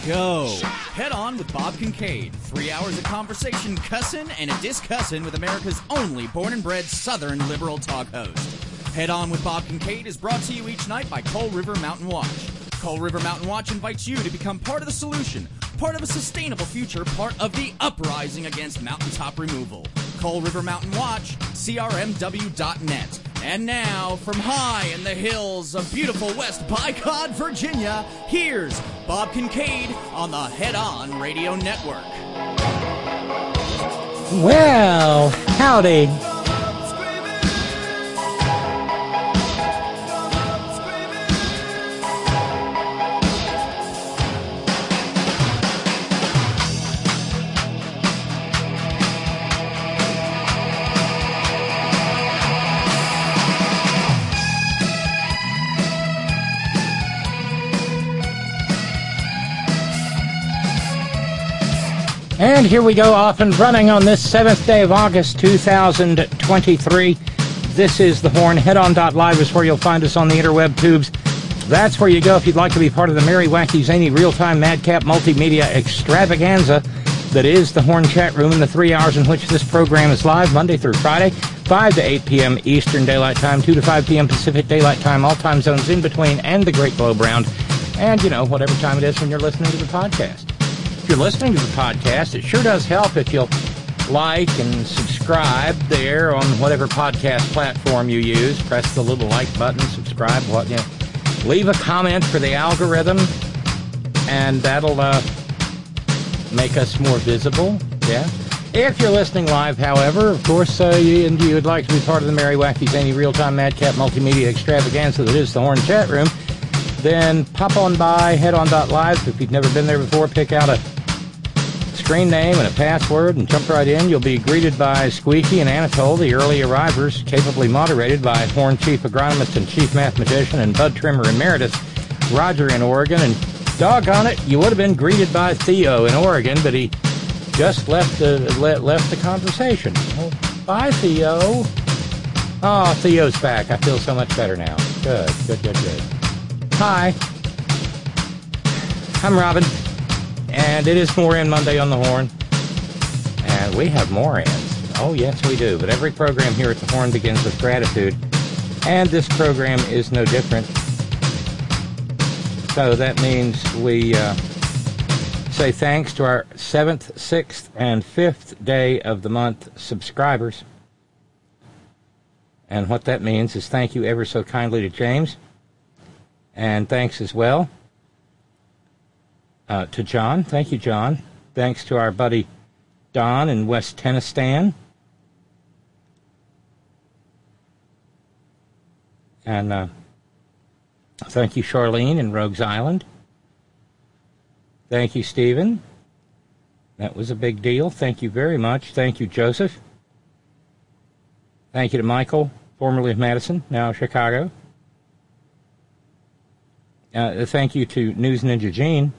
go. Head On with Bob Kincaid. 3 hours of conversation, cussin', and a discussin' with America's only born and bred Southern liberal talk host. Head On with Bob Kincaid is brought to you each night by Coal River Mountain Watch. Coal River Mountain Watch invites you to become part of the solution, part of a sustainable future, part of the uprising against mountaintop removal. Coal River Mountain Watch, crmw.net. And now, from high in the hills of beautiful West Bicod, Virginia, here's Bob Kincaid on the Head On Radio Network. Well, howdy. And here we go, off and running on this 7th day of August, 2023. This is The Horn. Headon.live is where you'll find us on the interweb tubes. That's where you go if you'd like to be part of the merry, wacky, zany, real-time, madcap, multimedia extravaganza that is The Horn chat room in the 3 hours in which this program is live, Monday through Friday, 5 to 8 p.m. Eastern Daylight Time, 2 to 5 p.m. Pacific Daylight Time, all time zones in between, and the Great Globe Round, and, you know, whatever time it is when you're listening to the podcast. If you're listening to the podcast, it sure does help if you'll like and subscribe there on whatever podcast platform you use. Press the little like button, subscribe, leave a comment for the algorithm, and that'll make us more visible. Yeah. If you're listening live, however, of course, you would like to be part of the merry, wacky, zany, real-time, madcap, multimedia extravaganza that is the Horn chat room, then pop on by headon.live. If you've never been there before, pick out a screen name and a password and jump right in. You'll be greeted by Squeaky and Anatole, the early arrivers, capably moderated by Horn Chief Agronomist and Chief Mathematician and Bud Trimmer Emeritus, Roger in Oregon. And doggone it, you would have been greeted by Theo in Oregon, but he just left the conversation. Well, bye, Theo. Oh, Theo's back. I feel so much better now. Good. Hi, I'm Robin, and it is More In Monday on the Horn, and we have more ends. Oh, yes, we do, but every program here at the Horn begins with gratitude, and this program is no different. So that means we say thanks to our 7th, 6th, and 5th day of the month subscribers, and what that means is thank you ever so kindly to James. And thanks as well to John. Thank you, John. Thanks to our buddy Don in West Tennistan. And thank you, Charlene in Rogues Island. Thank you, Stephen. That was a big deal. Thank you very much. Thank you, Joseph. Thank you to Michael, formerly of Madison, now Chicago. Thank you to News Ninja Gene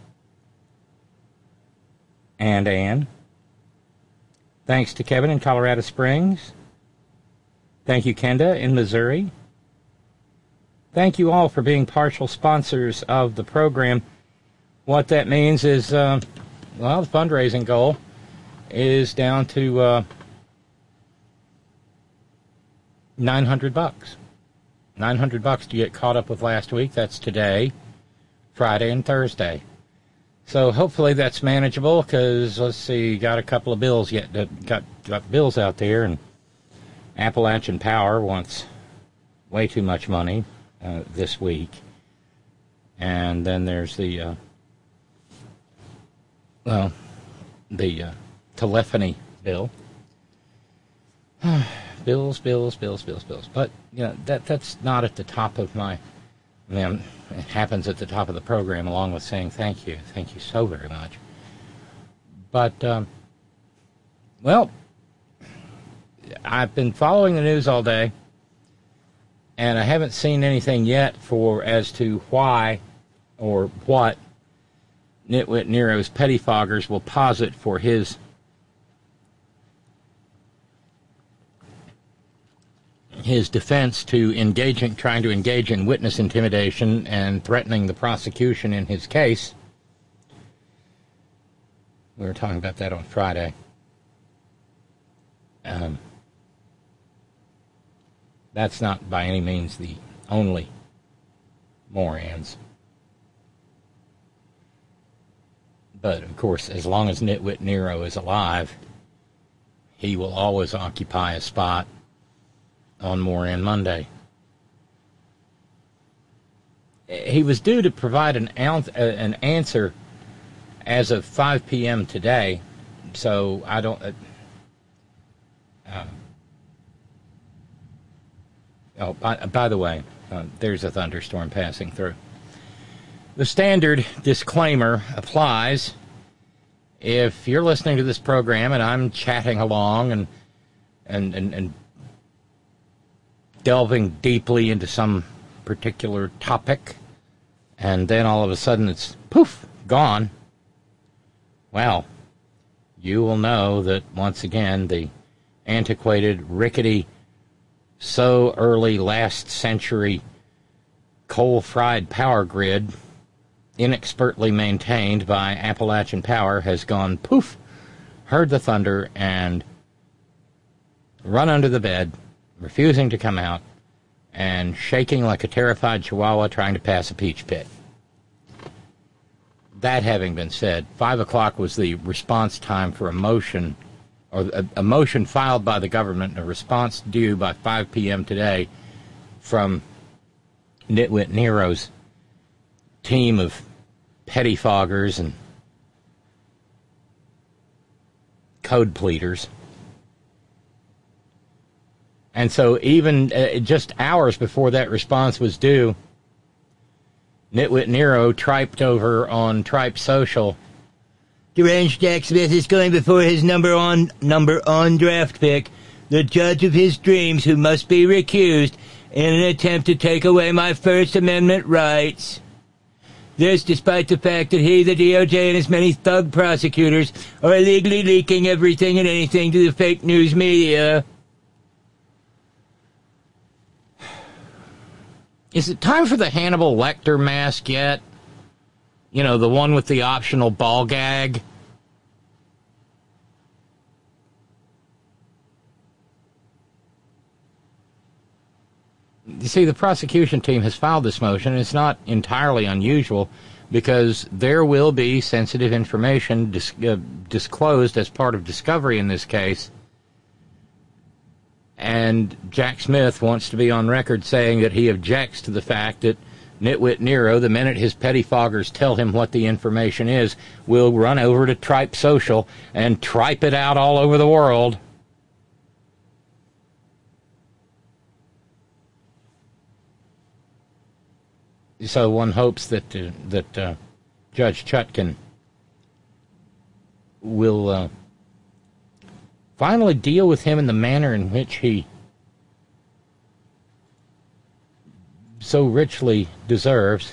and Ann. Thanks to Kevin in Colorado Springs. Thank you, Kenda in Missouri. Thank you all for being partial sponsors of the program. What that means is, the fundraising goal is down to $900. $900 to get caught up with last week. That's today, Friday, and Thursday. So hopefully that's manageable because, let's see, got a couple of bills yet. Got bills out there, and Appalachian Power wants way too much money this week. And then there's the telephony bill. Bills. But, you know, that's not at the top of my... it happens at the top of the program along with saying thank you. Thank you so very much. But, I've been following the news all day, and I haven't seen anything yet as to why or what Nitwit Nero's pettifoggers will posit for his defense to trying to engage in witness intimidation and threatening the prosecution in his case. We were talking about that on Friday. That's not by any means the only Morans. But, of course, as long as Nitwit Nero is alive, he will always occupy a spot on Moran Monday. He was due to provide an answer as of 5 p.m. today, so I don't... by the way, there's a thunderstorm passing through. The standard disclaimer applies. If you're listening to this program and I'm chatting along and delving deeply into some particular topic, and then all of a sudden it's poof, gone, well, you will know that once again the antiquated, rickety, so early last century coal-fried power grid, inexpertly maintained by Appalachian Power, has gone poof, heard the thunder, and run under the bed, refusing to come out, and shaking like a terrified chihuahua trying to pass a peach pit. That having been said, 5 o'clock was the response time for a motion, or a motion filed by the government, a response due by 5 p.m. today from Nitwit Nero's team of pettifoggers and code pleaders. And so even just hours before that response was due, Nitwit Nero triped over on Tripe Social. Deranged Jack Smith is going before his number on draft pick, the judge of his dreams who must be recused in an attempt to take away my First Amendment rights. This despite the fact that he, the DOJ, and his many thug prosecutors are illegally leaking everything and anything to the fake news media. Is it time for the Hannibal Lecter mask yet? You know, the one with the optional ball gag? You see, the prosecution team has filed this motion, and it's not entirely unusual because there will be sensitive information disclosed as part of discovery in this case. And Jack Smith wants to be on record saying that he objects to the fact that Nitwit Nero, the minute his pettifoggers tell him what the information is, will run over to Tripe Social and tripe it out all over the world. So one hopes that Judge Chutkan will finally deal with him in the manner in which he so richly deserves.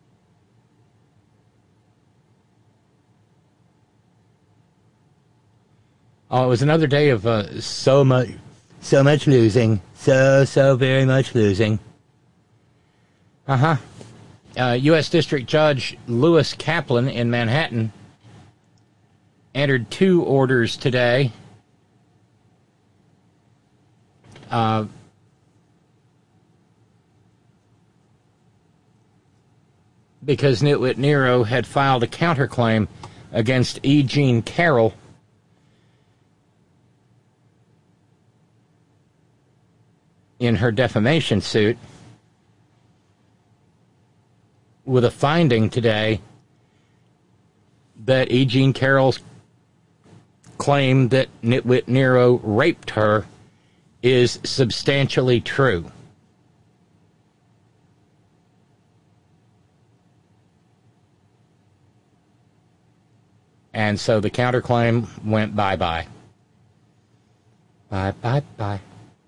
Oh, it was another day of so much losing, so very much losing. U.S. District Judge Lewis Kaplan in Manhattan entered 2 orders today. Because Nitwit Nero had filed a counterclaim against E. Jean Carroll in her defamation suit, with a finding today that E. Jean Carroll's claim that Nitwit Nero raped her is substantially true. And so the counterclaim went bye-bye. Bye-bye-bye.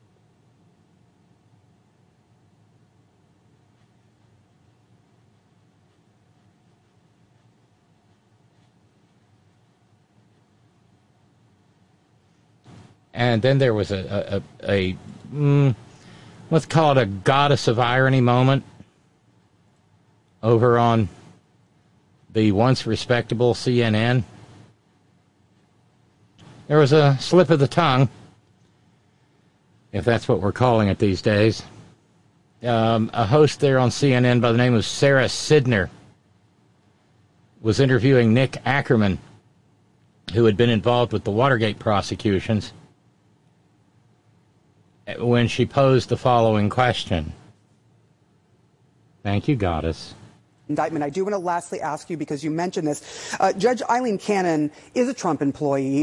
And then there was a let's call it a goddess of irony moment over on the once respectable CNN. there was a slip of the tongue, if that's what we're calling it these days. A host there on CNN by the name of Sarah Sidner was interviewing Nick Ackerman, who had been involved with the Watergate prosecutions, when she posed the following question. Thank you, Goddess. Indictment. I do want to lastly ask you, because you mentioned this, Judge Eileen Cannon is a Trump appointee,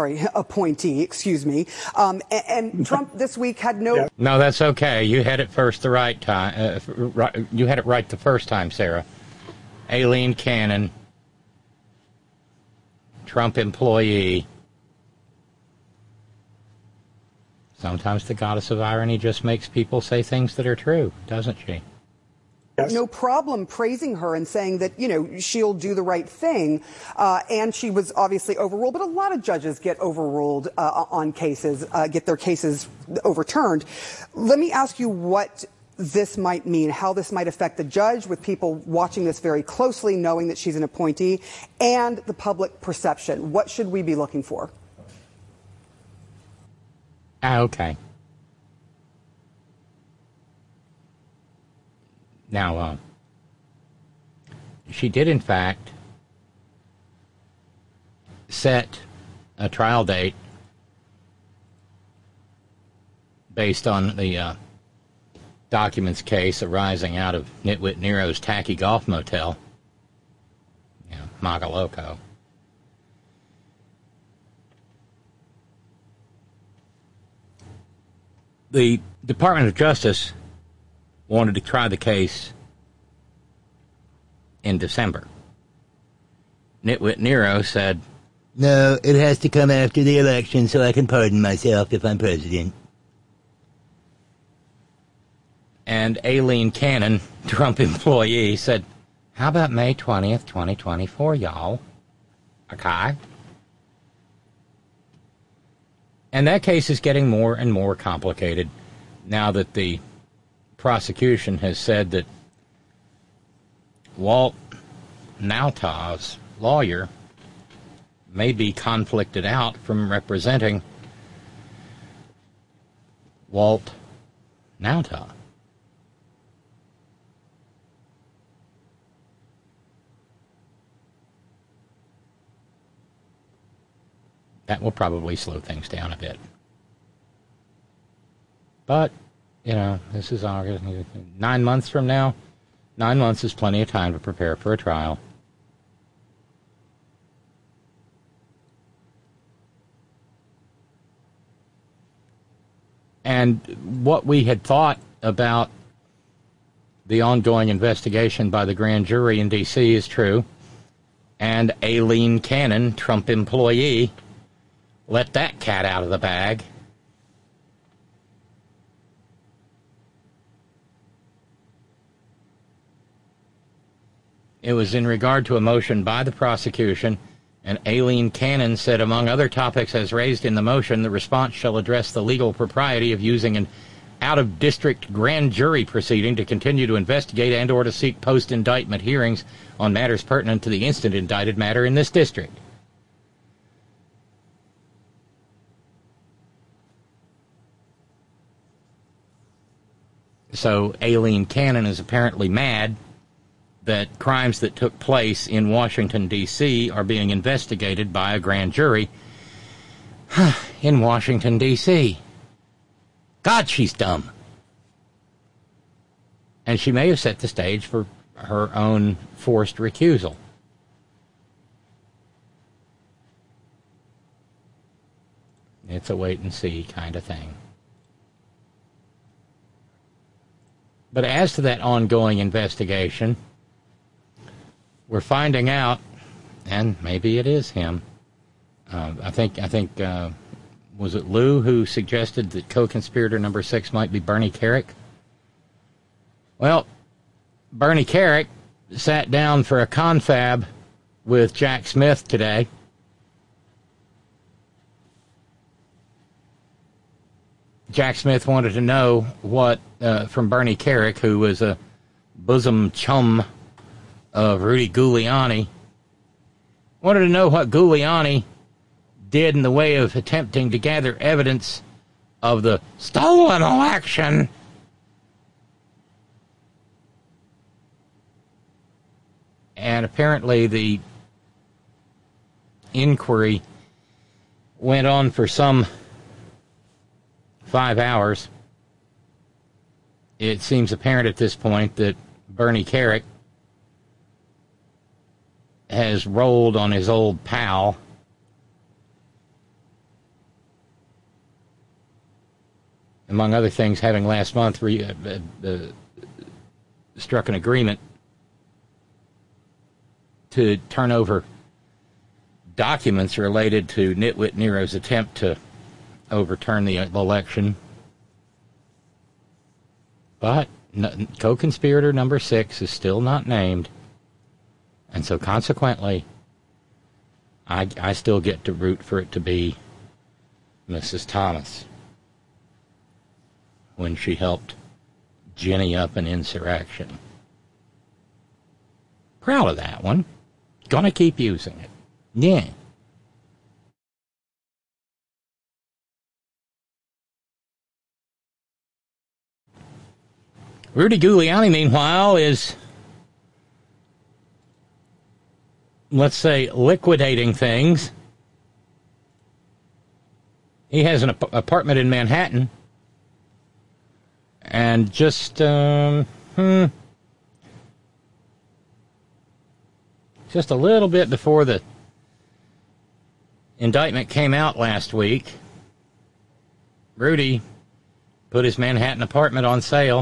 and Trump this week had no... No, that's okay. You had it first the right time. You had it right the first time, Sarah. Eileen Cannon, Trump employee. Sometimes the goddess of irony just makes people say things that are true, doesn't she? No problem praising her and saying that, she'll do the right thing. And she was obviously overruled. But a lot of judges get overruled on cases, get their cases overturned. Let me ask you what this might mean, how this might affect the judge, with people watching this very closely, knowing that she's an appointee, and the public perception. What should we be looking for? Okay. Now, she did, in fact, set a trial date based on the documents case arising out of Nitwit Nero's tacky golf motel, Magaloco. The Department of Justice wanted to try the case in December. Nitwit Nero said, "No, it has to come after the election so I can pardon myself if I'm president." And Aileen Cannon, Trump employee, said, "How about May 20th, 2024, y'all?" Okay. And that case is getting more and more complicated now that the prosecution has said that Walt Nautah's lawyer may be conflicted out from representing Walt Nautah. That will probably slow things down a bit. But this is August. 9 months from now, 9 months is plenty of time to prepare for a trial. And what we had thought about the ongoing investigation by the grand jury in D.C. is true. And Aileen Cannon, Trump employee, let that cat out of the bag. It was in regard to a motion by the prosecution, and Aileen Cannon said, among other topics as raised in the motion, the response shall address the legal propriety of using an out-of-district grand jury proceeding to continue to investigate and or to seek post-indictment hearings on matters pertinent to the instant indicted matter in this district. So Aileen Cannon is apparently mad that crimes that took place in Washington, D.C. are being investigated by a grand jury in Washington, D.C. God, she's dumb. And she may have set the stage for her own forced recusal. It's a wait-and-see kind of thing. But as to that ongoing investigation, we're finding out, and maybe it is him. I think was it Lou who suggested that co-conspirator number 6 might be Bernie Kerik? Well, Bernie Kerik sat down for a confab with Jack Smith today. Jack Smith wanted to know what, from Bernie Kerik, who was a bosom chum of Rudy Giuliani, wanted to know what Giuliani did in the way of attempting to gather evidence of the stolen election. And apparently the inquiry went on for some 5 hours. It seems apparent at this point that Bernie Kerik has rolled on his old pal, among other things, having last month struck an agreement to turn over documents related to Nitwit Nero's attempt to overturn the election. But co-conspirator number 6 is still not named. And so consequently, I still get to root for it to be Mrs. Thomas when she helped ginny up an insurrection. Proud of that one. Gonna keep using it. Yeah. Rudy Giuliani, meanwhile, is, let's say, liquidating things. He has an apartment in Manhattan, and just a little bit before the indictment came out last week, Rudy put his Manhattan apartment on sale.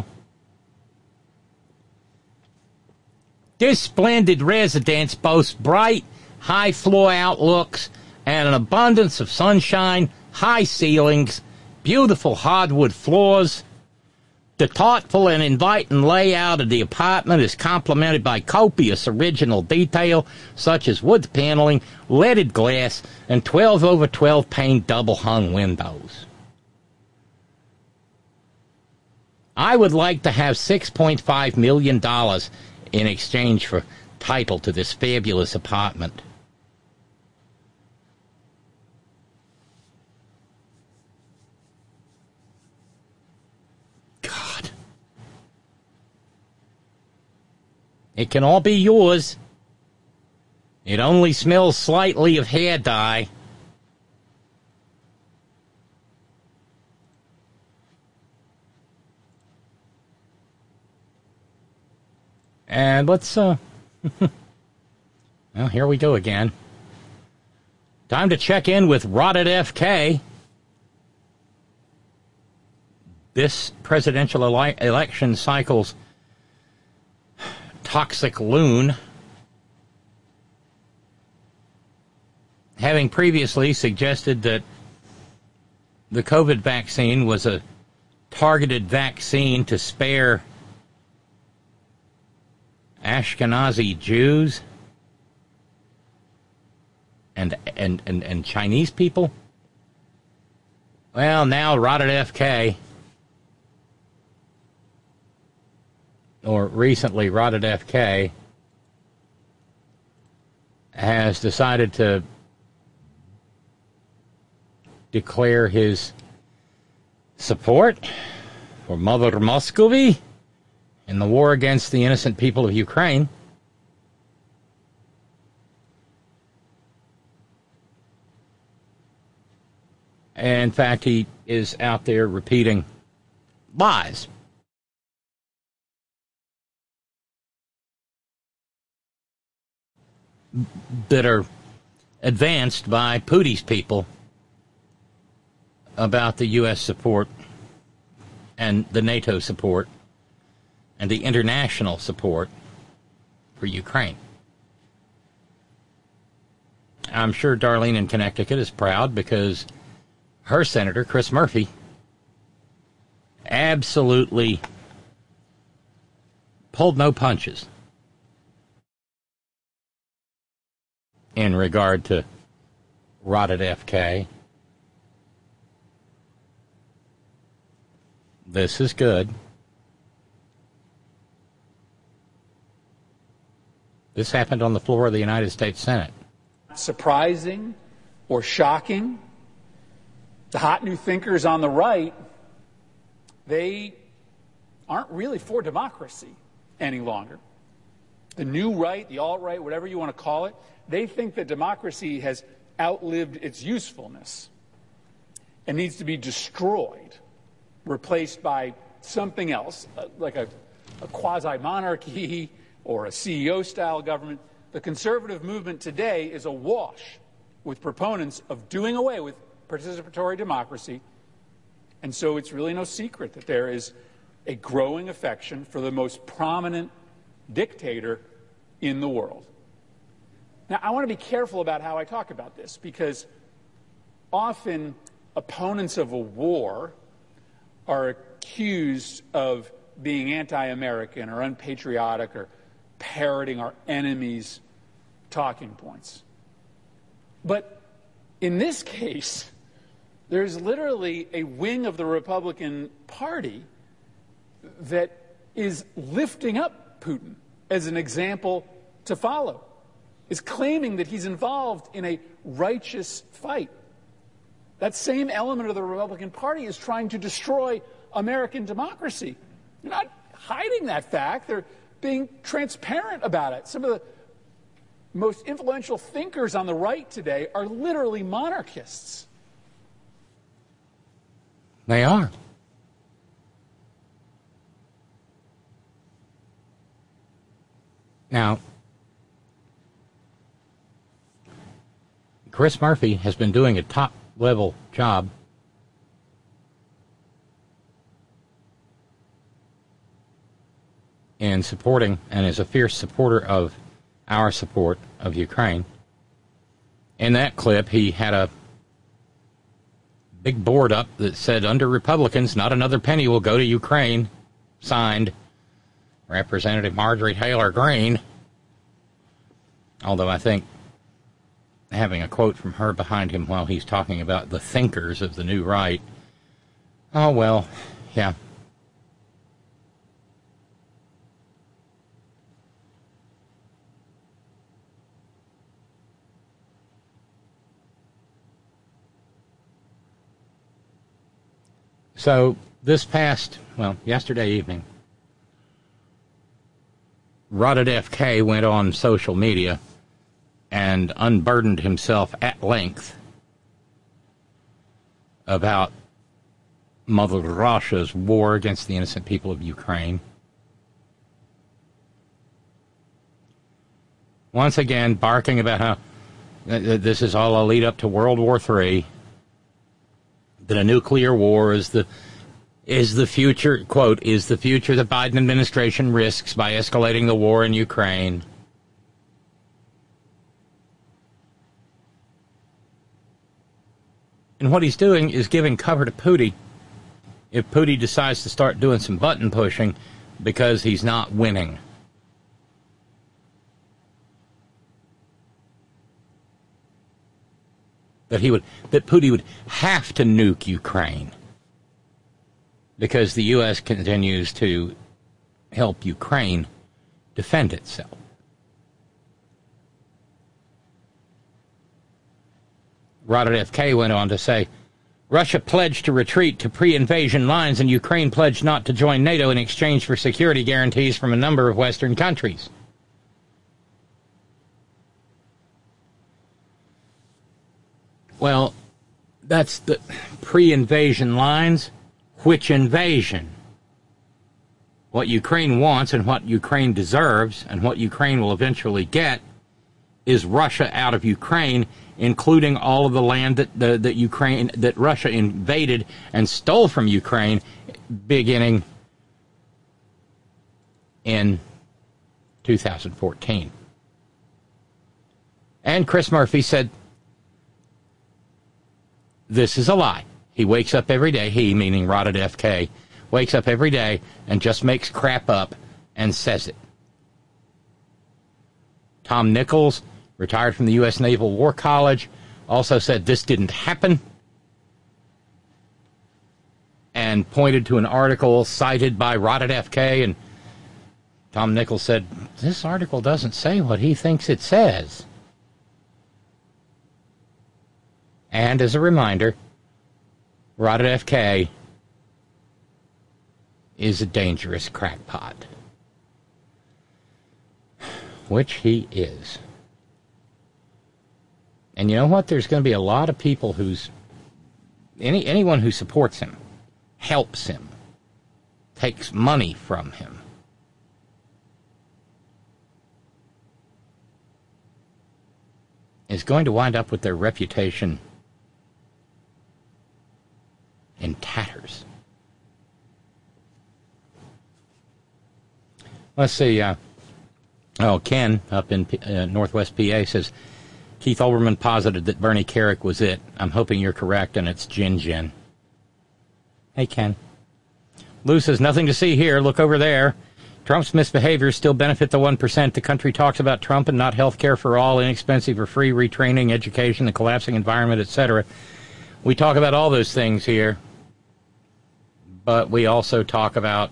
This splendid residence boasts bright, high-floor outlooks and an abundance of sunshine, high ceilings, beautiful hardwood floors. The thoughtful and inviting layout of the apartment is complemented by copious original detail, such as wood paneling, leaded glass, and 12 over 12 pane double-hung windows. I would like to have $6.5 million in exchange for title to this fabulous apartment. God. It can all be yours. It only smells slightly of hair dye. And let's, well, here we go again. Time to check in with Rotted FK. This presidential election cycle's toxic loon, having previously suggested that the COVID vaccine was a targeted vaccine to spare Ashkenazi Jews and Chinese people. Well, now Rotted FK, or recently Rotted FK, has decided to declare his support for Mother Muscovy in the war against the innocent people of Ukraine. And in fact, he is out there repeating lies. That are advanced by Putin's people about the U.S. support and the NATO support and the international support for Ukraine. I'm sure Darlene in Connecticut is proud because her Senator, Chris Murphy, absolutely pulled no punches in regard to Rotted FK. This is good. This happened on the floor of the United States Senate. Surprising or shocking. The hot new thinkers on the right, they aren't really for democracy any longer. The new right, the alt-right, whatever you want to call it, they think that democracy has outlived its usefulness and needs to be destroyed, replaced by something else, like a quasi-monarchy or a CEO-style government. The conservative movement today is awash with proponents of doing away with participatory democracy, and so it's really no secret that there is a growing affection for the most prominent dictator in the world. Now, I want to be careful about how I talk about this, because often opponents of a war are accused of being anti-American or unpatriotic or parroting our enemies' talking points. But in this case, there's literally a wing of the Republican Party that is lifting up Putin as an example to follow, is claiming that he's involved in a righteous fight. That same element of the Republican Party is trying to destroy American democracy. They're not hiding that fact. They're being transparent about it. Some of the most influential thinkers on the right today are literally monarchists. They are. Now, Chris Murphy has been doing a top-level job in supporting, and is a fierce supporter of our support of Ukraine. In that clip, he had a big board up that said, "Under Republicans, not another penny will go to Ukraine," signed Representative Marjorie Taylor Greene. Although I think having a quote from her behind him while he's talking about the thinkers of the new right, oh well, yeah. So this past, yesterday evening, Roderick K. went on social media and unburdened himself at length about Mother Russia's war against the innocent people of Ukraine. Once again, barking about how this is all a lead up to World War III, that a nuclear war is the future, quote, is the future the Biden administration risks by escalating the war in Ukraine. And what he's doing is giving cover to Putin if Putin decides to start doing some button pushing because he's not winning. That Putin would have to nuke Ukraine because the U.S. continues to help Ukraine defend itself. Roderick K. went on to say, Russia pledged to retreat to pre-invasion lines and Ukraine pledged not to join NATO in exchange for security guarantees from a number of Western countries. Well, that's the pre-invasion lines. Which invasion? What Ukraine wants and what Ukraine deserves and what Ukraine will eventually get is Russia out of Ukraine, including all of the land that Russia invaded and stole from Ukraine beginning in 2014. And Chris Murphy said, this is a lie. He wakes up every day, he, meaning Rotted FK, wakes up every day and just makes crap up and says it. Tom Nichols, retired from the U.S. Naval War College, also said this didn't happen and pointed to an article cited by Rotted FK, and Tom Nichols said, this article doesn't say what he thinks it says. And as a reminder, Robert F. Kennedy is a dangerous crackpot. Which he is. And you know what? There's going to be a lot of people anyone who supports him, helps him, takes money from him, is going to wind up with their reputation in tatters. Let's see. Ken up in Northwest PA says, Keith Olbermann posited that Bernie Carrick was it. I'm hoping you're correct, and it's Gin. Hey, Ken. Lou says, nothing to see here. Look over there. Trump's misbehavior still benefit the 1%. The country talks about Trump and not health care for all, inexpensive or free retraining, education, the collapsing environment, etc. We talk about all those things here, but we also talk about,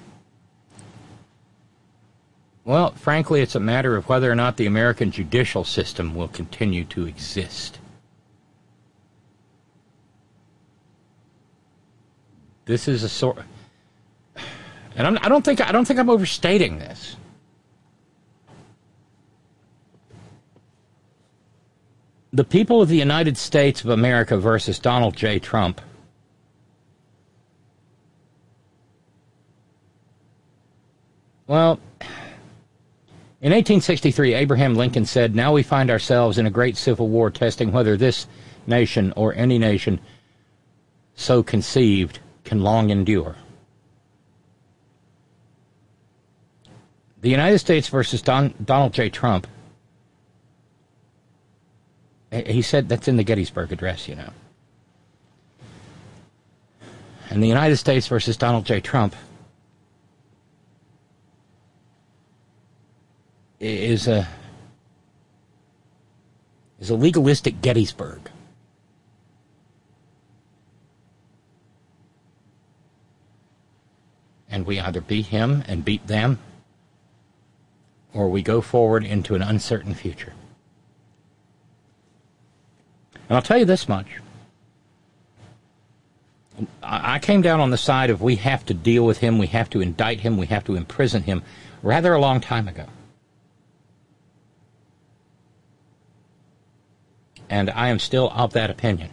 well, frankly, it's a matter of whether or not the American judicial system will continue to exist. This is a sort, and I don't think I'm overstating this. The people of the United States of America versus Donald J. Trump. Well, in 1863, Abraham Lincoln said, now we find ourselves in a great civil war testing whether this nation or any nation so conceived can long endure. The United States versus Donald J. Trump, he said that's in the Gettysburg Address, you know. And the United States versus Donald J. Trump is a legalistic Gettysburg. And we either beat him and beat them, or we go forward into an uncertain future. And I'll tell you this much. I came down on the side of we have to deal with him, we have to indict him, we have to imprison him, rather a long time ago. And I am still of that opinion.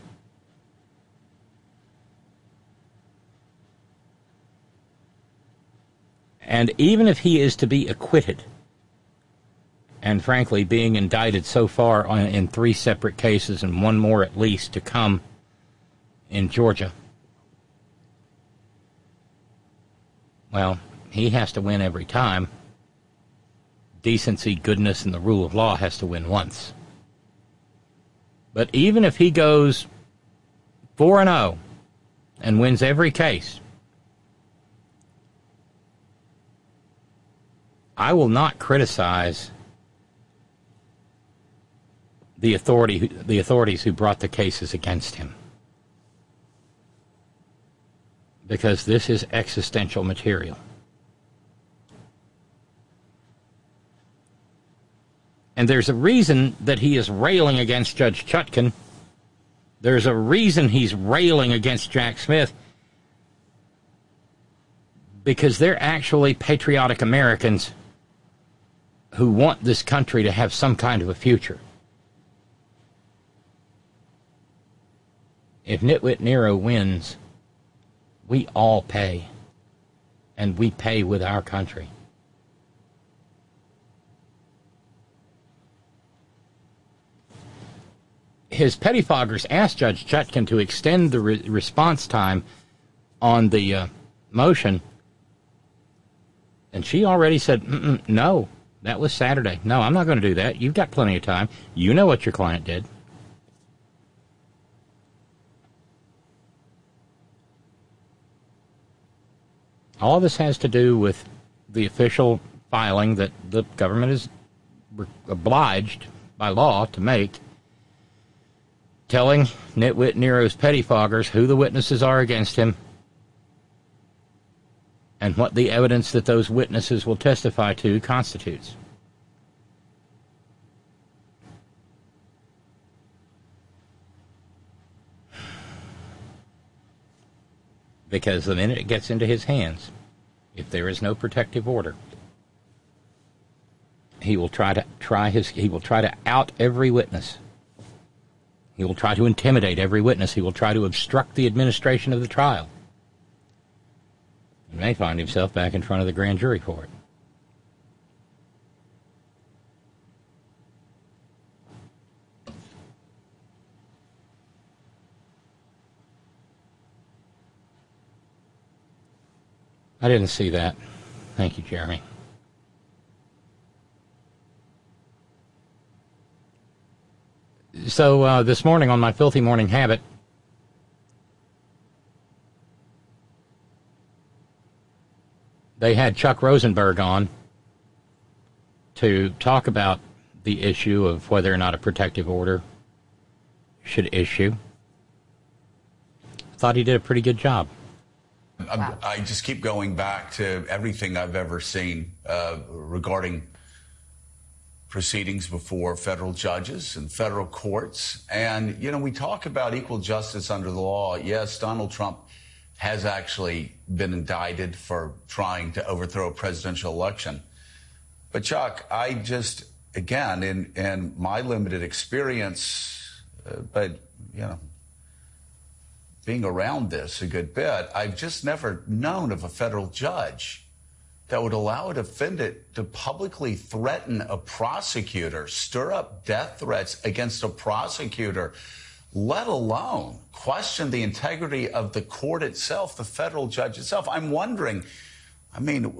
And even if he is to be acquitted, and frankly, being indicted so far in 3 separate cases and one more at least to come in Georgia, well, he has to win every time. Decency, goodness, and the rule of law has to win once. But even if he goes 4-0 and wins every case, I will not criticize the authorities who brought the cases against him, because this is existential material. And there's a reason that he is railing against Judge Chutkan. There's a reason he's railing against Jack Smith, because they're actually patriotic Americans who want this country to have some kind of a future. If Nitwit Nero wins, we all pay, and we pay with our country. His pettifoggers asked Judge Chutkan to extend the response time on the motion, and she already said, no, that was Saturday. No, I'm not going to do that. You've got plenty of time. You know what your client did. All of this has to do with the official filing that the government is obliged by law to make, telling Nitwit Nero's pettifoggers who the witnesses are against him and what the evidence that those witnesses will testify to constitutes. Because the minute it gets into his hands, if there is no protective order, he will try to out every witness. He will try to intimidate every witness. He will try to obstruct the administration of the trial. He may find himself back in front of the grand jury for it. I didn't see that. Thank you, Jeremy. So this morning on my Filthy Morning Habit, they had Chuck Rosenberg on to talk about the issue of whether or not a protective order should issue. Thought he did a pretty good job. Wow. I just keep going back to everything I've ever seen regarding proceedings before federal judges and federal courts. And, you know, we talk about equal justice under the law. Yes, Donald Trump has actually been indicted for trying to overthrow a presidential election. But, Chuck, I just, again, in my limited experience, but, you know, being around this a good bit, I've just never known of a federal judge that would allow a defendant to publicly threaten a prosecutor, stir up death threats against a prosecutor, let alone question the integrity of the court itself, the federal judge itself. I'm wondering, I mean,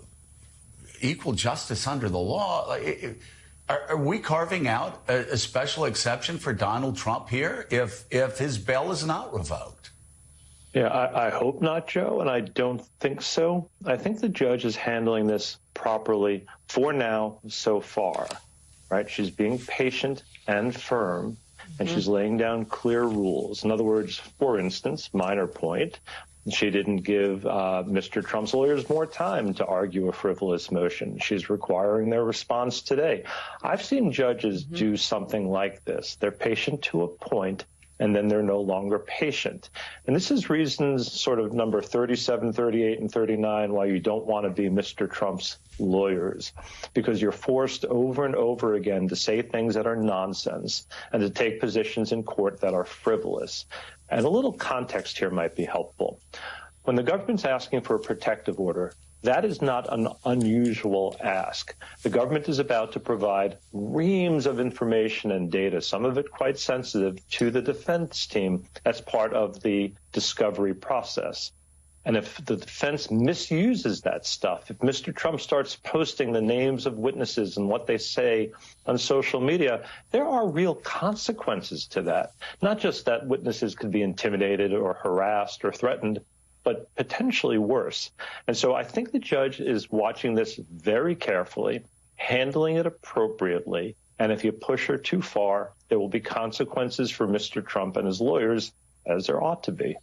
equal justice under the law, are we carving out a special exception for Donald Trump here if his bail is not revoked? Yeah, I hope not, Joe, and I don't think so. I think the judge is handling this properly for now so far, right? She's being patient and firm, and she's laying down clear rules. In other words, for instance, minor point, she didn't give Mr. Trump's lawyers more time to argue a frivolous motion. She's requiring their response today. I've seen judges do something like this. They're patient to a point, and then they're no longer patient. And this is reasons sort of number 37, 38, and 39 why you don't want to be Mr. Trump's lawyers, because you're forced over and over again to say things that are nonsense and to take positions in court that are frivolous. And a little context here might be helpful. When the government's asking for a protective order, that is not an unusual ask. The government is about to provide reams of information and data, some of it quite sensitive, to the defense team as part of the discovery process. And if the defense misuses that stuff, if Mr. Trump starts posting the names of witnesses and what they say on social media, there are real consequences to that. Not just that witnesses could be intimidated or harassed or threatened, but potentially worse. And so I think the judge is watching this very carefully, handling it appropriately. And if you push her too far, there will be consequences for Mr. Trump and his lawyers, as there ought to be.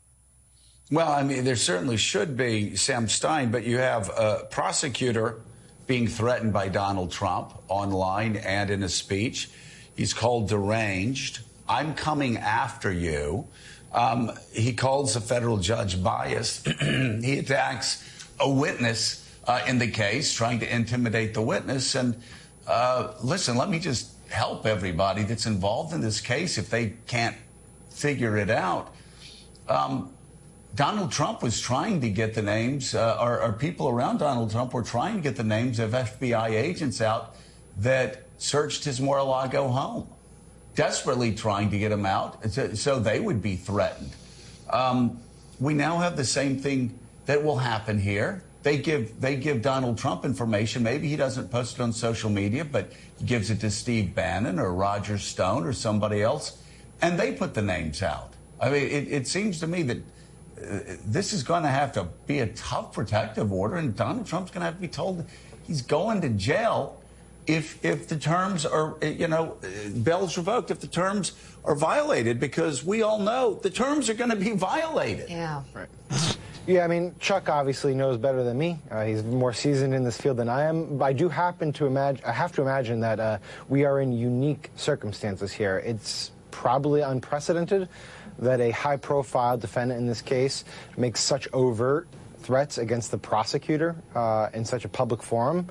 Well, I mean, there certainly should be, Sam Stein, but you have a prosecutor being threatened by Donald Trump online and in a speech. He's called deranged. I'm coming after you. He calls a federal judge biased. He attacks a witness in the case, trying to intimidate the witness. And listen, let me just help everybody that's involved in this case if they can't figure it out. Donald Trump was trying to get the names, or people around Donald Trump were trying to get the names of FBI agents out that searched his Mar-a-Lago home, desperately trying to get them out so they would be threatened. We now have the same thing that will happen here. They give Donald Trump information. Maybe he doesn't post it on social media, but he gives it to Steve Bannon or Roger Stone or somebody else, and they put the names out. I mean, it seems to me that this is going to have to be a tough protective order, and Donald Trump's going to have to be told he's going to jail if the terms are, bail's revoked, if the terms are violated, because we all know the terms are going to be violated. Yeah. Right. Yeah, I mean, Chuck obviously knows better than me. He's more seasoned in this field than I am. I do happen to imagine, I have to imagine that we are in unique circumstances here. It's probably unprecedented that a high-profile defendant in this case makes such overt threats against the prosecutor in such a public forum.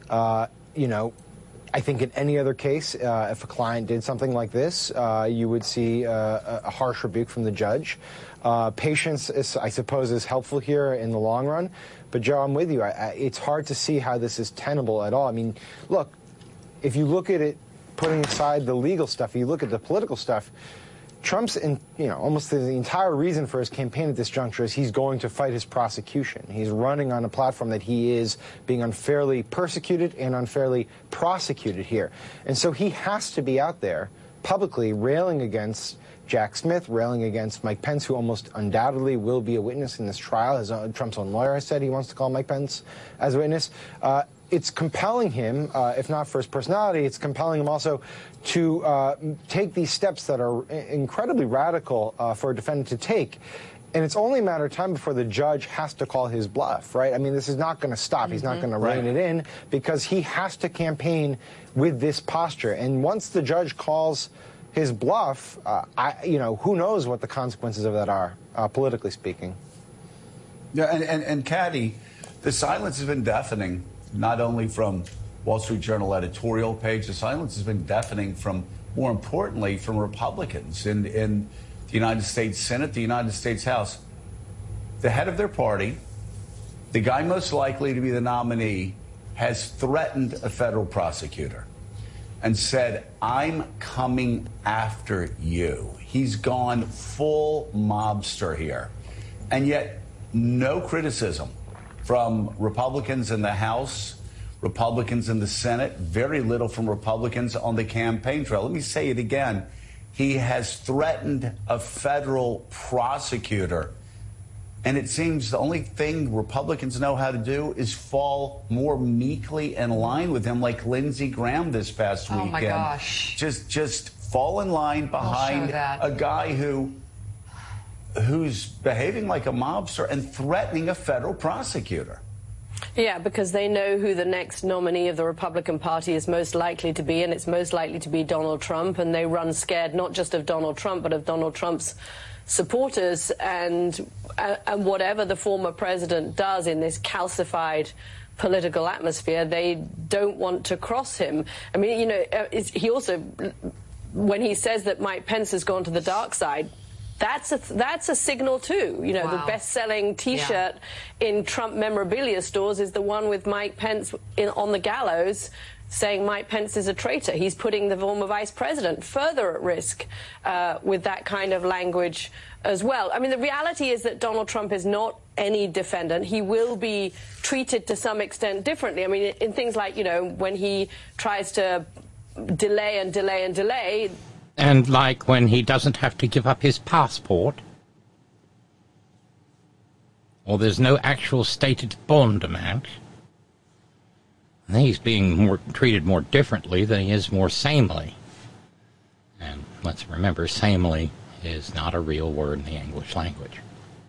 You know, I think in any other case, if a client did something like this, you would see a harsh rebuke from the judge. Patience, I suppose, is helpful here in the long run. But, Joe, I'm with you. It's hard to see how this is tenable at all. I mean, look, if you look at it, putting aside the legal stuff, you look at the political stuff, Trump's, almost the entire reason for his campaign at this juncture is he's going to fight his prosecution. He's running on a platform that he is being unfairly persecuted and unfairly prosecuted here. And so he has to be out there publicly railing against Jack Smith, railing against Mike Pence, who almost undoubtedly will be a witness in this trial. Trump's own lawyer has said he wants to call Mike Pence as a witness. It's compelling him, if not for his personality, it's compelling him also to take these steps that are incredibly radical for a defendant to take. And it's only a matter of time before the judge has to call his bluff, right? I mean, this is not going to stop. He's not going to rein it in because he has to campaign with this posture. And once the judge calls his bluff, who knows what the consequences of that are, politically speaking. Yeah, and Caddy, the silence has been deafening. Not only from Wall Street Journal editorial page, the silence has been deafening from, more importantly, from Republicans in the United States Senate, the United States House. The head of their party, the guy most likely to be the nominee, has threatened a federal prosecutor and said, "I'm coming after you." He's gone full mobster here. And yet, no criticism from Republicans in the House, Republicans in the Senate, very little from Republicans on the campaign trail. Let me say it again. He has threatened a federal prosecutor. And it seems the only thing Republicans know how to do is fall more meekly in line with him, like Lindsey Graham this past weekend. Oh, my gosh. Just fall in line behind a guy who's behaving like a mobster and threatening a federal prosecutor. Yeah, because they know who the next nominee of the Republican Party is most likely to be, and it's most likely to be Donald Trump, and they run scared not just of Donald Trump, but of Donald Trump's supporters, and whatever the former president does in this calcified political atmosphere, they don't want to cross him. I mean, he also, when he says that Mike Pence has gone to the dark side, that's a signal too. Wow. The best-selling T-shirt in Trump memorabilia stores is the one with Mike Pence on the gallows saying Mike Pence is a traitor. He's putting the former vice president further at risk with that kind of language as well. I mean, the reality is that Donald Trump is not any defendant. He will be treated to some extent differently. I mean, in things like, when he tries to delay and delay and delay. And like when he doesn't have to give up his passport, or there's no actual stated bond amount, and he's being treated more differently than he is more samely. And let's remember, samely is not a real word in the English language.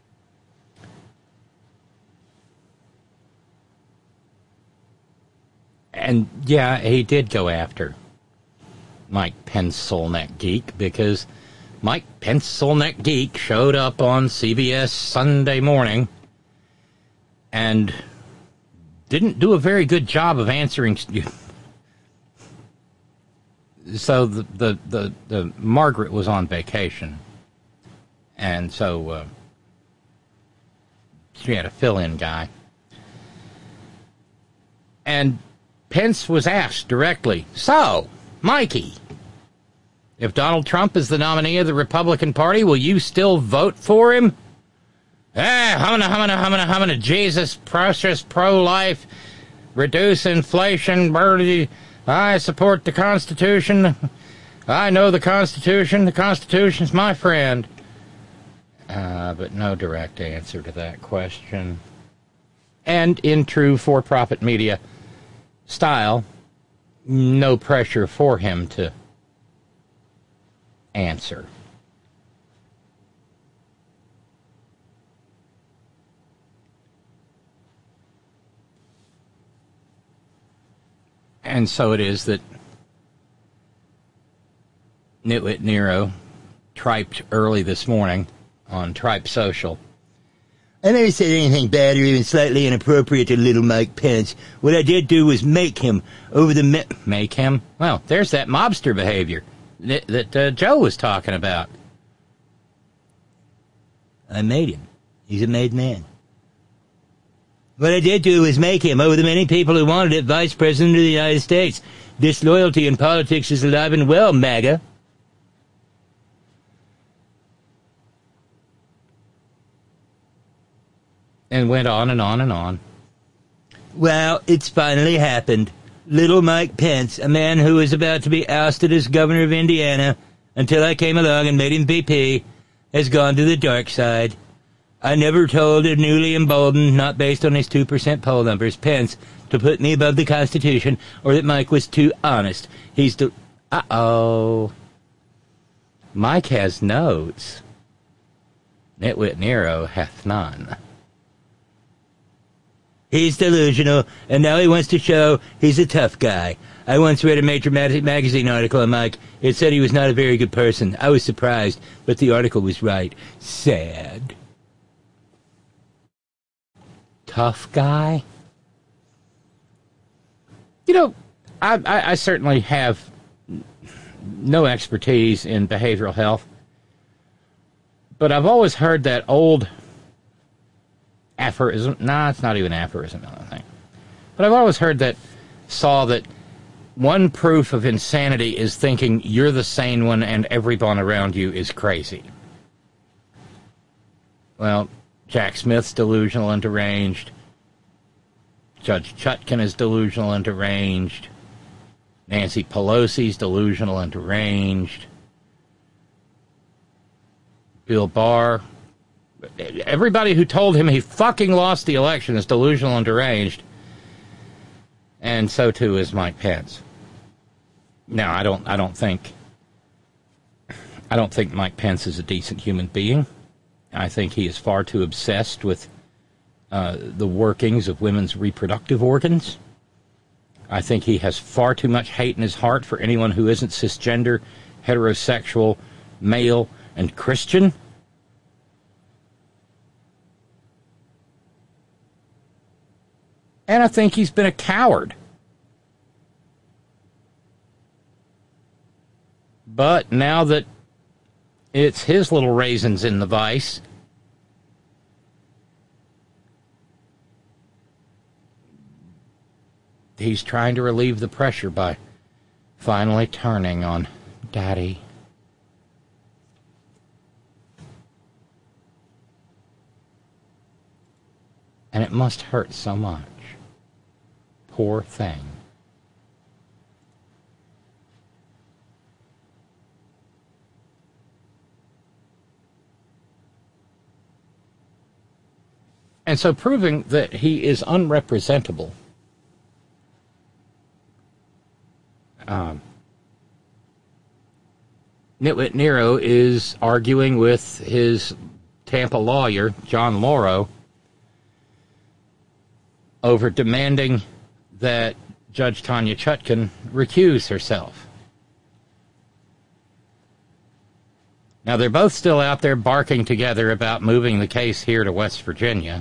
And yeah, he did go after Mike Pencilneck Geek, because Mike Pencilneck Geek showed up on CBS Sunday morning and didn't do a very good job of answering. So the Margaret was on vacation, and so she had a fill-in guy, and Pence was asked directly, "So, Mikey, if Donald Trump is the nominee of the Republican Party, will you still vote for him?" Humana, Jesus, precious, pro-life, reduce inflation, I support the Constitution. I know the Constitution. The Constitution's my friend. But no direct answer to that question. And in true for-profit media style, no pressure for him to answer. And so it is that Nitwit Nero Triped early this morning on Tripe Social. I never said anything bad or even slightly inappropriate to little Mike Pence. What I did do was make him over the... Make him? Well, there's that mobster behavior that Joe was talking about. I made him. He's a made man. What I did do was make him, over the many people who wanted it, Vice President of the United States. Disloyalty in politics is alive and well, MAGA. And went on and on and on. Well, it's finally happened. Little Mike Pence, a man who was about to be ousted as governor of Indiana until I came along and made him VP, has gone to the dark side. I never told a newly emboldened, not based on his 2% poll numbers, Pence, to put me above the Constitution, or that Mike was too honest. Uh-oh. Mike has notes. Nitwit Nero hath none. He's delusional, and now he wants to show he's a tough guy. I once read a major magazine article on Mike. It said he was not a very good person. I was surprised, but the article was right. Sad. Tough guy? You know, I certainly have no expertise in behavioral health, but I've always heard that old aphorism. Nah, it's not even aphorism, I don't think. But I've always heard that one proof of insanity is thinking you're the sane one and everyone around you is crazy. Well, Jack Smith's delusional and deranged. Judge Chutkan is delusional and deranged. Nancy Pelosi's delusional and deranged. Bill Barr. Everybody who told him he fucking lost the election is delusional and deranged. And so too is Mike Pence. Now, I don't think Mike Pence is a decent human being. I think he is far too obsessed with the workings of women's reproductive organs. I think he has far too much hate in his heart for anyone who isn't cisgender, heterosexual, male, and Christian. And I think he's been a coward. But now that it's his little raisins in the vice, he's trying to relieve the pressure by finally turning on Daddy. And it must hurt so much. Poor thing. And so proving that he is unrepresentable, Nitwit Nero is arguing with his Tampa lawyer, John Lauro, over demanding that Judge Tanya Chutkan recuse herself. Now, they're both still out there barking together about moving the case here to West Virginia.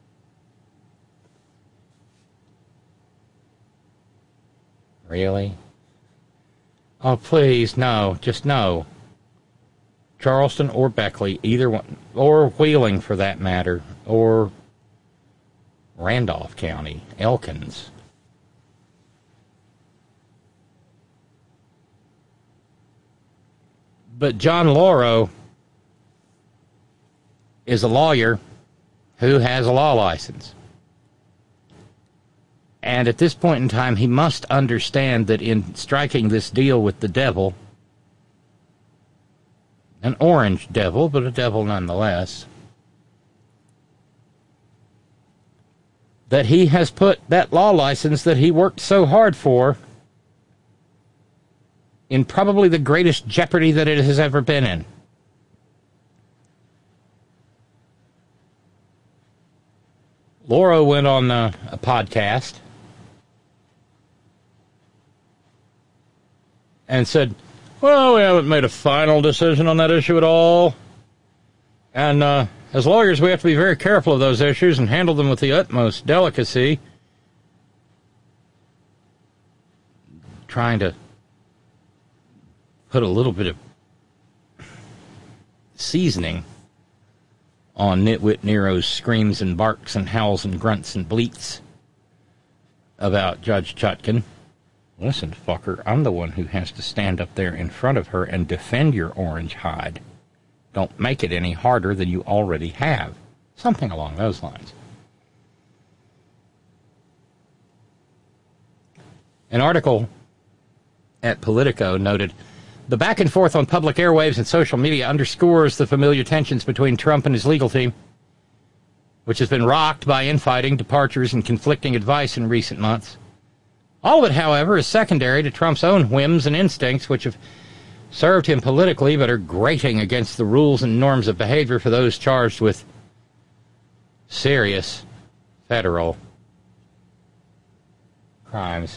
Really? Oh, please, no. Just no. Charleston or Beckley, either one. Or Wheeling, for that matter. Or Randolph County, Elkins. But John Lauro is a lawyer who has a law license. And at this point in time, he must understand that in striking this deal with the devil, an orange devil, but a devil nonetheless, that he has put that law license that he worked so hard for in probably the greatest jeopardy that it has ever been in. Laura went on a podcast and said, Well, we haven't made a final decision on that issue at all. And as lawyers, we have to be very careful of those issues and handle them with the utmost delicacy. Trying to put a little bit of seasoning on Nitwit Nero's screams and barks and howls and grunts and bleats about Judge Chutkan. Listen, fucker, I'm the one who has to stand up there in front of her and defend your orange hide. Don't make it any harder than you already have. Something along those lines. An article at Politico noted, the back and forth on public airwaves and social media underscores the familiar tensions between Trump and his legal team, which has been rocked by infighting, departures, and conflicting advice in recent months. All of it, however, is secondary to Trump's own whims and instincts, which have served him politically but are grating against the rules and norms of behavior for those charged with serious federal crimes.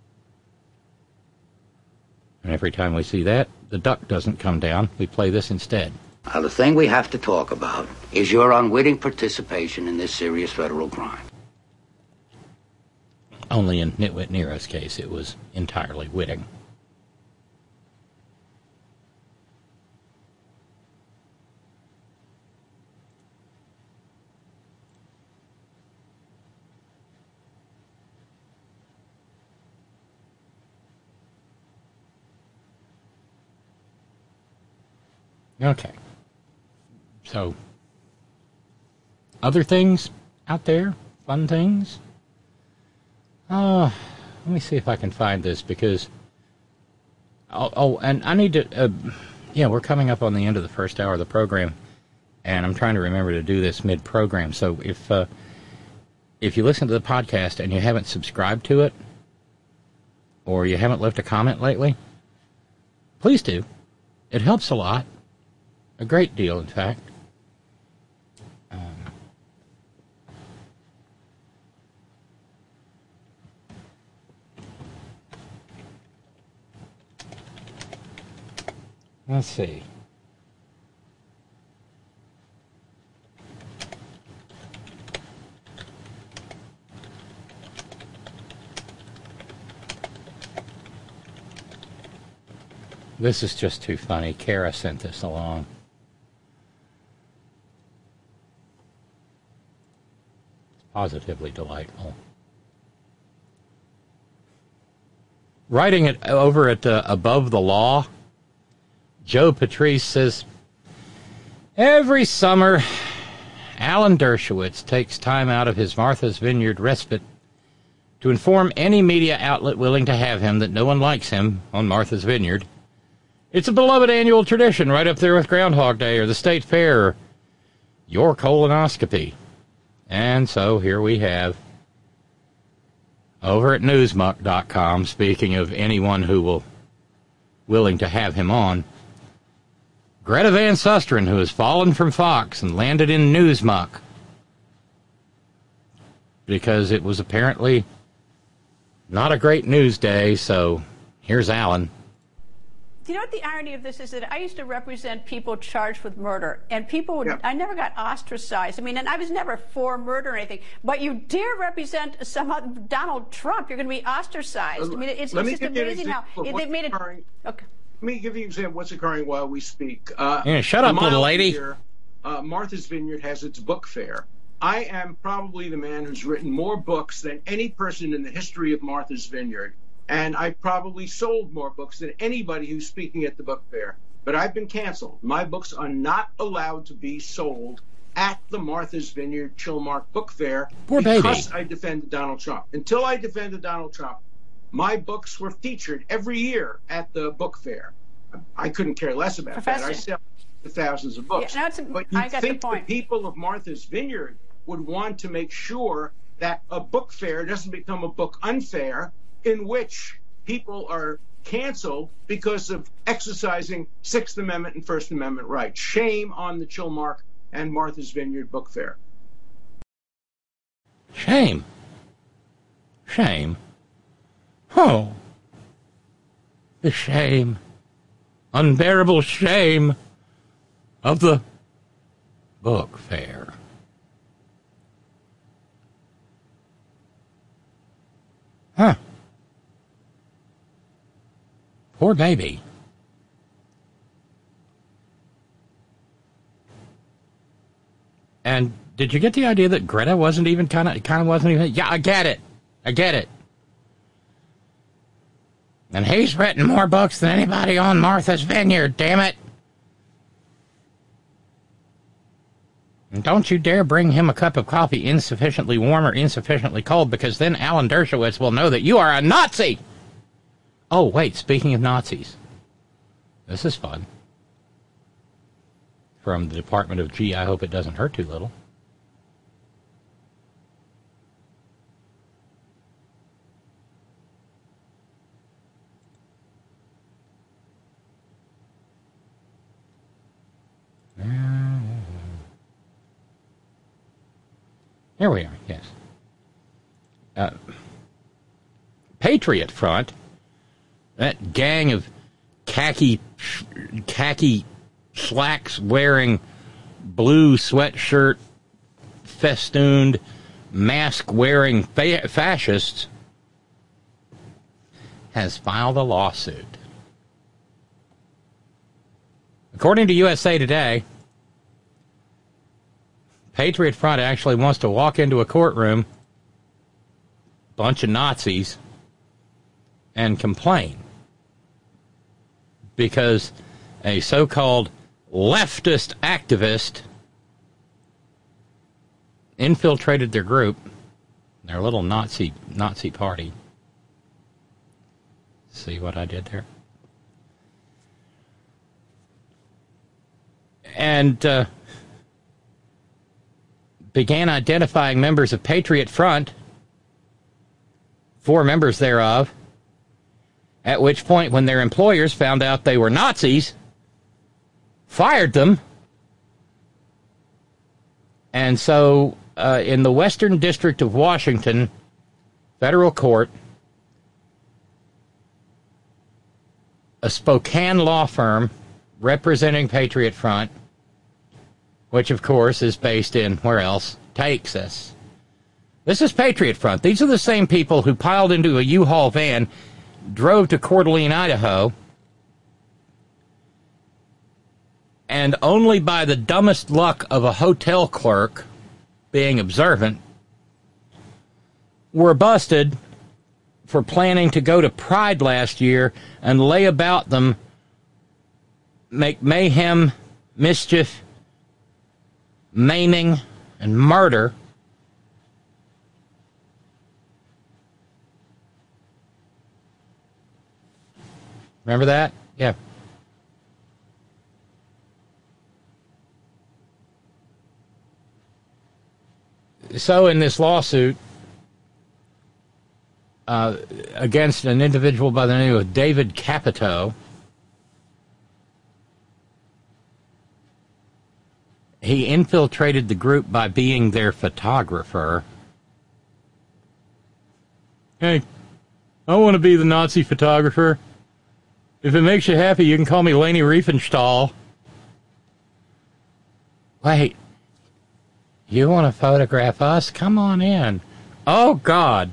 And every time we see that, the duck doesn't come down. We play this instead. Now, the thing we have to talk about is your unwitting participation in this serious federal crime. Only in Nitwit Nero's case, it was entirely witting. Okay. So, other things out there? Fun things? Let me see if I can find this, because... and I need to... we're coming up on the end of the first hour of the program, and I'm trying to remember to do this mid-program. So if you listen to the podcast and you haven't subscribed to it, or you haven't left a comment lately, please do. It helps a lot. A great deal, in fact. Let's see. This is just too funny. Kara sent this along. It's positively delightful. Writing it over at Above the Law, Joe Patrice says, every summer, Alan Dershowitz takes time out of his Martha's Vineyard respite to inform any media outlet willing to have him that no one likes him on Martha's Vineyard. It's a beloved annual tradition right up there with Groundhog Day or the State Fair or your colonoscopy. And so here we have, over at Newsmuck.com, speaking of anyone who will willing to have him on, Greta Van Susteren, who has fallen from Fox and landed in Newsmuck because it was apparently not a great news day. So here's Alan. Do you know what the irony of this is? That I used to represent people charged with murder, and people would, I never got ostracized. I mean, and I was never for murder or anything, but you dare represent Donald Trump, you're going to be ostracized. I mean, it's just amazing how they made it. Okay. Let me give you an example of what's occurring while we speak. Shut up, little lady. Here, Martha's Vineyard has its book fair. I am probably the man who's written more books than any person in the history of Martha's Vineyard. And I probably sold more books than anybody who's speaking at the book fair. But I've been canceled. My books are not allowed to be sold at the Martha's Vineyard Chilmark Book Fair because I defended Donald Trump. Until I defended Donald Trump, my books were featured every year at the book fair. I couldn't care less about that. I sell thousands of books. Yeah, but you think the people of Martha's Vineyard would want to make sure that a book fair doesn't become a book unfair, in which people are canceled because of exercising Sixth Amendment and First Amendment rights. Shame on the Chilmark and Martha's Vineyard Book Fair. Shame. Shame. Oh. The shame. unbearable shame of the book fair. Huh. Poor baby. And did you get the idea that Greta wasn't even kind of wasn't even? Yeah, I get it. And he's written more books than anybody on Martha's Vineyard, damn it. And don't you dare bring him a cup of coffee insufficiently warm or insufficiently cold, because then Alan Dershowitz will know that you are a Nazi. Oh, wait, speaking of Nazis. This is fun. From the Department of Gee, I hope it doesn't hurt too little. Here we are, yes. Patriot Front, that gang of khaki slacks wearing, blue sweatshirt festooned, mask wearing fascists, has filed a lawsuit. According to USA Today, Patriot Front actually wants to walk into a courtroom, bunch of Nazis, and complain because a so-called leftist activist infiltrated their group, their little Nazi party. See what I did there? And began identifying members of Patriot Front, 4 members thereof, at which point, when their employers found out they were Nazis, fired them. And so, in the Western District of Washington, federal court, a Spokane law firm representing Patriot Front, which, of course, is based in, where else? Texas. This is Patriot Front. These are the same people who piled into a U-Haul van, drove to Coeur d'Alene, Idaho, and only by the dumbest luck of a hotel clerk being observant, were busted for planning to go to Pride last year and lay about them, make mayhem, mischief, maiming, and murder. Remember that? Yeah. So in this lawsuit against an individual by the name of David Capito, he infiltrated the group by being their photographer. Hey, I want to be the Nazi photographer. If it makes you happy, you can call me Leni Riefenstahl. Wait, you want to photograph us? Come on in. Oh, God.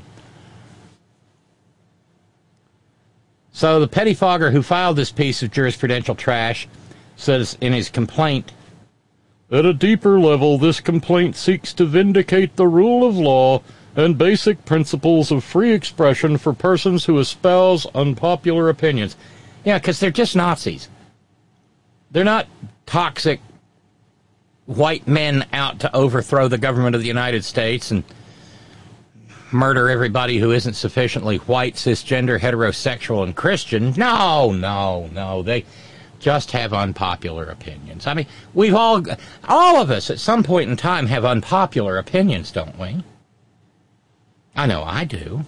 So the pettifogger who filed this piece of jurisprudential trash says in his complaint, "At a deeper level, this complaint seeks to vindicate the rule of law and basic principles of free expression for persons who espouse unpopular opinions." Yeah, because they're just Nazis. They're not toxic white men out to overthrow the government of the United States and murder everybody who isn't sufficiently white, cisgender, heterosexual, and Christian. No. They just have unpopular opinions. I mean, we've all of us at some point in time have unpopular opinions, don't we? I know I do.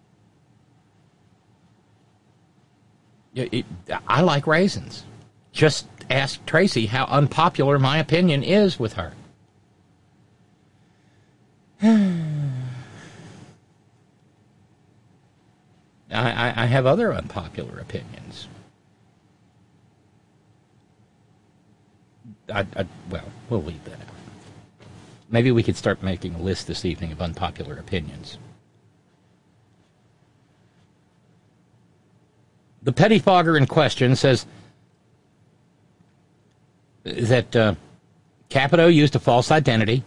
I like raisins. Just ask Tracy how unpopular my opinion is with her. I have other unpopular opinions. well, we'll leave that out. Maybe we could start making a list this evening of unpopular opinions. The pettifogger in question says that Capito used a false identity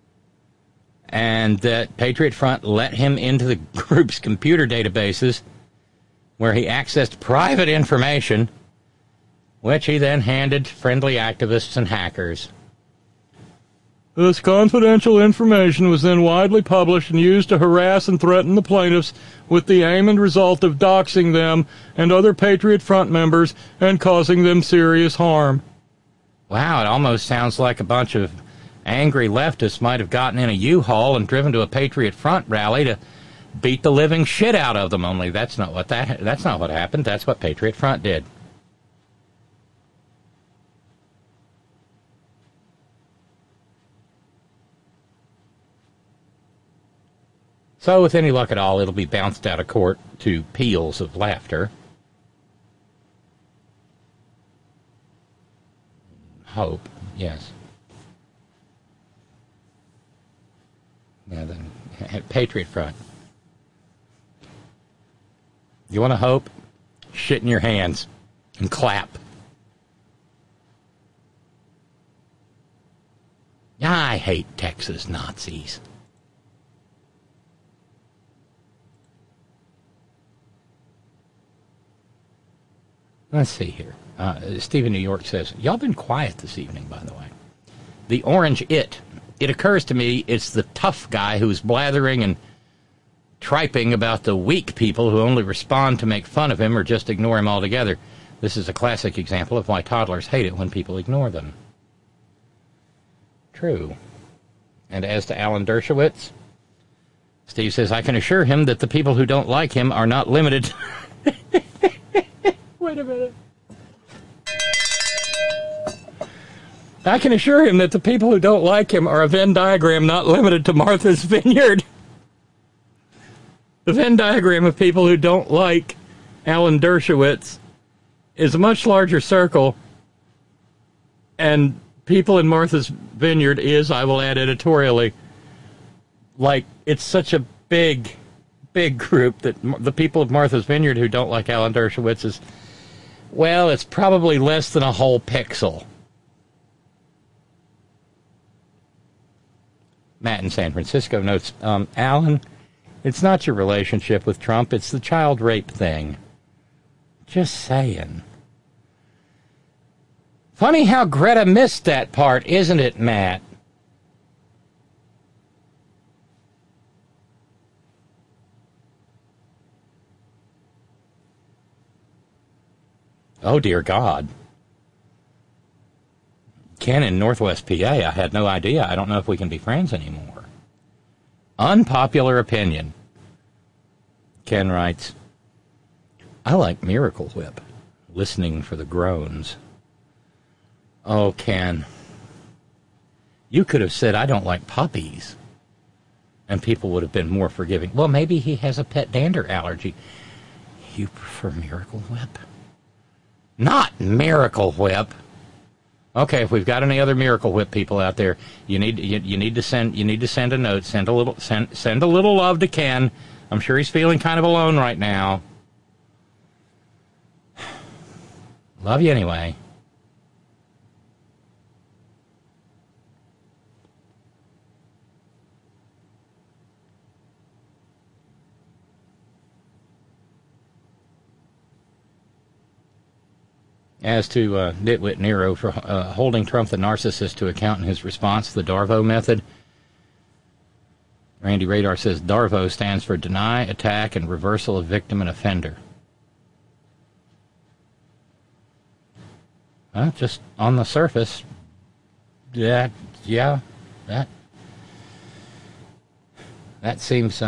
and that Patriot Front let him into the group's computer databases where he accessed private information, which he then handed to friendly activists and hackers. This confidential information was then widely published and used to harass and threaten the plaintiffs with the aim and result of doxing them and other Patriot Front members and causing them serious harm. Wow, it almost sounds like a bunch of angry leftists might have gotten in a U-Haul and driven to a Patriot Front rally to beat the living shit out of them, only that's not what happened. That's what Patriot Front did. So, with any luck at all, it'll be bounced out of court to peals of laughter. Hope, yes. Yeah, then Patriot Front. You want to hope? Shit in your hands and clap. I hate Texas Nazis. Let's see here. Stephen New York says, y'all been quiet this evening, by the way. The orange it. It occurs to me it's the tough guy who's blathering and triping about the weak people who only respond to make fun of him or just ignore him altogether. This is a classic example of why toddlers hate it when people ignore them. True. And as to Alan Dershowitz, Steve says, I can assure him that the people who don't like him are not limited. Wait a minute. I can assure him that the people who don't like him are a Venn diagram not limited to Martha's Vineyard. The Venn diagram of people who don't like Alan Dershowitz is a much larger circle, and people in Martha's Vineyard is, I will add editorially, like, it's such a big group that the people of Martha's Vineyard who don't like Alan Dershowitz is, well, it's probably less than a whole pixel. Matt in San Francisco notes, Alan, it's not your relationship with Trump, it's the child rape thing. Just saying. Funny how Greta missed that part, isn't it, Matt? Oh, dear God. Ken in Northwest PA, I had no idea. I don't know if we can be friends anymore. Unpopular opinion. Ken writes, I like Miracle Whip, listening for the groans. Oh, Ken, you could have said, I don't like puppies, and people would have been more forgiving. Well, maybe he has a pet dander allergy. You prefer Miracle Whip? Not Miracle Whip. Okay, if we've got any other Miracle Whip people out there, you need to send a note, send a little love to Ken. I'm sure he's feeling kind of alone right now. Love you anyway. As to Nitwit Nero for holding Trump the narcissist to account in his response to the Darvo method, Randy Radar says Darvo stands for Deny, Attack, and Reversal of Victim and Offender. Well, just on the surface, that seems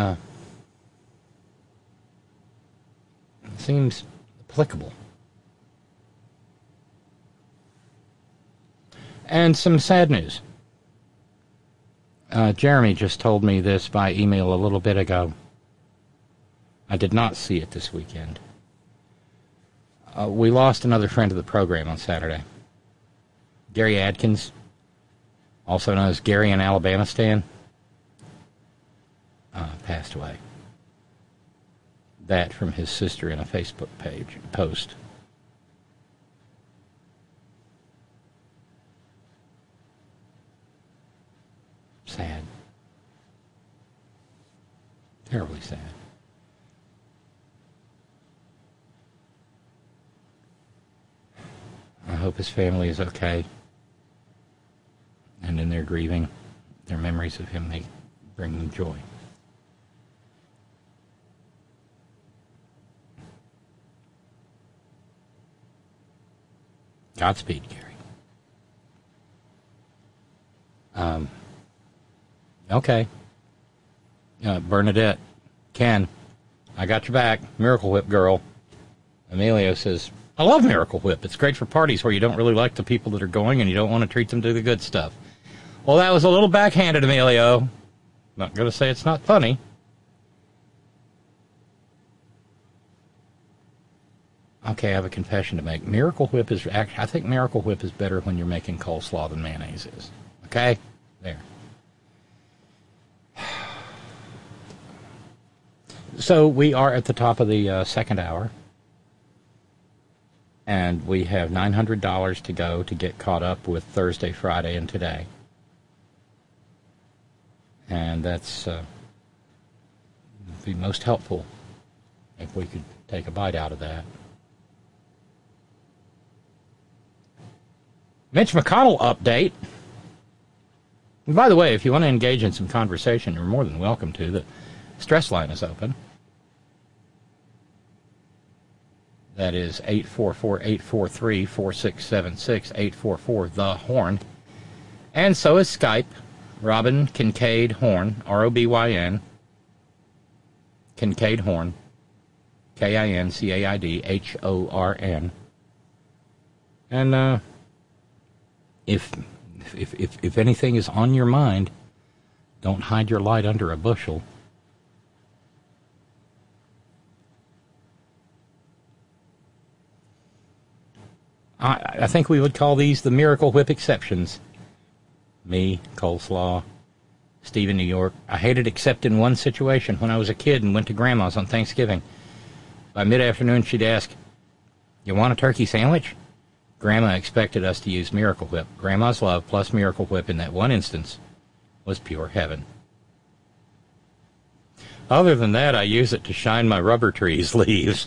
applicable. And some sad news. Jeremy just told me this by email a little bit ago. I did not see it this weekend. We lost another friend of the program on Saturday. Gary Adkins, also known as Gary in Alabama-stan, passed away. That from his sister in a Facebook post. Sad. Terribly sad. I hope his family is okay. And in their grieving, their memories of him may bring them joy. Godspeed, Gary. Okay. Bernadette, Ken, I got your back. Miracle Whip girl. Emilio says, I love Miracle Whip. It's great for parties where you don't really like the people that are going and you don't want to treat them to the good stuff. Well, that was a little backhanded, Emilio. Not going to say it's not funny. Okay, I have a confession to make. Miracle Whip is I think Miracle Whip is better when you're making coleslaw than mayonnaise is. Okay? There. So we are at the top of the second hour. And we have $900 to go to get caught up with Thursday, Friday, and today. And that's be most helpful if we could take a bite out of that. Mitch McConnell update. And by the way, if you want to engage in some conversation, you're more than welcome to. The stress line is open. That is 844-843-4676, 844-THE-HORN. And so is Skype. Robin Kincaid Horn, R-O-B-Y-N, Kincaid Horn, K-I-N-C-A-I-D-H-O-R-N. And if anything is on your mind, don't hide your light under a bushel. I think we would call these the Miracle Whip exceptions. Me, coleslaw, Steve in New York. I hated except in one situation when I was a kid and went to Grandma's on Thanksgiving. By mid-afternoon, she'd ask, "You want a turkey sandwich?" Grandma expected us to use Miracle Whip. Grandma's love plus Miracle Whip in that one instance was pure heaven. Other than that, I use it to shine my rubber tree's leaves.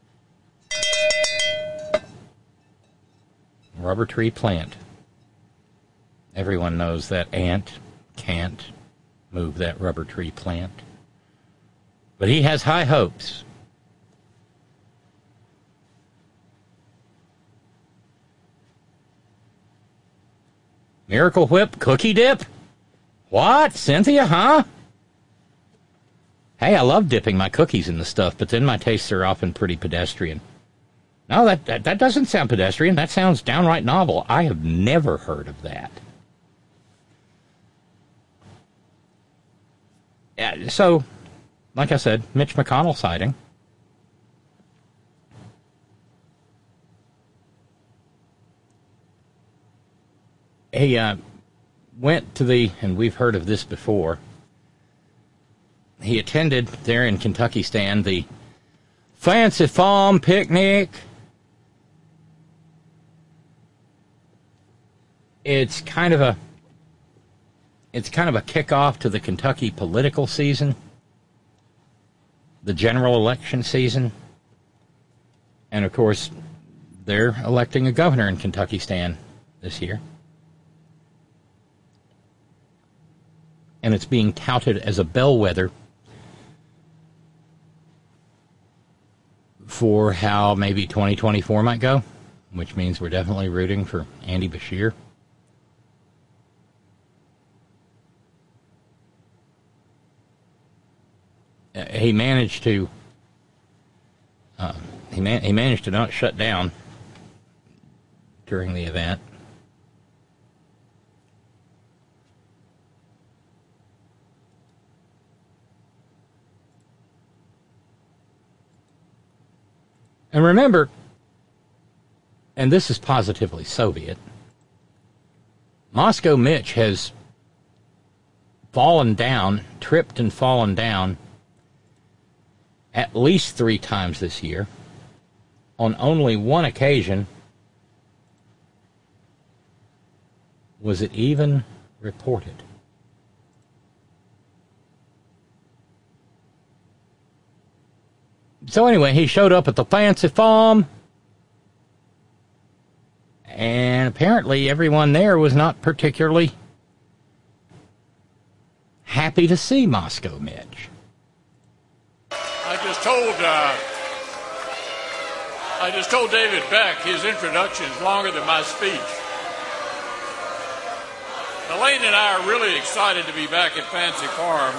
Rubber tree plant. Everyone knows that ant can't move that rubber tree plant. But he has high hopes. Miracle Whip cookie dip? What? Cynthia, huh? Hey, I love dipping my cookies in the stuff, but then my tastes are often pretty pedestrian. No, that doesn't sound pedestrian. That sounds downright novel. I have never heard of that. Yeah, so, like I said, Mitch McConnell sighting. He went to the, and we've heard of this before, he attended there in Kentucky Stand the Fancy Farm Picnic. It's kind of a kickoff to the Kentucky political season, the general election season. And, of course, they're electing a governor in Kentucky Stand this year. And it's being touted as a bellwether for how maybe 2024 might go, which means we're definitely rooting for Andy Beshear. He managed to not shut down during the event. And remember, and this is positively Soviet, Moscow Mitch has fallen down, tripped and fallen down at least 3 times this year. On only one occasion was it even reported. So anyway, he showed up at the fancy farm, and apparently everyone there was not particularly happy to see Moscow Mitch. I just told David Beck his introduction is longer than my speech. Elaine and I are really excited to be back at Fancy Farm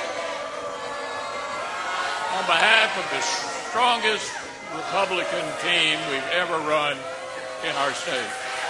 on behalf of the strongest Republican team we've ever run in our state.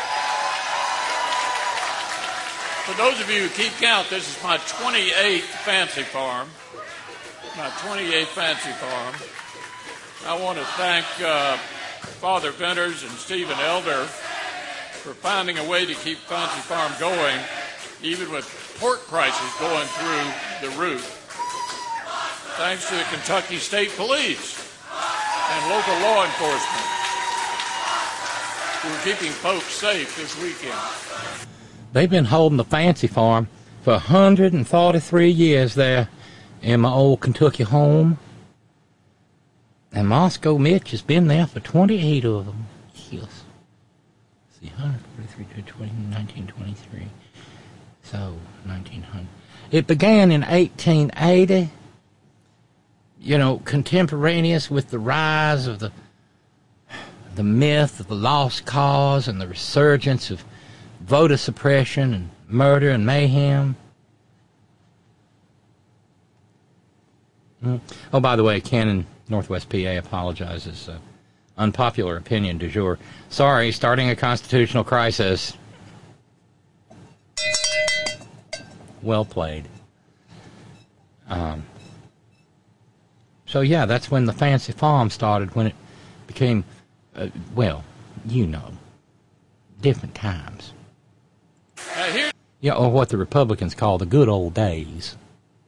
For those of you who keep count, this is my 28th Fancy Farm. My 28th Fancy Farm. I want to thank Father Venters and Stephen Elder for finding a way to keep Fancy Farm going, even with pork prices going through the roof. Thanks to the Kentucky State Police and local law enforcement who are keeping folks safe this weekend. They've been holding the Fancy Farm for 143 years there in my old Kentucky home. And Moscow Mitch has been there for 28 of them. Yes. See, 143 to 1923. So, 1900. It began in 1880. You know, contemporaneous with the rise of the myth of the lost cause and the resurgence of voter suppression and murder and mayhem. Oh, by the way, Ken in Northwest PA apologizes. Unpopular opinion du jour. Sorry, starting a constitutional crisis. Well played. So, yeah, that's when the Fancy Farm started, when it became, well, you know, different times. Yeah, or what the Republicans call the good old days.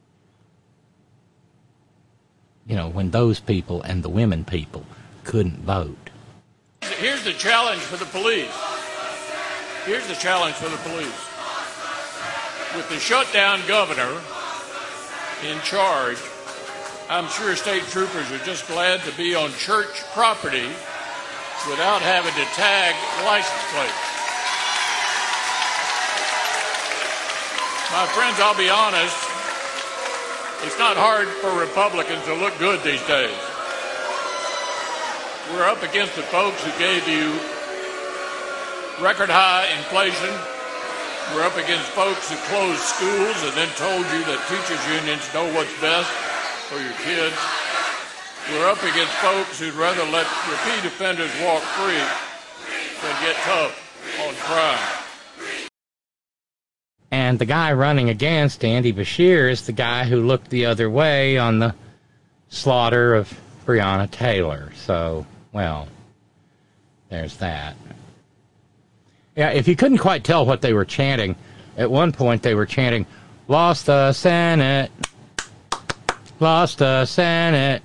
You know, when those people and the women people couldn't vote. Here's the challenge for the police. Here's the challenge for the police. With the shutdown governor in charge, I'm sure state troopers are just glad to be on church property without having to tag license plates. My friends, I'll be honest, it's not hard for Republicans to look good these days. We're up against the folks who gave you record high inflation. We're up against folks who closed schools and then told you that teachers' unions know what's best for your kids. We're up against folks who'd rather let repeat offenders walk free than get tough on crime. And the guy running against Andy Beshear is the guy who looked the other way on the slaughter of Breonna Taylor. So, well, there's that. Yeah, if you couldn't quite tell what they were chanting, at one point they were chanting, "Lost the Senate, lost the Senate."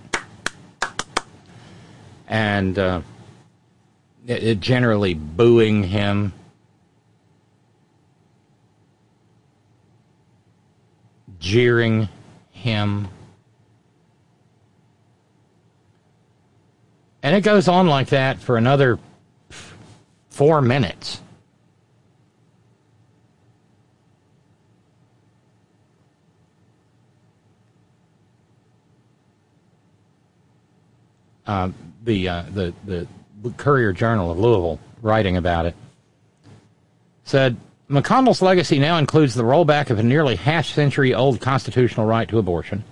And it generally booing him. Jeering him. And it goes on like that for another 4 minutes. The Courier-Journal of Louisville, writing about it, said, McConnell's legacy now includes the rollback of a nearly half-century-old constitutional right to abortion,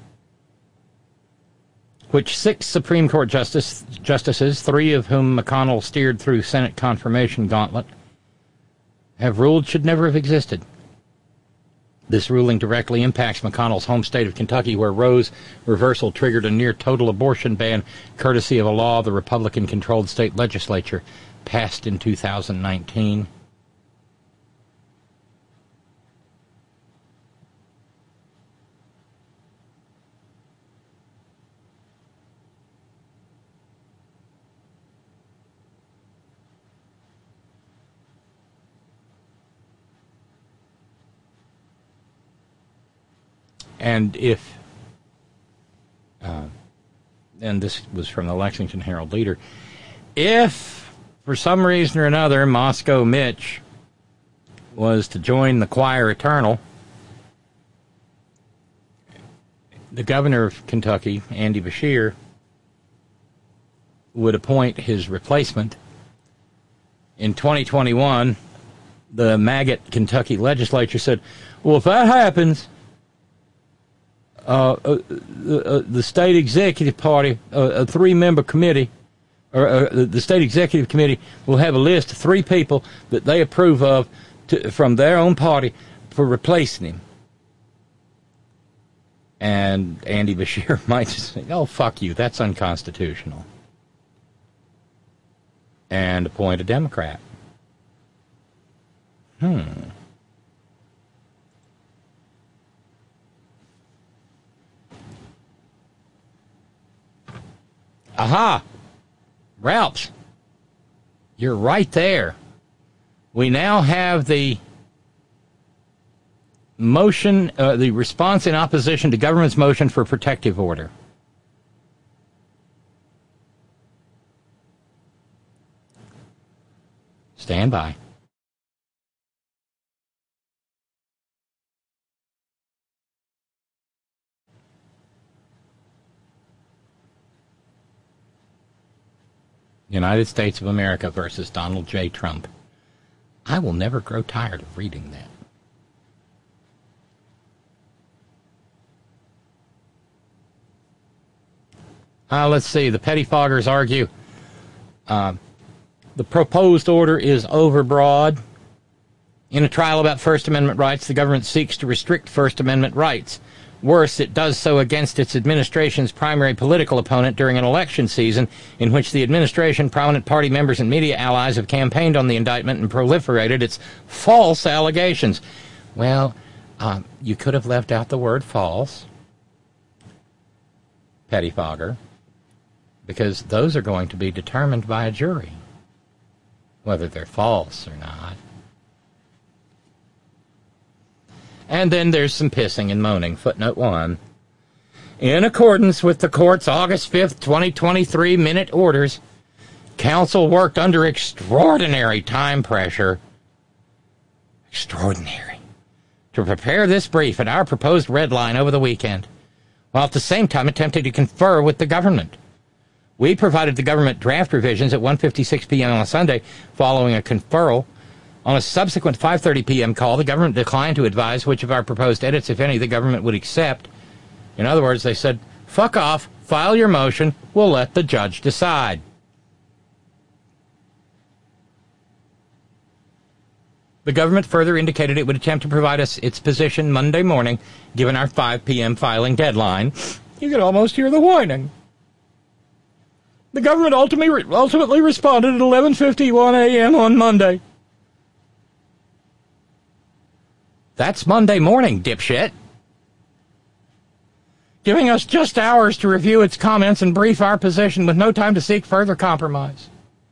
which 6 Supreme Court justices, 3 of whom McConnell steered through Senate confirmation gauntlet, have ruled should never have existed. This ruling directly impacts McConnell's home state of Kentucky, where Roe's reversal triggered a near-total abortion ban, courtesy of a law the Republican-controlled state legislature passed in 2019. And if, and this was from the Lexington Herald Leader, if for some reason or another Moscow Mitch was to join the choir eternal, the governor of Kentucky, Andy Beshear, would appoint his replacement. In 2021, the maggot Kentucky legislature said, well, if that happens, the state executive party, a three-member committee, or the state executive committee will have a list of 3 people that they approve of from their own party for replacing him. And Andy Beshear might just say, oh, fuck you, that's unconstitutional. And appoint a Democrat. Aha! Ralphs, you're right there. We now have the motion, the response in opposition to government's motion for protective order. Stand by. United States of America versus Donald J. Trump. I will never grow tired of reading that. Let's see. The pettifoggers argue the proposed order is overbroad. In a trial about First Amendment rights, the government seeks to restrict First Amendment rights. Worse, it does so against its administration's primary political opponent during an election season in which the administration, prominent party members, and media allies have campaigned on the indictment and proliferated its false allegations. Well, you could have left out the word false, pettifogger, because those are going to be determined by a jury, whether they're false or not. And then there's some pissing and moaning. Footnote 1. In accordance with the court's August 5th, 2023 minute orders, counsel worked under extraordinary time pressure. Extraordinary. To prepare this brief and our proposed red line over the weekend, while at the same time attempting to confer with the government. We provided the government draft revisions at 1:56 p.m. on Sunday following a conferral. On a subsequent 5:30 p.m. call, the government declined to advise which of our proposed edits, if any, the government would accept. In other words, they said, fuck off, file your motion, we'll let the judge decide. The government further indicated it would attempt to provide us its position Monday morning, given our 5 p.m. filing deadline. You could almost hear the whining. The government ultimately responded at 11:51 a.m. on Monday. That's Monday morning, dipshit. Giving us just hours to review its comments and brief our position with no time to seek further compromise.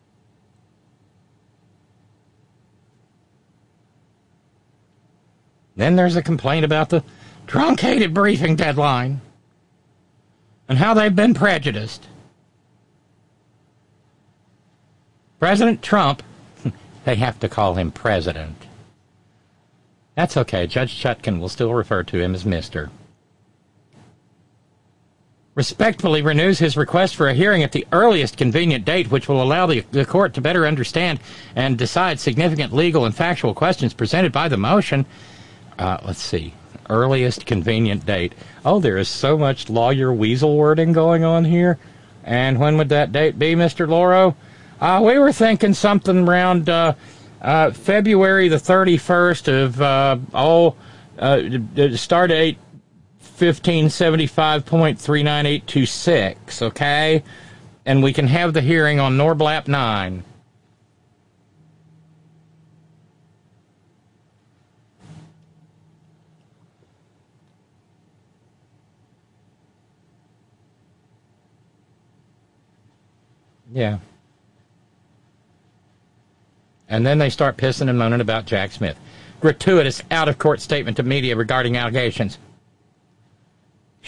Then there's a complaint about the truncated briefing deadline and how they've been prejudiced. President Trump, they have to call him president. That's okay. Judge Chutkan will still refer to him as Mr. Respectfully renews his request for a hearing at the earliest convenient date, which will allow the court to better understand and decide significant legal and factual questions presented by the motion. Let's see. Earliest convenient date. Oh, there is so much lawyer weasel wording going on here. And when would that date be, Mr. Loro? We were thinking something around February the 31st of start date 1575.39826, okay? And we can have the hearing on Norblap 9. Yeah. And then they start pissing and moaning about Jack Smith. Gratuitous out-of-court statement to media regarding allegations.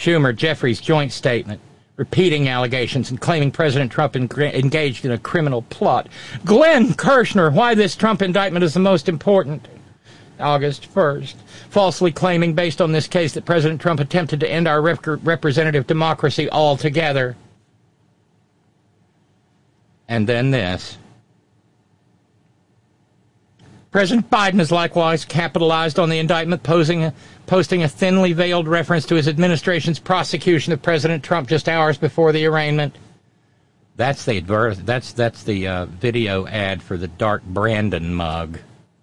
Schumer, Jeffries joint statement, repeating allegations and claiming President Trump engaged in a criminal plot. Glenn Kirshner, why this Trump indictment is the most important. August 1st, falsely claiming based on this case that President Trump attempted to end our representative democracy altogether. And then this. President Biden has likewise capitalized on the indictment, posting a thinly veiled reference to his administration's prosecution of President Trump just hours before the arraignment. That's the video ad for the Dark Brandon mug.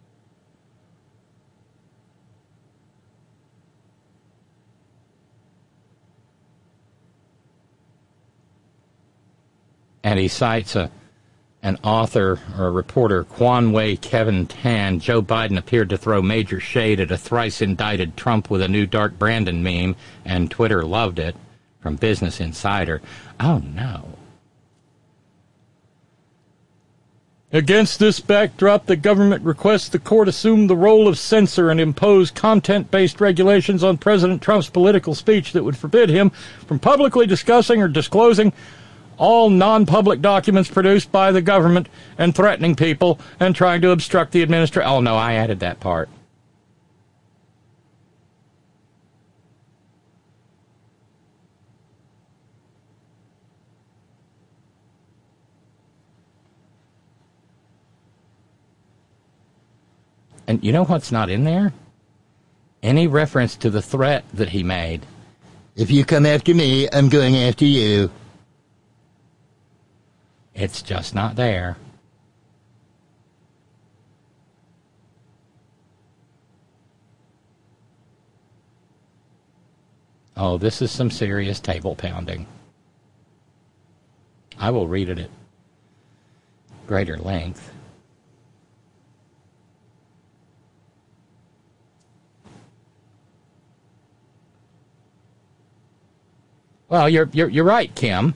And he cites an author or a reporter, Quanway Kevin Tan. Joe Biden appeared to throw major shade at a thrice-indicted Trump with a new Dark Brandon meme, and Twitter loved it, from Business Insider. Oh, no. Against this backdrop, the government requests the court assume the role of censor and impose content-based regulations on President Trump's political speech that would forbid him from publicly discussing or disclosing all non-public documents produced by the government and threatening people and trying to obstruct the administration. Oh, no, I added that part. And you know what's not in there? Any reference to the threat that he made. If you come after me, I'm going after you. It's just not there. Oh, this is some serious table pounding. I will read it at greater length. Well, you're right, Kim.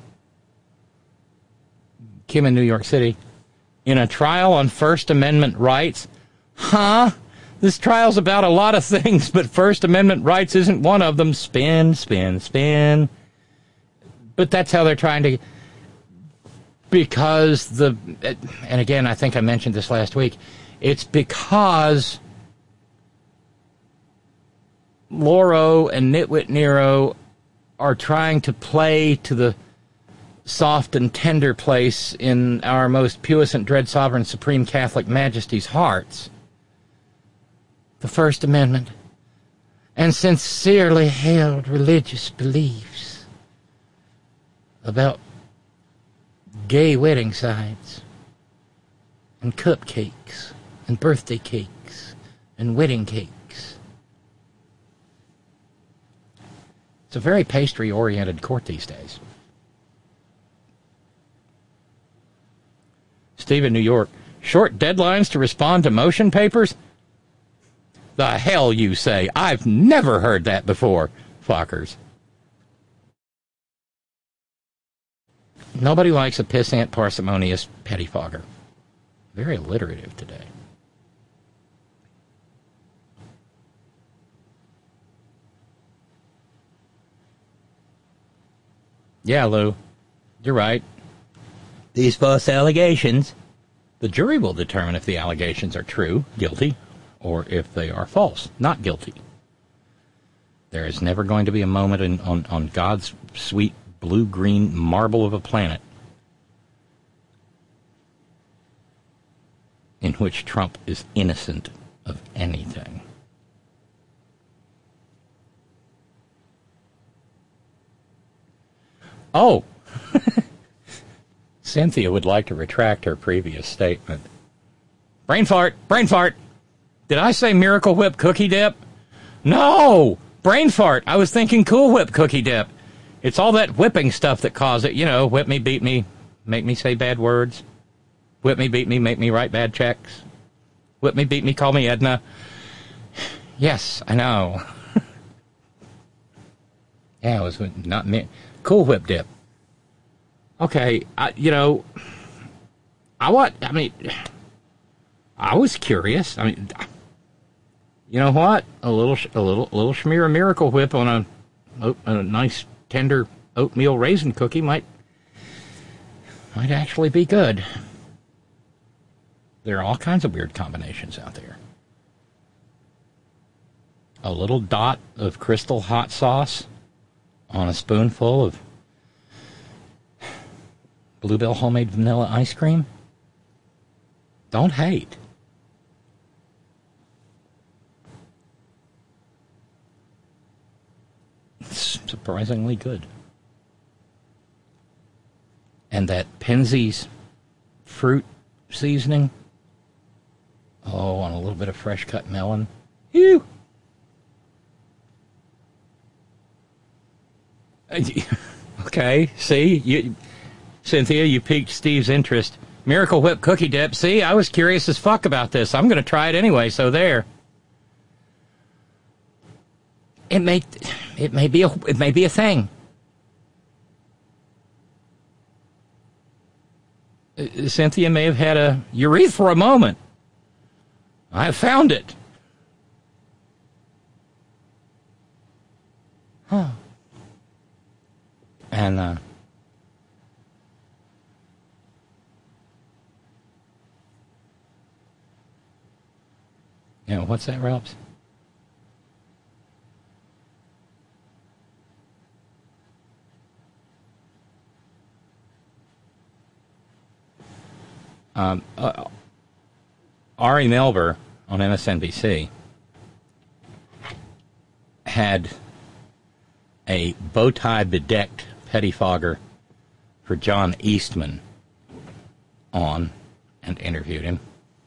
Kim in New York City. In a trial on First Amendment rights? Huh? This trial's about a lot of things, but First Amendment rights isn't one of them. Spin, spin, spin. But that's how they're trying to... Because and again, I think I mentioned this last week, it's because Lauro and Nitwit Nero are trying to play to the soft and tender place in our most puissant, dread, sovereign, supreme Catholic Majesty's hearts, the First Amendment, and sincerely held religious beliefs about gay wedding sides and cupcakes and birthday cakes and wedding cakes. It's a very pastry-oriented court these days. Steve in New York. Short deadlines to respond to motion papers? The hell you say? I've never heard that before, fuckers. Nobody likes a pissant, parsimonious pettifogger. Very alliterative today. Yeah, Lou. You're right. These false allegations, the jury will determine if the allegations are true, guilty, or if they are false, not guilty. There is never going to be a moment on God's sweet blue-green marble of a planet in which Trump is innocent of anything. Oh! Cynthia would like to retract her previous statement. Brain fart! Brain fart! Did I say Miracle Whip cookie dip? No! Brain fart! I was thinking Cool Whip cookie dip. It's all that whipping stuff that caused it. You know, whip me, beat me, make me say bad words. Whip me, beat me, make me write bad checks. Whip me, beat me, call me Edna. Yes, I know. Yeah, it was not me. Cool Whip dip. Okay, I was curious. I mean, you know what? A little smear of Miracle Whip on a a nice tender oatmeal raisin cookie might actually be good. There are all kinds of weird combinations out there. A little dot of Crystal hot sauce on a spoonful of Bluebell homemade vanilla ice cream. Don't hate. It's surprisingly good. And that Penzeys fruit seasoning. Oh, and a little bit of fresh cut melon. Ew. Okay, see, Cynthia, you piqued Steve's interest. Miracle Whip cookie dip. See, I was curious as fuck about this. I'm going to try it anyway, so there. It may be a thing. Cynthia may have had a urethra moment. I found it. Huh. And, what's that, Ralphs? Ari Melber on MSNBC had a bow tie bedecked pettifogger for John Eastman on and interviewed him.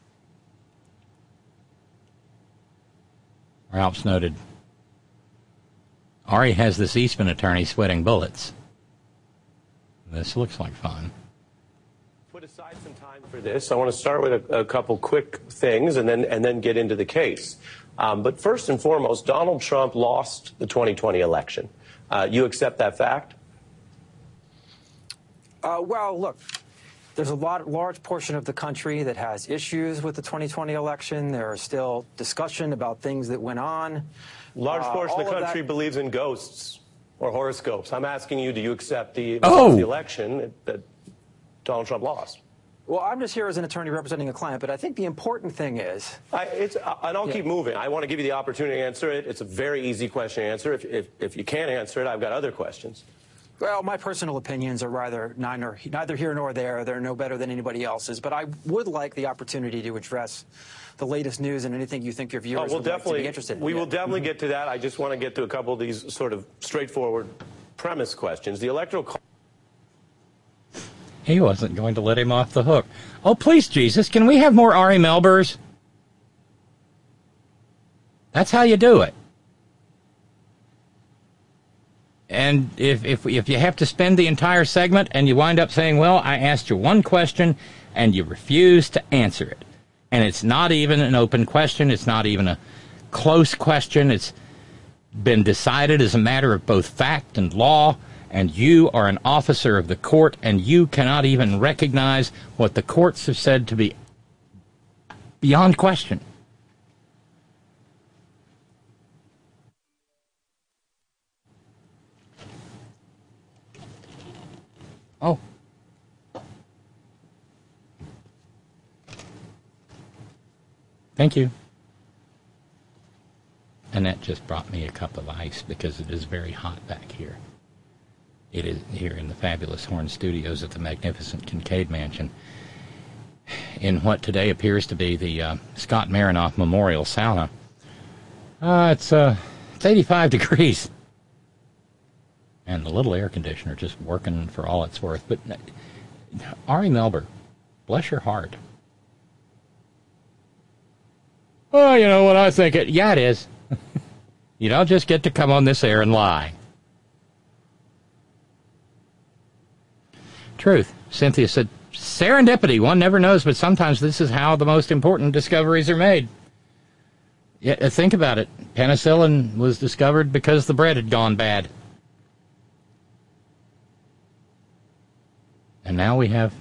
Ralphs noted, Ari has this Eastman attorney sweating bullets. This looks like fun. Put aside some time for this. I want to start with a couple quick things and then get into the case. But first and foremost, Donald Trump lost the 2020 election. You accept that fact? Well, look, there's a large portion of the country that has issues with the 2020 election. There are still discussion about things that went on. Large portion of the country believes in ghosts or horoscopes. I'm asking you, do you accept the election that Donald Trump lost? Well, I'm just here as an attorney representing a client, but I think the important thing is... and I'll keep moving. I want to give you the opportunity to answer it. It's a very easy question to answer. If you can't answer it, I've got other questions. Well, my personal opinions are rather neither here nor there. They're no better than anybody else's. But I would like the opportunity to address the latest news and anything you think your viewers would like to be interested in. We will definitely get to that. I just want to get to a couple of these sort of straightforward premise questions. The electoral... He wasn't going to let him off the hook. Oh, please, Jesus, can we have more Ari Melbers? That's how you do it. And if you have to spend the entire segment and you wind up saying, well, I asked you one question and you refuse to answer it, and it's not even an open question, it's not even a close question, it's been decided as a matter of both fact and law, and you are an officer of the court and you cannot even recognize what the courts have said to be beyond question. Oh. Thank you. Annette just brought me a cup of ice because it is very hot back here. It is here in the fabulous Horn Studios at the magnificent Kincaid Mansion in what today appears to be the Scott Marinoff Memorial Sauna. It's 85 degrees. And the little air conditioner just working for all it's worth. But Ari Melber, bless your heart. Well, you know what I think it... Yeah, it is. You don't just get to come on this air and lie. Truth. Cynthia said, serendipity, one never knows, but sometimes this is how the most important discoveries are made. Yeah, think about it. Penicillin was discovered because the bread had gone bad. And now we have...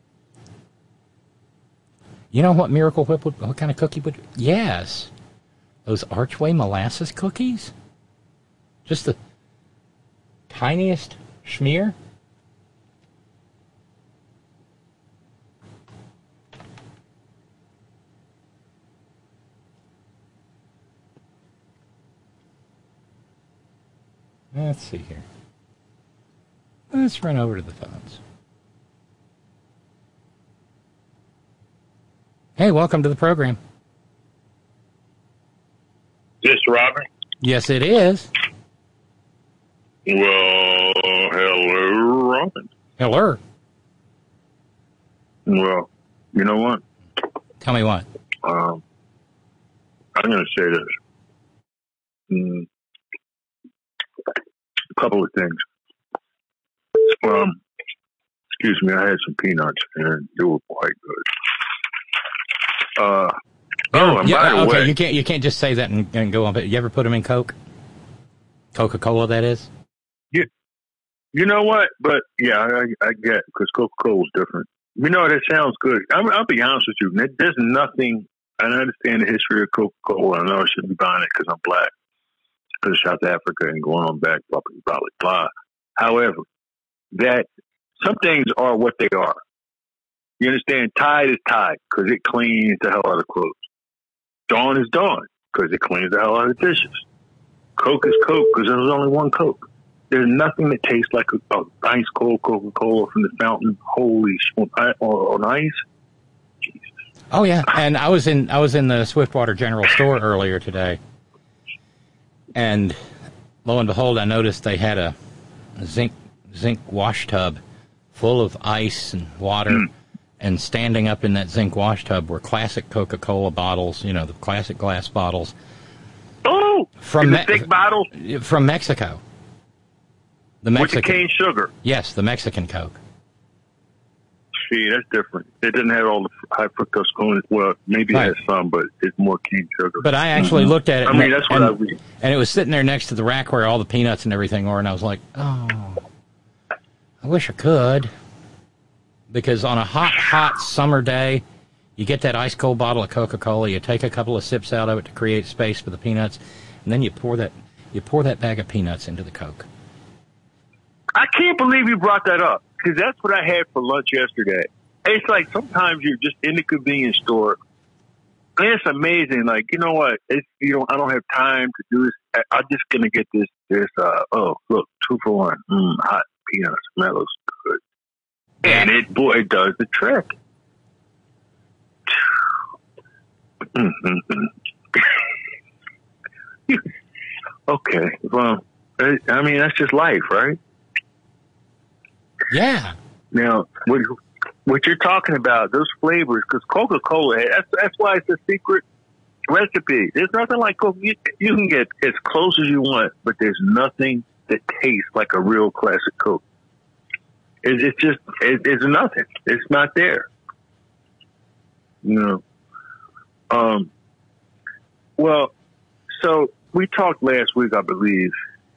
You know what Miracle Whip would... What kind of cookie would... Yes. Those Archway molasses cookies? Just Tiniest schmear? Let's see here. Let's run over to the phones. Hey, welcome to the program. This Robert? Yes, it is. Well, hello, Robin. Hello. Well, you know what? Tell me what. I'm going to say this. A couple of things. Excuse me, I had some peanuts, and they were quite good. And by the way, you can't just say that and go on. But you ever put them in Coke? Coca-Cola, that is. Yeah. You know what? But yeah, I get, because Coca-Cola is different. You know, that sounds good. I'll be honest with you. There's nothing. I understand the history of Coca-Cola. I know I shouldn't be buying it because I'm black, because of South Africa and going on back, blah blah blah blah. However, that some things are what they are. You understand? Tide is Tide because it cleans the hell out of clothes. Dawn is Dawn because it cleans the hell out of dishes. Coke is Coke because there's only one Coke. There's nothing that tastes like a ice cold Coca-Cola from the fountain. Holy shit! On ice. Jesus. Oh yeah, and I was in the Swiftwater General Store earlier today, and lo and behold, I noticed they had a zinc wash tub full of ice and water, and standing up in that zinc wash tub were classic Coca-Cola bottles, you know, the classic glass bottles. Oh, from the thick bottles from Mexico. With the cane sugar. Yes, the Mexican Coke. See, that's different. It didn't have all the high fructose corn. Well, maybe it has some, but it's more cane sugar. But I actually looked at it. I mean, that's what I read. And it was sitting there next to the rack where all the peanuts and everything were, and I was like, oh, I wish I could. Because on a hot summer day, you get that ice cold bottle of Coca-Cola, you take a couple of sips out of it to create space for the peanuts, and then you pour that bag of peanuts into the Coke. I can't believe you brought that up, because that's what I had for lunch yesterday. It's like sometimes you're just in the convenience store, and it's amazing. Like, you know what? I don't have time to do this. I'm just gonna get this. Oh, look, 2 for 1. Hot peanuts. That looks good, and it does the trick. Okay, well, I mean, that's just life, right? Yeah. Now, what you're talking about, those flavors, because Coca-Cola, that's why it's a secret recipe. There's nothing like Coke. You can get as close as you want, but there's nothing that tastes like a real classic Coke. It's nothing. It's not there. You know. Well, so we talked last week, I believe,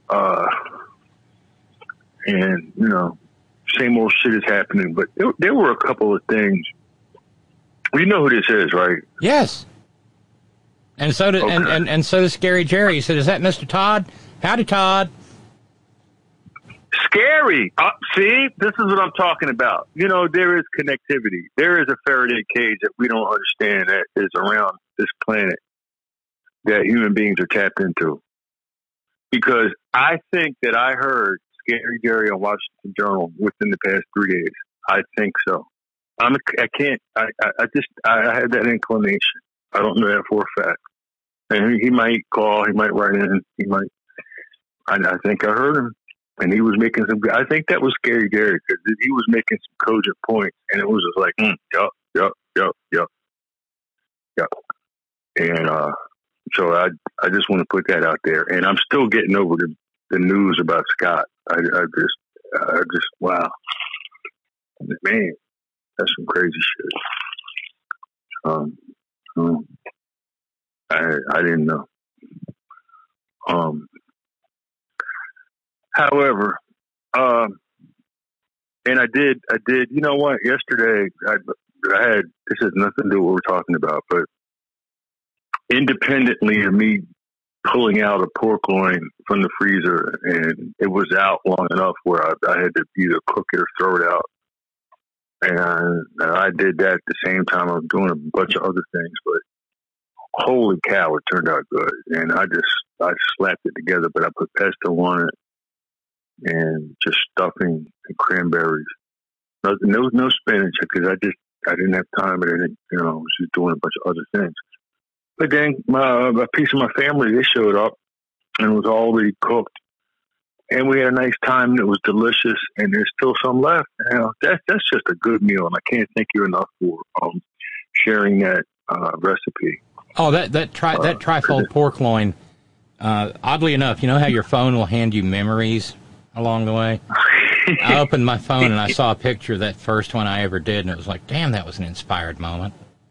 and, you know, same old shit is happening, but there were a couple of things. You know who this is, right? Yes. And so did, okay. and so does Scary Jerry. He said, "Is that Mr. Todd? Howdy, Todd." Scary. See, this is what I'm talking about. You know, there is connectivity. There is a Faraday cage that we don't understand that is around this planet that human beings are tapped into. Because I think that I heard Scary Jerry on Washington Journal within the past 3 days. I think so. I had that inclination. I don't know that for a fact. And he might call, he might write in, I think I heard him. And he was making I think that was Scary Jerry, because he was making some cogent points, and it was just like, yup. And so I just want to put that out there. And I'm still getting over the news about Scott. I just, wow. Man, that's some crazy shit. I didn't know. However, and I did, you know what, yesterday I had, this has nothing to do with what we're talking about, but independently of me pulling out a pork loin from the freezer, and it was out long enough where I had to either cook it or throw it out. And I did that at the same time I was doing a bunch of other things, but holy cow, it turned out good. And I slapped it together, but I put pesto on it and just stuffing and cranberries. There was no spinach because I didn't have time, and I was just doing a bunch of other things. But then a piece of my family, they showed up, and it was already cooked. And we had a nice time, and it was delicious, and there's still some left. That's just a good meal, and I can't thank you enough for sharing that recipe. Oh, that trifold pork loin, oddly enough, you know how your phone will hand you memories along the way? I opened my phone, and I saw a picture of that first one I ever did, and it was like, damn, that was an inspired moment.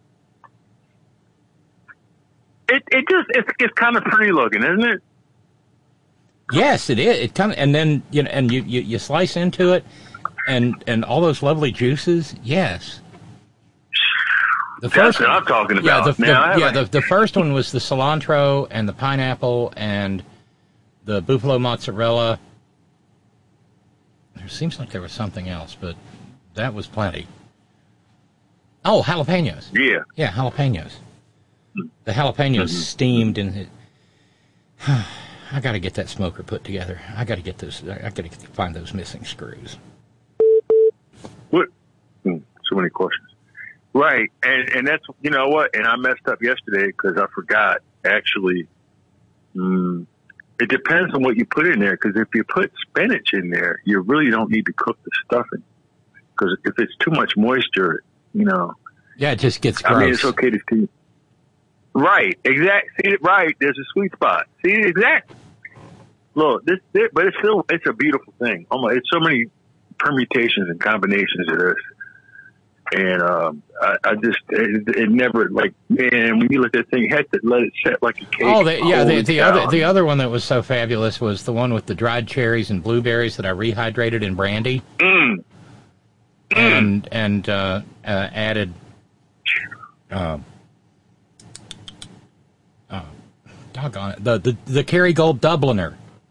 It's kind of pretty looking, isn't it? Yes, it is. It kind of, and then you slice into it, and all those lovely juices. Yes, That's what I'm talking about. The first one was the cilantro and the pineapple and the buffalo mozzarella. There seems like there was something else, but that was plenty. Oh, jalapenos. Yeah, jalapenos. The jalapenos steamed in it. I got to get that smoker put together. I got to get those. I got to find those missing screws. What? So many questions. Right, and that's, you know what? And I messed up yesterday because I forgot. Actually, it depends on what you put in there. Because if you put spinach in there, you really don't need to cook the stuffing. Because if it's too much moisture, yeah, it just gets gross. I mean, it's okay to see. Right, exactly. Right, there's a sweet spot. See, exactly. Look, but it's a beautiful thing. It's so many permutations and combinations of this, and it never, like, man, when you look at that thing, you had to let it set like a cake. Oh, the other one that was so fabulous was the one with the dried cherries and blueberries that I rehydrated in brandy, and added. Doggone it. The Kerrygold Dubliner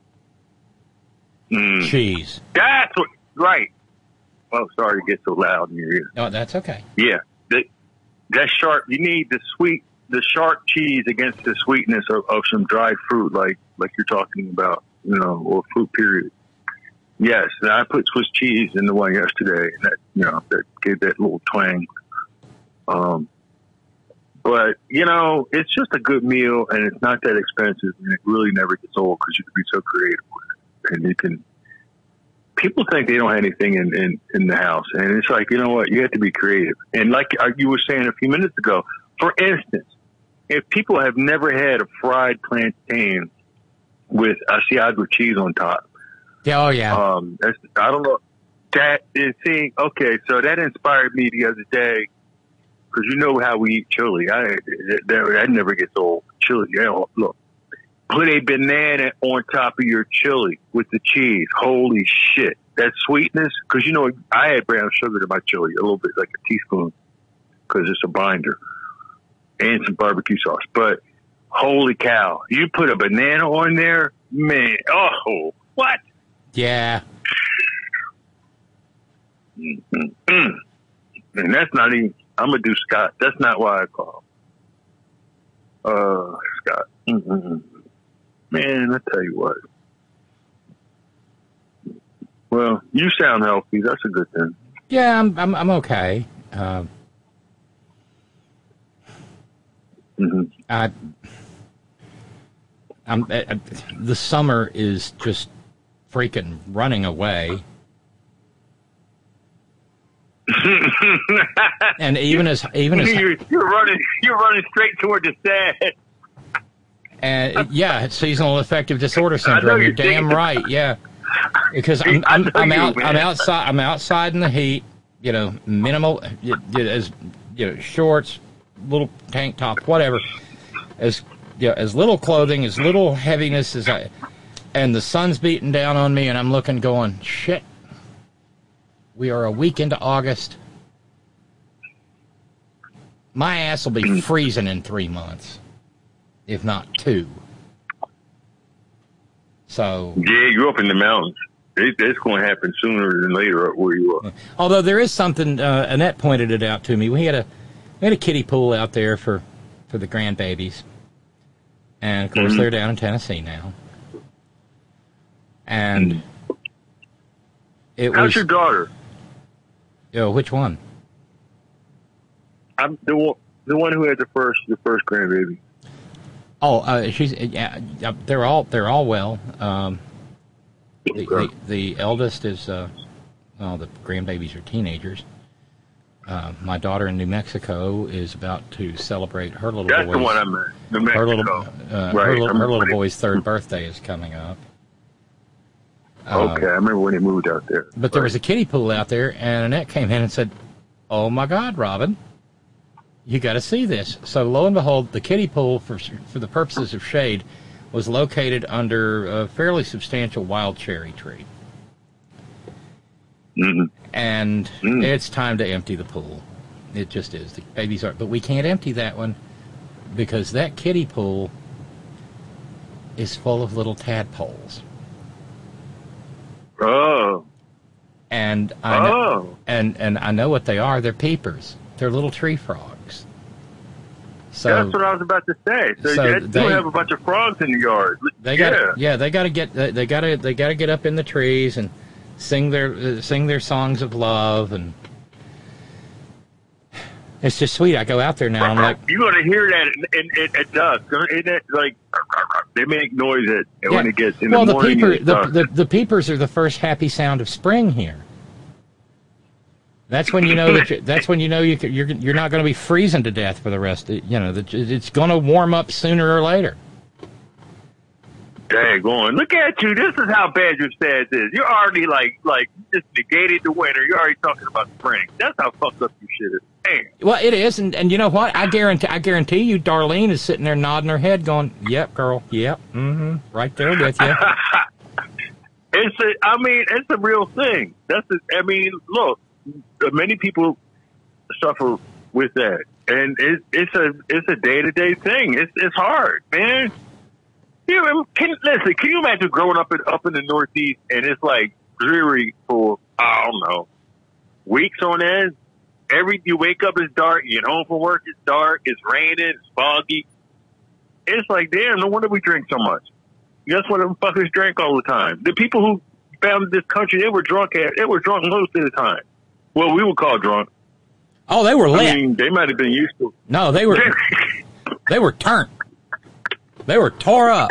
cheese. That's what, right. Oh, sorry to get so loud in your ear. No, that's okay. Yeah. That sharp, you need the sharp cheese against the sweetness of some dried fruit, like you're talking about, or fruit period. Yes, and I put Swiss cheese in the one yesterday, and that gave that little twang. But, it's just a good meal, and it's not that expensive, and it really never gets old because you can be so creative with it. And people think they don't have anything in the house, and it's like, you know what, you have to be creative. And like you were saying a few minutes ago, for instance, if people have never had a fried plantain with Asiago cheese on top. Yeah, oh, yeah. I don't know. Okay, so that inspired me the other day. Because you know how we eat chili. That never gets old. Chili, look. Put a banana on top of your chili with the cheese. Holy shit. That sweetness. Because, I add brown sugar to my chili. A little bit, like a teaspoon. Because it's a binder. And some barbecue sauce. But, holy cow. You put a banana on there? Man. Oh, what? Yeah. And that's not even... I'm going to do Scott. That's not why I call him. Scott. Man, I tell you what. Well, you sound healthy. That's a good thing. Yeah, I'm okay. The summer is just freaking running away. And even as you're running straight toward the sad. And yeah, seasonal affective disorder syndrome. You're damn right. Yeah, because I'm outside in the heat. Minimal, as shorts, little tank top, whatever. As little clothing, as little heaviness as and the sun's beating down on me, and I'm looking, going, shit. We are a week into August. My ass will be freezing in 3 months, if not 2. So yeah, you're up in the mountains. It's going to happen sooner than later up where you are. Although there is something, Annette pointed it out to me. We had a kiddie pool out there for the grandbabies, and of course they're down in Tennessee now. And how's your daughter? Which one? I'm the one who had the first grandbaby. Oh, she's they're all well. The eldest is the grandbabies are teenagers. My daughter in New Mexico is about to celebrate her little boy's. That's the one I meant. New Mexico. Her little boy's 3rd birthday is coming up. Okay, I remember when he moved out there. But there was a kiddie pool out there, and Annette came in and said, "Oh my God, Robin, you got to see this." So lo and behold, the kiddie pool, for the purposes of shade, was located under a fairly substantial wild cherry tree. And it's time to empty the pool. It just is. The babies are, but we can't empty that one because that kiddie pool is full of little tadpoles. Oh. And I know what they are. They're peepers. They're little tree frogs. So that's what I was about to say. So they have a bunch of frogs in the yard. They got to get up in the trees and sing their songs of love, and it's just sweet. I go out there now. I'm like, you're gonna hear that at dusk. Isn't it like they make noise when it gets in the morning? The peepers are the first happy sound of spring here. That's when you know you're not going to be freezing to death for the rest. It's going to warm up sooner or later. Dang, going. Look at you. This is how bad your stats is. You're already like just negated the winter. You're already talking about spring. That's how fucked up your shit is. Damn. Well, it is, and you know what? I guarantee you, Darlene is sitting there nodding her head, going, "Yep, girl. Yep, right there with you." It's a real thing. Look, many people suffer with that, and it's a day-to-day thing. It's hard, man. Can you imagine growing up in the Northeast and it's like dreary for, I don't know, weeks on end? You wake up, it's dark, you get home from work, it's dark, it's raining, it's foggy. It's like, damn, no wonder we drink so much. That's what them fuckers drank all the time. The people who founded this country, they were drunk most of the time. Well, we would call drunk. Oh, they were lit. I mean, they might have been used to it. No, they were turned. They were tore up.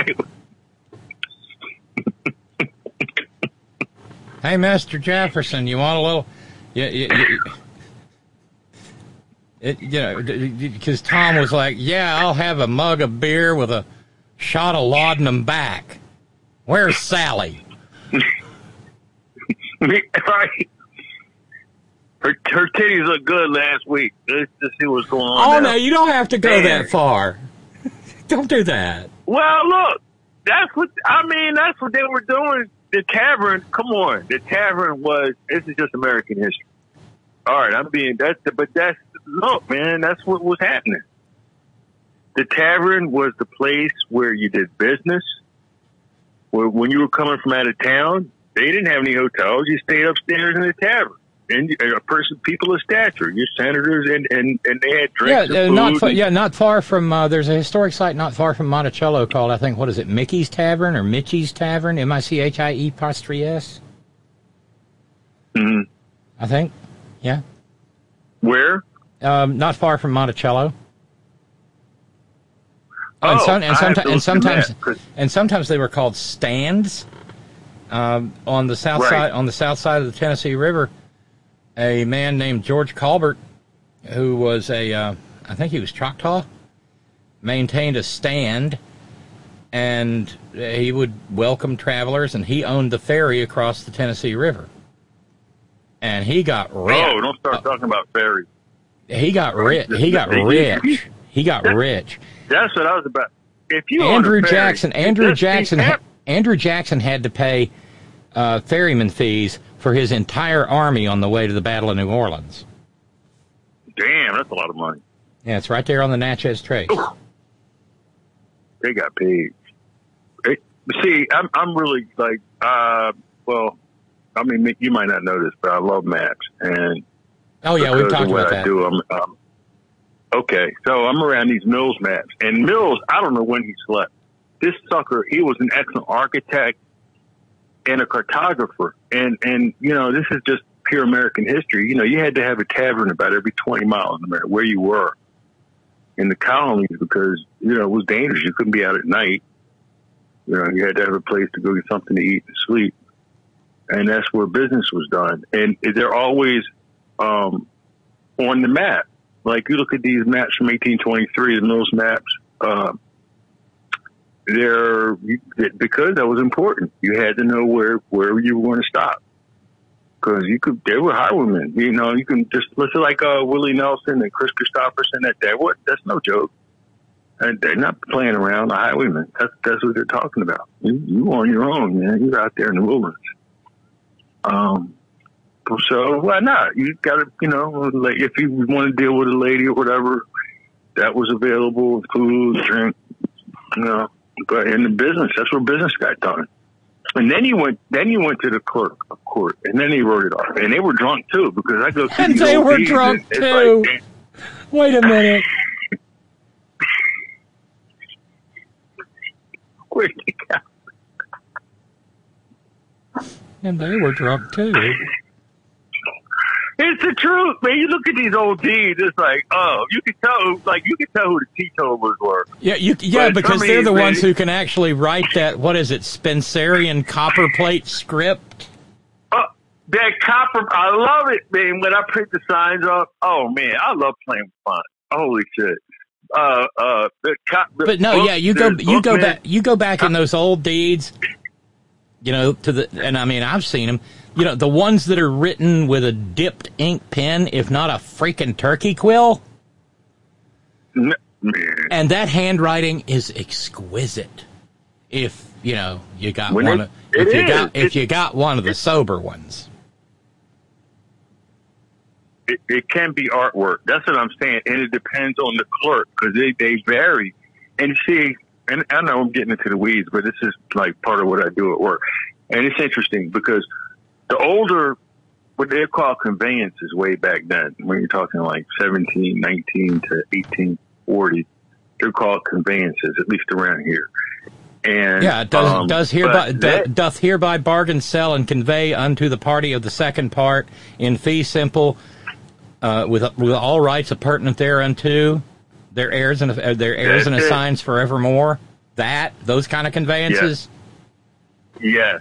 Hey, Mr. Jefferson, you want a little? Because Tom was like, "Yeah, I'll have a mug of beer with a shot of laudanum back." Where's Sally? Right. Her titties look good last week. Let's just see what's going on. Oh, no, you don't have to go that far. Don't do that. Well, look, that's what they were doing. The tavern, come on. The tavern this is just American history. All right, look, man, that's what was happening. The tavern was the place where you did business. Where when you were coming from out of town, they didn't have any hotels. You stayed upstairs in the tavern. And people of stature, your senators, and they had drinks. Not far from. There's a historic site not far from Monticello called, I think, what is it, Mickey's Tavern or Mitchie's Tavern, MICHIE''. I think, yeah. Where? Not far from Monticello. And sometimes they were called stands. On the south side, on the south side of the Tennessee River. A man named George Colbert, who was I think he was Choctaw, maintained a stand, and he would welcome travelers, and he owned the ferry across the Tennessee River. And he got rich. Oh, don't start talking about ferries. He got rich. He got rich. He got rich. That's what I was about. If you Andrew Jackson had to pay ferryman fees for his entire army on the way to the Battle of New Orleans. Damn, that's a lot of money. Yeah, it's right there on the Natchez Trace. They got paid. See, I'm really like, well, I mean, you might not know this, but I love maps, and oh yeah, we've talked about that. Okay, so I'm around these Mills maps, and Mills, I don't know when he slept. This sucker, he was an excellent architect and a cartographer, and you know, this is just pure American history. You know, you had to have a tavern about every 20 miles, no matter where you were in the colonies, because you know it was dangerous. You couldn't be out at night. You know, you had to have a place to go get something to eat and sleep. And that's where business was done. And they're always on the map. Like, you look at these maps from 1823, the Mills maps, because that was important. You had to know where you were going to stop. Because they were highwaymen. You know, you can just listen like Willie Nelson and Chris Christopherson. That's no joke. And they're not playing around, the highwaymen. That's what they're talking about. You on your own, man. You're out there in the wilderness. So why not? You got to, you know, like if you want to deal with a lady or whatever, that was available, food, drink, you know, but in the business, that's where business got done. And then you went to the clerk of court, and then he wrote it off. And they were drunk too, because I go through and they were drunk too. Like, wait a minute. Where'd you go? And they were drunk too. It's the truth, man. You look at these old deeds, it's like, oh, you can tell who the teetotalers were. Yeah, because they're the ones who can actually write that. What is it, Spencerian copperplate script? That copper, I love it, man. When I print the signs up, oh man, I love playing with font. Holy shit. But no, yeah, you go back in those old deeds. You know, and I mean, I've seen them. You know, the ones that are written with a dipped ink pen, if not a freaking turkey quill. And that handwriting is exquisite. If, you know, you got if you got one of the sober ones. It can be artwork. That's what I'm saying. And it depends on the clerk, because they vary. And see, and I know I'm getting into the weeds, but this is like part of what I do at work. And it's interesting because the older, what they're called conveyances way back then, when you're talking like 1719 to 1840, they're called conveyances, at least around here. And yeah, doth hereby bargain, sell, and convey unto the party of the second part in fee simple, with all rights appurtenant thereunto, their heirs and assigns forevermore. Those kind of conveyances. Yes.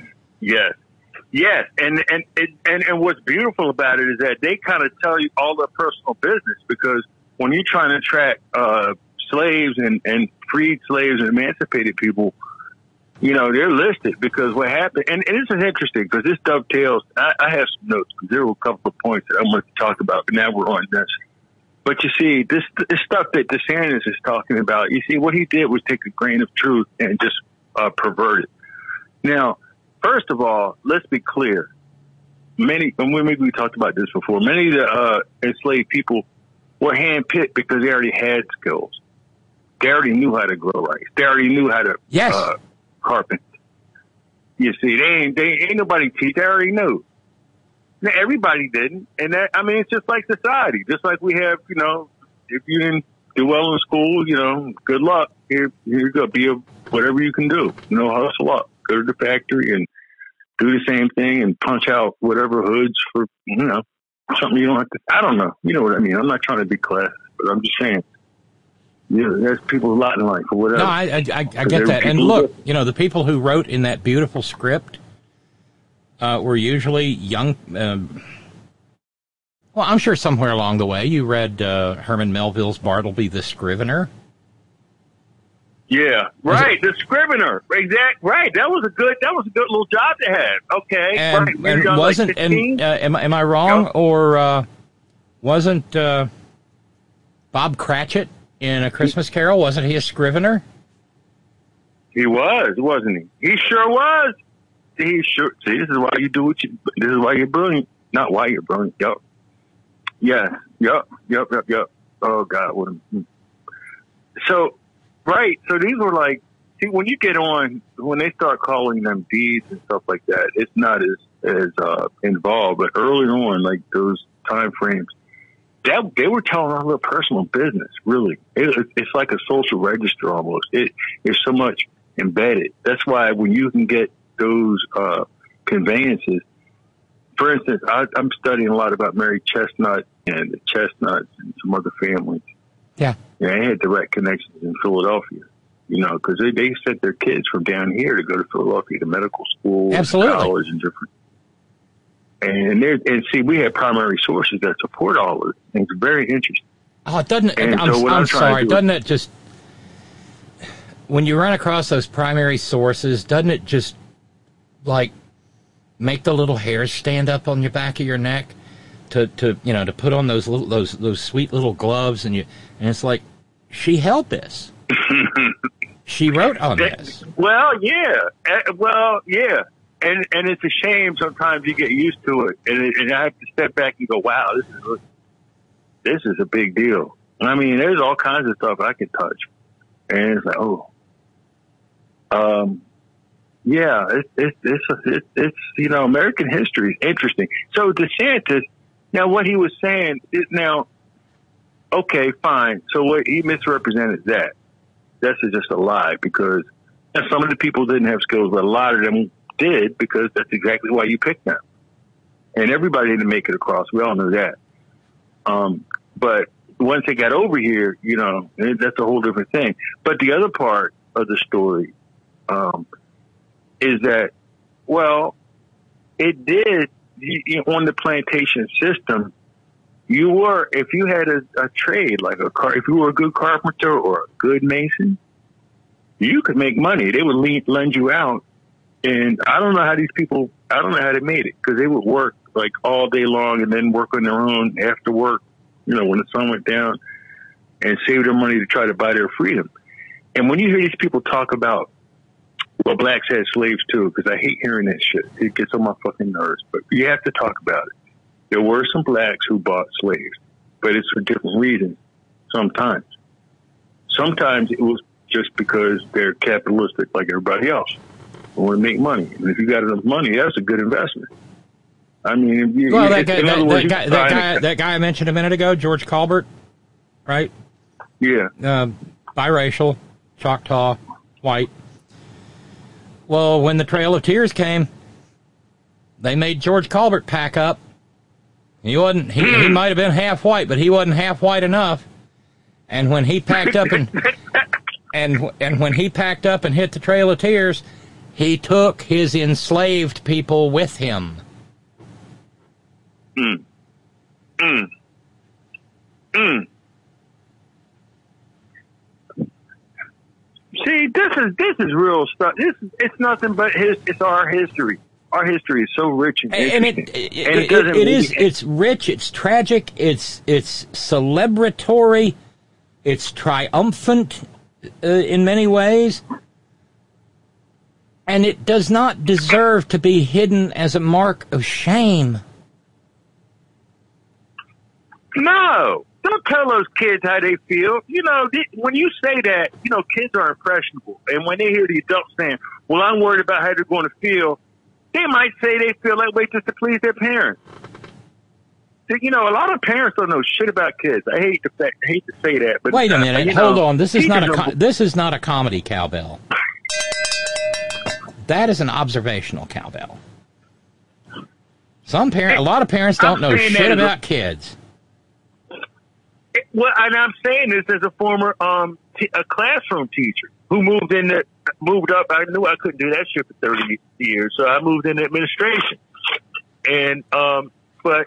And what's beautiful about it is that they kind of tell you all their personal business, because when you're trying to track slaves and freed slaves and emancipated people, you know, they're listed, because what happened, and this is interesting because this dovetails. I have some notes because there were a couple of points that I wanted to talk about, but now we're on this. But you see, this stuff that DeSantis is talking about, you see, what he did was take a grain of truth and just pervert it. Now, first of all, let's be clear. Maybe we talked about this before. Many of the enslaved people were handpicked because they already had skills. They already knew how to grow rice. They already knew how to carpet. You see, they ain't nobody teach. They already knew. Now, everybody didn't, and that, I mean, it's just like society. Just like we have, you know, if you didn't do well in school, you know, good luck. Here you go. Be whatever you can do. You know, hustle up. Go to the factory and do the same thing and punch out whatever hoods for, you know, something you don't have to. I don't know. You know what I mean? I'm not trying to be classist, but I'm just saying. Yeah, there's people a lot in life or whatever. No, I get that. And look, you know, the people who wrote in that beautiful script were usually young. Well, I'm sure somewhere along the way you read Herman Melville's Bartleby the Scrivener. Yeah, right. The Scrivener, right. That was a good little job to have. Okay, and, right. And wasn't like am I wrong, or wasn't Bob Cratchit in A Christmas Carol? Wasn't he a Scrivener? He was, wasn't he? He sure was. He sure. See, this is why you do what you. This is why you're brilliant. Not why you're brilliant. Yup. Yeah. Yup. Oh God. So. Right. So these were like, See, when you get on, when they start calling them deeds and stuff like that, it's not as involved. But early on, like those time frames, they were telling all their personal business. Really, it's like a social register almost. There's so much embedded. That's why when you can get those conveyances, for instance, I'm studying a lot about Mary Chestnut and the Chestnuts and some other families. Yeah, they had direct connections in Philadelphia. You know, because they sent their kids from down here to go to Philadelphia to medical school, absolutely, college, and different. And see, we have primary sources that support all of it. And it's very interesting. Oh, it doesn't. And I'm sorry. Doesn't it just, when you run across those primary sources, doesn't it just like make the little hairs stand up on your back of your neck to put on those sweet little gloves and it's like, she held this. She wrote on this. Well, yeah. And it's a shame sometimes you get used to it. And I have to step back and go, wow, this is a big deal. I mean, there's all kinds of stuff I can touch. And it's like, yeah, it's American history is interesting. So DeSantis, now what he was saying is now, okay, fine. So what he misrepresented that. That's just a lie because some of the people didn't have skills, but a lot of them did because that's exactly why you picked them. And everybody didn't make it across. We all know that. But once they got over here, that's a whole different thing. But the other part of the story is that, well, it did on the plantation system. If you had a trade, like if you were a good carpenter or a good mason, you could make money. They would lend you out. And I don't know how they made it because they would work like all day long and then work on their own after work, when the sun went down and save their money to try to buy their freedom. And when you hear these people talk about, well, blacks had slaves too, because I hate hearing that shit. It gets on my fucking nerves, but you have to talk about it. There were some blacks who bought slaves, but it's for different reasons sometimes. Sometimes it was just because they're capitalistic like everybody else. They want to make money. And if you got enough money, that's a good investment. I mean, that guy I mentioned a minute ago, George Colbert, right? Yeah. Biracial, Choctaw, white. Well, when the Trail of Tears came, they made George Colbert pack up. He wasn't. He might have been half white, but he wasn't half white enough. And when he packed up and when he packed up and hit the Trail of Tears, he took his enslaved people with him. See, this is real stuff. It's nothing but it's our history. Our history is so rich and it's rich, it's tragic, it's celebratory, it's triumphant in many ways, and it does not deserve to be hidden as a mark of shame. No, don't tell those kids how they feel. When you say that, kids are impressionable, and when they hear the adults saying, well, I'm worried about how they're going to feel, they might say they feel that way just to please their parents. A lot of parents don't know shit about kids. I hate to say that, but wait a minute, hold on. This is not a comedy cowbell. That is an observational cowbell. A lot of parents don't know shit about kids. Well, and I'm saying this as a former a classroom teacher who moved up. I knew I couldn't do that shit for 30 years, so I moved into administration. And but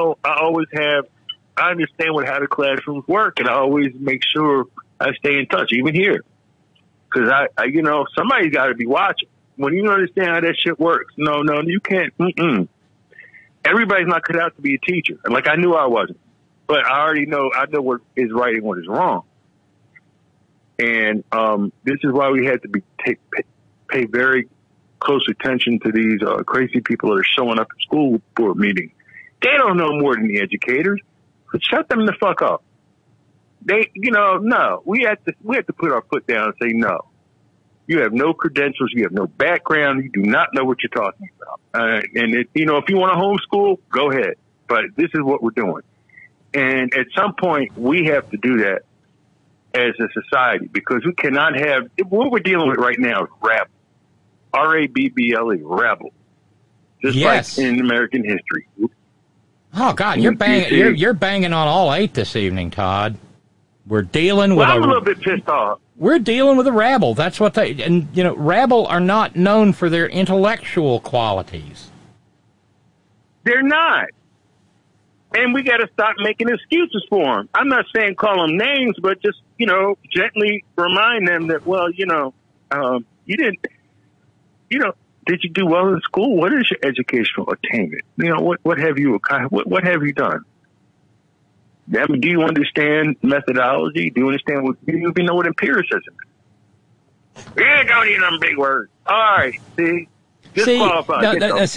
I understand how the classrooms work, and I always make sure I stay in touch, even here, because I somebody's got to be watching. When you understand how that shit works, no, you can't. Everybody's not cut out to be a teacher. Like I knew I wasn't. But I know what is right and what is wrong. And this is why we had to pay very close attention to these crazy people that are showing up at school board meetings. They don't know more than the educators. But shut them the fuck up. No. We have to put our foot down and say no. You have no credentials. You have no background. You do not know what you're talking about. If you want to homeschool, go ahead. But this is what we're doing. And at some point, we have to do that as a society, because we cannot have what we're dealing with right now is rabble. R-A-B-B-L-E, rabble. Just like in American history. Oh God, you're banging on all 8 this evening, Todd. We're dealing with I'm a little bit pissed off. We're dealing with a rabble. That's what rabble are not known for their intellectual qualities. They're not. And we got to stop making excuses for them. I'm not saying call them names, but just, gently remind them that, you didn't, did you do well in school? What is your educational attainment? What have you done? I mean, do you understand methodology? Do you understand do you even know what empiricism is? Yeah, don't use them big words. All right, see? Disqualified. That's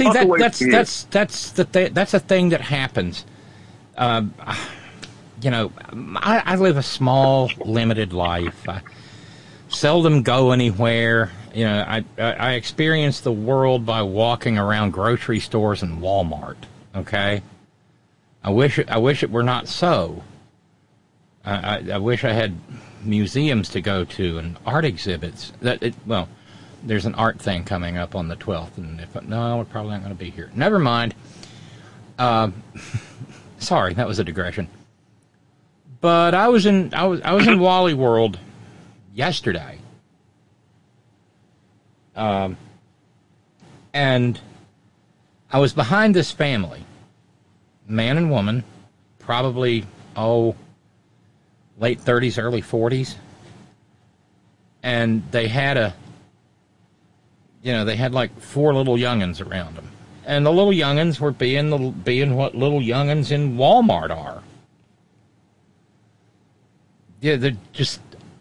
a thing that happens. I live a small, limited life. I seldom go anywhere. I experience the world by walking around grocery stores and Walmart. Okay, I wish it were not so. I wish I had museums to go to and art exhibits. There's an art thing coming up on the 12th, and we're probably not going to be here. Never mind. Sorry, that was a digression. But I was in Wally World yesterday, and I was behind this family, man and woman, probably late 30s, early 40s, and they had like 4 little young'uns around them. And the little young'uns were being what little young'uns in Walmart are. Yeah, they're just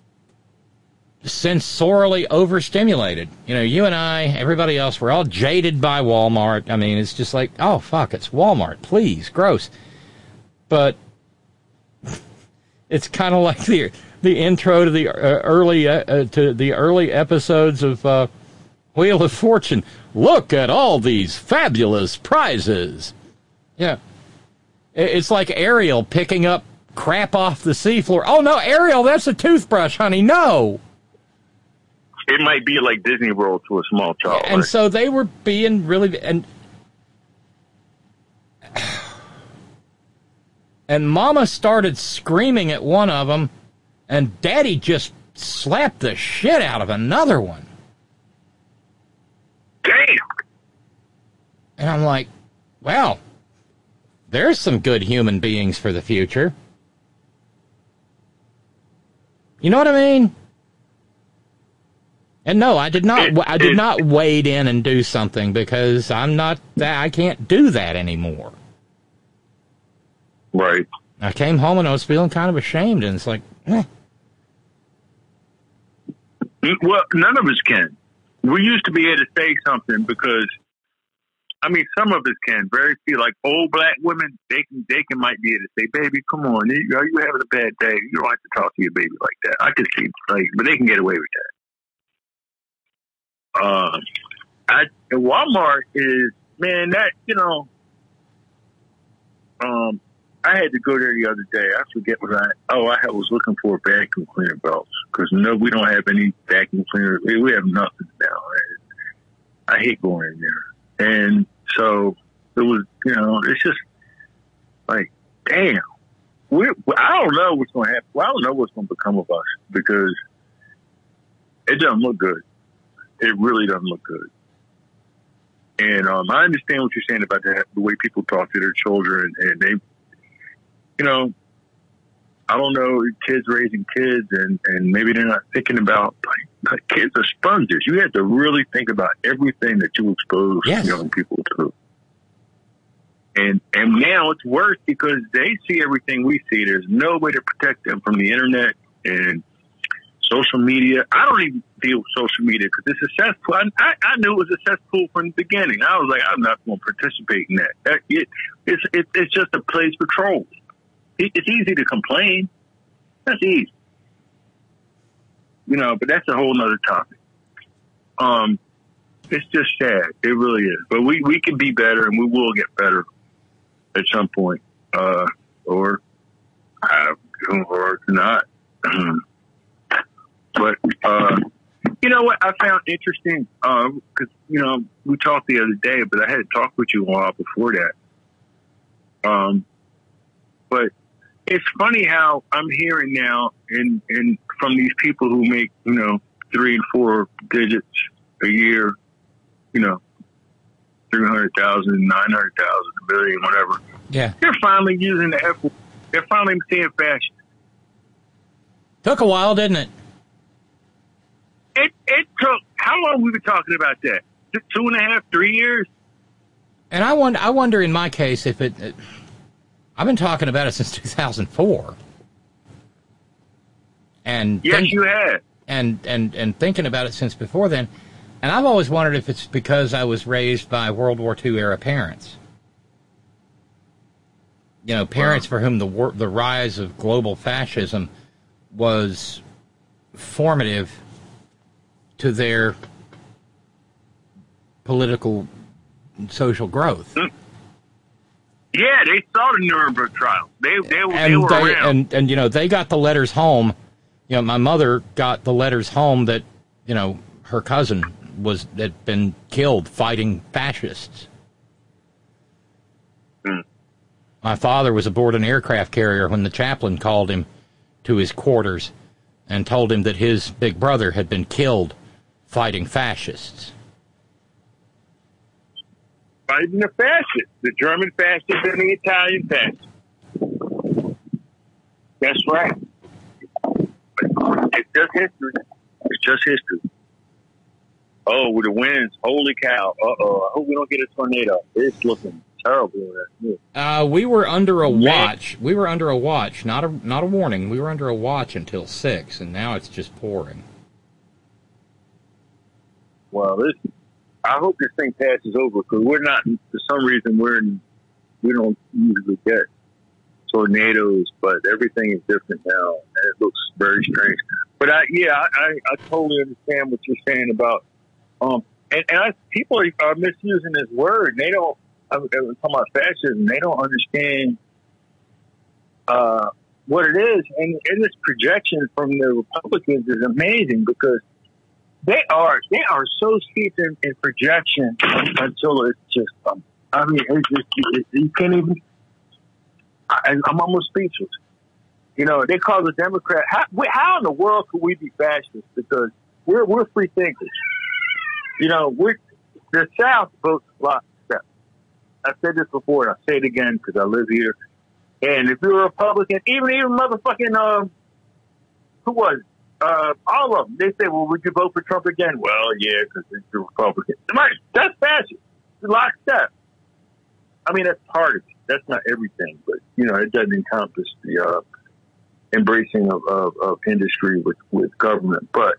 sensorially overstimulated. You and I, everybody else, we're all jaded by Walmart. I mean, it's just like, oh, fuck, it's Walmart. Please, gross. But it's kind of like the intro to the early episodes of Wheel of Fortune. Look at all these fabulous prizes. Yeah. It's like Ariel picking up crap off the seafloor. Oh, no, Ariel, that's a toothbrush, honey. No. It might be like Disney World to a small child. And so they were being really... And Mama started screaming at one of them, and Daddy just slapped the shit out of another one. Damn! And I'm like, well, there's some good human beings for the future. You know what I mean? And no, I did not wade in and do something, because I can't do that anymore. Right. I came home and I was feeling kind of ashamed, and it's like, Well, none of us can. We used to be able to say something because, some of us can. Very few, like old black women, they might be able to say, "Baby, come on, are you having a bad day? You don't have to talk to your baby like that." I could see, but they can get away with that. Walmart is, man, that I had to go there the other day. I forget what I was looking for vacuum cleaner belts, because we don't have any vacuum cleaner. We have nothing now. I hate going in there. And so it was, it's just like, damn. I don't know what's going to happen. Well, I don't know what's going to become of us, because it doesn't look good. It really doesn't look good. And I understand what you're saying about the way people talk to their children, and they, I don't know, kids raising kids, and maybe they're not thinking about, like kids are sponges. You have to really think about everything that you expose young people to. And now it's worse, because they see everything we see. There's no way to protect them from the internet and social media. I don't even deal with social media because it's a cesspool. I knew it was a cesspool from the beginning. I was like, I'm not going to participate in that. It's just a place for trolls. It's easy to complain. That's easy. But that's a whole nother topic. It's just sad. It really is. But we can be better, and we will get better at some point, or not. But you know what I found interesting? Because we talked the other day, but I had talked with you a while before that. But it's funny how I'm hearing now, and from these people who make 3 and 4 digits a year, 300,000, 900,000, a million, whatever. Yeah, they're finally using the F word. They're finally saying fascist. Took a while, didn't it? It took, how long we been talking about that? 2.5, 3 years? And I wonder in my case if I've been talking about it since 2004. And yes, you have. And thinking about it since before then. And I've always wondered if it's because I was raised by World War II era parents. Parents for whom the rise of global fascism was formative to their political and social growth. Yeah, they saw the Nuremberg trials. They were around. And they got the letters home. My mother got the letters home that, her cousin had been killed fighting fascists. My father was aboard an aircraft carrier when the chaplain called him to his quarters and told him that his big brother had been killed fighting fascists. Fighting the fascists, the German fascists and the Italian fascists. That's right. It's just history. It's just history. Oh, with the winds, holy cow. Uh-oh, I hope we don't get a tornado. It's looking terrible. We were under a watch. We were under a watch, not a warning. We were under a watch until 6, and now it's just pouring. Well, I hope this thing passes over, because we're not, for some reason, we don't usually get tornadoes, but everything is different now, and it looks very strange. But I totally understand what you're saying about, people are misusing this word. They don't, I'm talking about fascism, they don't understand what it is. And this projection from the Republicans is amazing, because they are so steeped in projection until it's just, you can't even, I'm almost speechless. They call the Democrat, how in the world could we be fascists? Because we're free thinkers. The South votes lockstep. I've said this before, and I'll say it again because I live here. And if you're a Republican, even motherfucking, who was it? All of them, they say, well, would you vote for Trump again? Well, yeah, because he's a Republican. That's fascist. Lockstep. I mean, that's part of it. That's not everything, but, it doesn't encompass the embracing of industry with government. But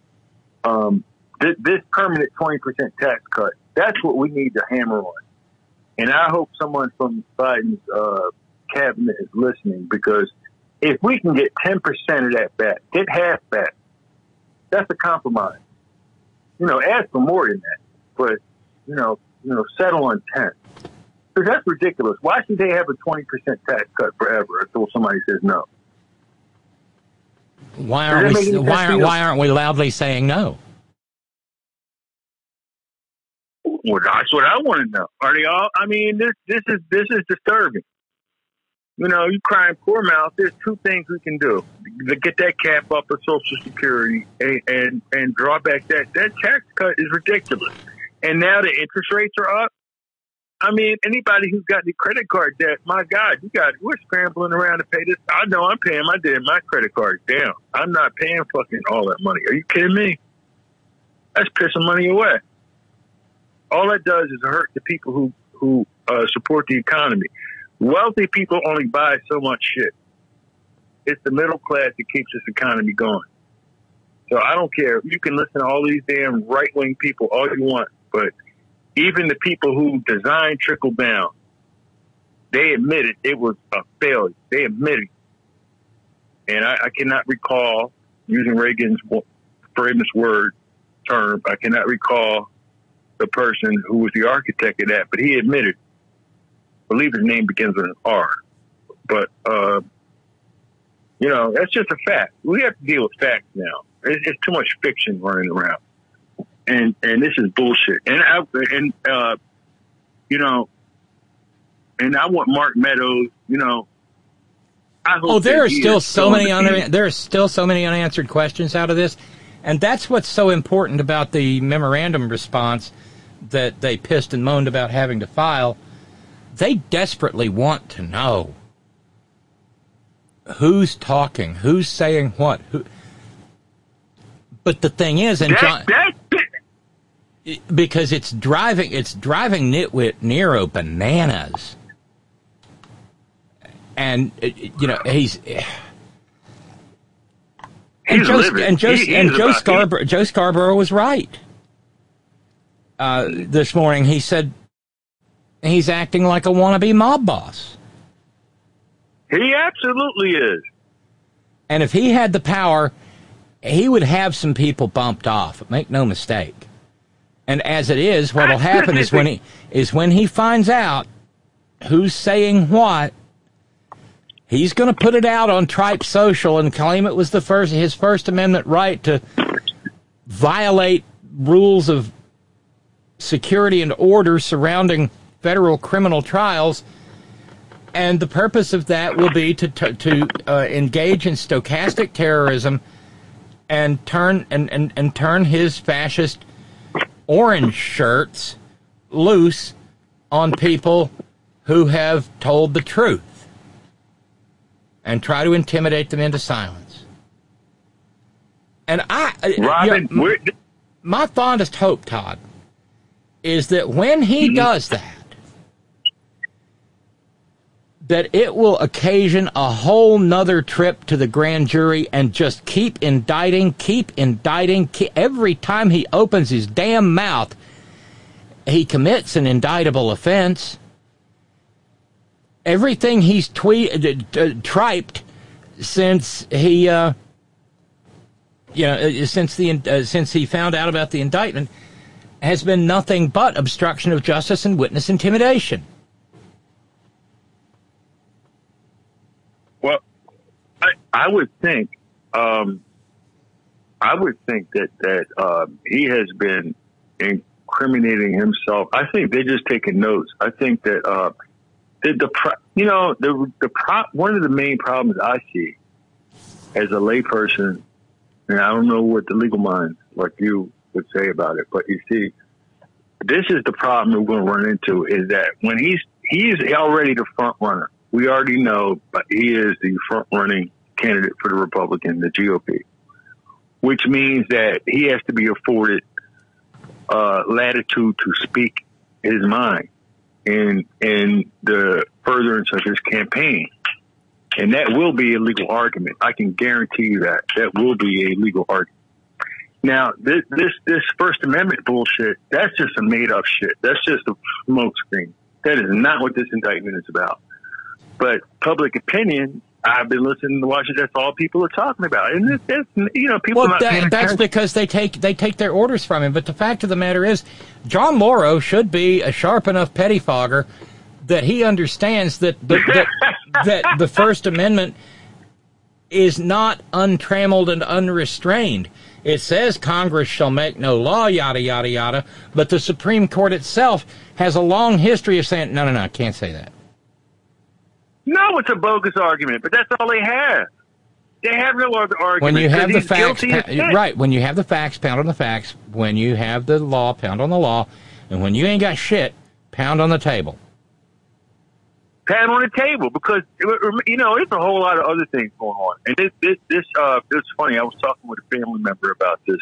this permanent 20% tax cut, that's what we need to hammer on. And I hope someone from Biden's cabinet is listening, because if we can get 10% of that back, get half back, that's a compromise. Ask for more than that, but settle on 10. Because that's ridiculous. Why should they have a 20% tax cut forever until somebody says no? Why aren't we loudly saying no? Well, that's what I want to know. Are they all? I mean, this is disturbing. You crying poor mouth. There's 2 things we can do: get that cap up of Social Security and draw back that tax cut is ridiculous. And now the interest rates are up. I mean, anybody who's got the credit card debt, my God, we're scrambling around to pay this. I know I'm paying my credit card down. I'm not paying fucking all that money. Are you kidding me? That's pissing money away. All that does is hurt the people who support the economy. Wealthy people only buy so much shit. It's the middle class that keeps this economy going. So I don't care. You can listen to all these damn right-wing people all you want, but even the people who designed trickle down, they admitted it was a failure. They admitted it. And I cannot recall, using Reagan's famous word, term. I cannot recall the person who was the architect of that, but he admitted, I believe his name begins with an R. But, that's just a fact. We have to deal with facts now. It's too much fiction running around. And this is bullshit. And I want Mark Meadows, I hope there are still so many unanswered questions out of this. And that's what's so important about the memorandum response that they pissed and moaned about having to file. They desperately want to know who's talking, who's saying what. But the thing is, because it's driving Nitwit Nero bananas. And Joe Scarborough was right. This morning he said he's acting like a wannabe mob boss. He absolutely is. And if he had the power, he would have some people bumped off. Make no mistake. And as it is, what will happen is when he finds out who's saying what, he's going to put it out on Tripe Social and claim it was his First Amendment right to violate rules of security and order surrounding federal criminal trials. And the purpose of that will be to engage in stochastic terrorism and turn his fascist orange shirts loose on people who have told the truth and try to intimidate them into silence. And my fondest hope, Todd, is that when he does that it will occasion a whole nother trip to the grand jury and just keep indicting. Every time he opens his damn mouth, he commits an indictable offense. Everything he's triped since he, since he found out about the indictment has been nothing but obstruction of justice and witness intimidation. Well, I would think that he has been incriminating himself. I think they're just taking notes. I think that one of the main problems I see as a layperson, and I don't know what the legal mind like you would say about it, but you see, this is the problem we're going to run into, is that when he's already the front runner. We already know, but he is the front-running candidate for the Republican, the GOP, which means that he has to be afforded latitude to speak his mind in the furtherance of his campaign. And that will be a legal argument. I can guarantee you that. That will be a legal argument. Now, this First Amendment bullshit, that's just a made-up shit. That's just a smokescreen. That is not what this indictment is about. But public opinion, I've been listening to Washington. That's all people are talking about, and people. Well, that's because they take their orders from him. But the fact of the matter is, John Lauro should be a sharp enough pettifogger that he understands that the First Amendment is not untrammeled and unrestrained. It says Congress shall make no law, yada yada yada. But the Supreme Court itself has a long history of saying, no, I can't say that. No, it's a bogus argument, but that's all they have. They have no other argument. When you have the facts, right? When you have the facts, pound on the facts. When you have the law, pound on the law. And when you ain't got shit, pound on the table. Pound on the table, because there's a whole lot of other things going on. And it's funny. I was talking with a family member about this,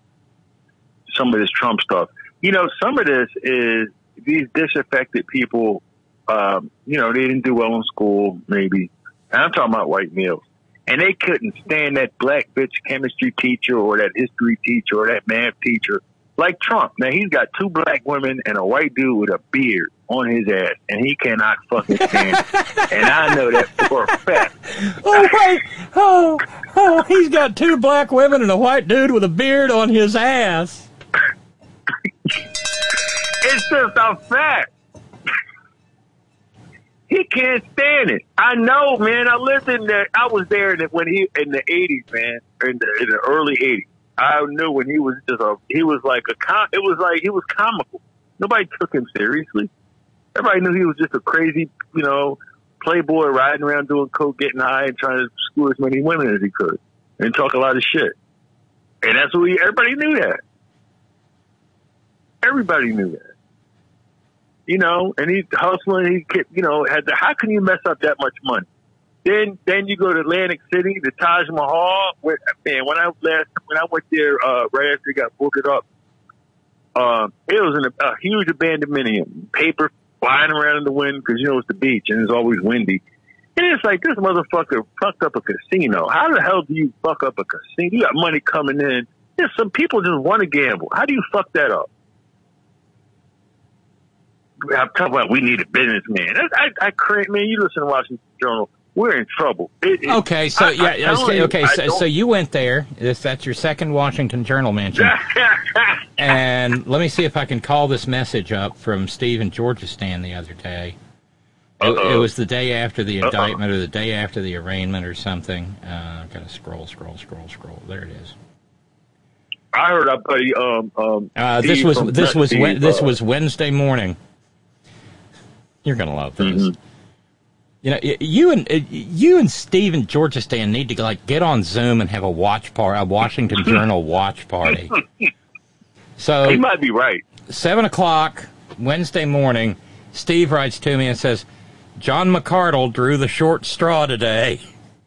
some of this Trump stuff. Some of this is these disaffected people. They didn't do well in school, maybe. And I'm talking about white males. And they couldn't stand that black bitch chemistry teacher or that history teacher or that math teacher like Trump. Now, he's got 2 black women and a white dude with a beard on his ass, and he cannot fucking stand it. And I know that for a fact. Oh, wait. Oh, he's got 2 black women and a white dude with a beard on his ass. It's just a fact. He can't stand it. I know, man. I was there when he in the 80s, man, in the early 80s. I knew when he was he was comical. Nobody took him seriously. Everybody knew he was just a crazy, playboy riding around doing coke, getting high, and trying to screw as many women as he could and talk a lot of shit. And that's what everybody knew that. Everybody knew that. And he's hustling. How can you mess up that much money? Then you go to Atlantic City, the Taj Mahal. When I went there right after he got boarded up, it was a huge abandonment. Paper flying around in the wind because it's the beach and it's always windy. And it's like, this motherfucker fucked up a casino. How the hell do you fuck up a casino? You got money coming in. There's some people just want to gamble. How do you fuck that up? I'm talking about we need a businessman. I create, man. You listen to Washington Journal. We're in trouble. Okay, so so you went there. That's your second Washington Journal mention. And let me see if I can call this message up from Steve in Georgistan the other day. It was the day after the indictment or the day after the arraignment or something. I've got to scroll. There it is. I heard our buddy. This was Wednesday morning. You're gonna love this. Mm-hmm. You and Steve in Georgistan need to get on Zoom and have a Washington Journal watch party. So he might be right. 7:00 Wednesday morning, Steve writes to me and says, "John McArdle drew the short straw today."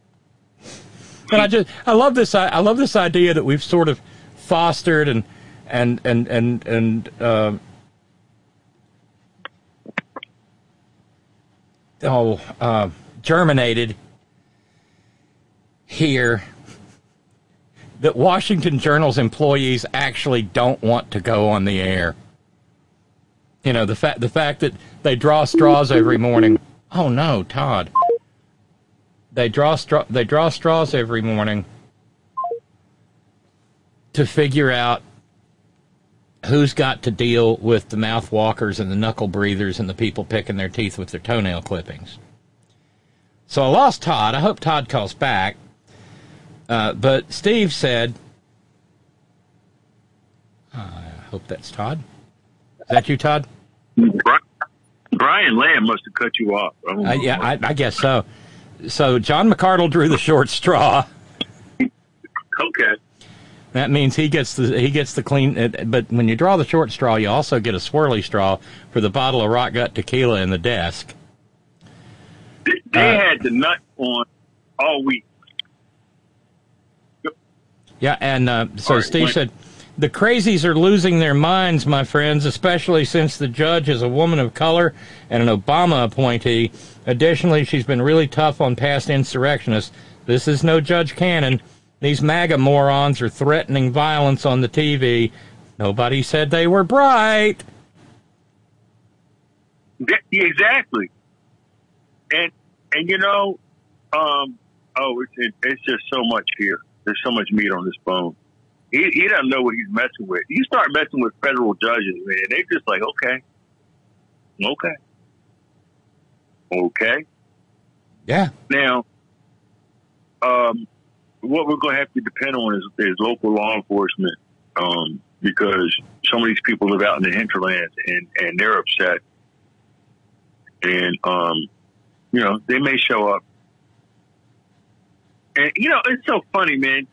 And I love this idea that we've sort of fostered and germinated here, that Washington Journal's employees actually don't want to go on the air. The fact that they draw straws every morning. Oh no, Todd. They draw straws every morning to figure out who's got to deal with the mouth walkers and the knuckle breathers and the people picking their teeth with their toenail clippings. So I lost Todd. I hope Todd calls back. But Steve said, I hope that's Todd. Is that you, Todd? Brian Lamb must have cut you off. I guess so. So John McArdle drew the short straw. Okay. That means he gets the clean. But when you draw the short straw, you also get a swirly straw for the bottle of Rock Gut tequila in the desk. They had the nut on all week. Yeah, and so Steve said, the crazies are losing their minds, my friends, especially since the judge is a woman of color and an Obama appointee. Additionally, she's been really tough on past insurrectionists. This is no Judge Cannon. These MAGA morons are threatening violence on the TV. Nobody said they were bright. Exactly. And it's just so much here. There's so much meat on this bone. He doesn't know what he's messing with. You start messing with federal judges, man, they just like, okay. Yeah. Now, what we're going to have to depend on is local law enforcement, because some of these people live out in the hinterlands and they're upset. And, they may show up. And, it's so funny, man.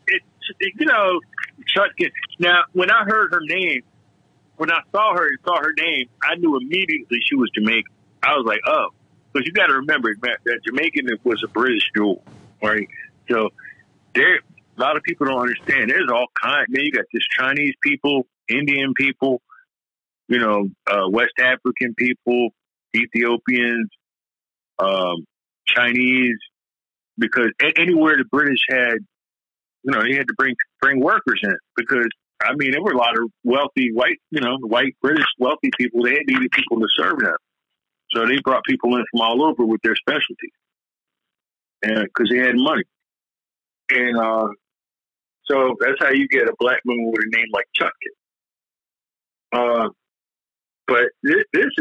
Now, when I heard her name, when I saw her name, I knew immediately she was Jamaican. I was like, oh, because you got to remember that Jamaican was a British jewel, right? So a lot of people don't understand. There's all kinds. Man, you got this Chinese people, Indian people, West African people, Ethiopians, Chinese, because anywhere the British had, they had to bring workers in, because there were a lot of wealthy white British wealthy people. They needed people to serve them, so they brought people in from all over with their specialties, and because they had money, and so that's how you get a black woman with a name like Chutkin. But this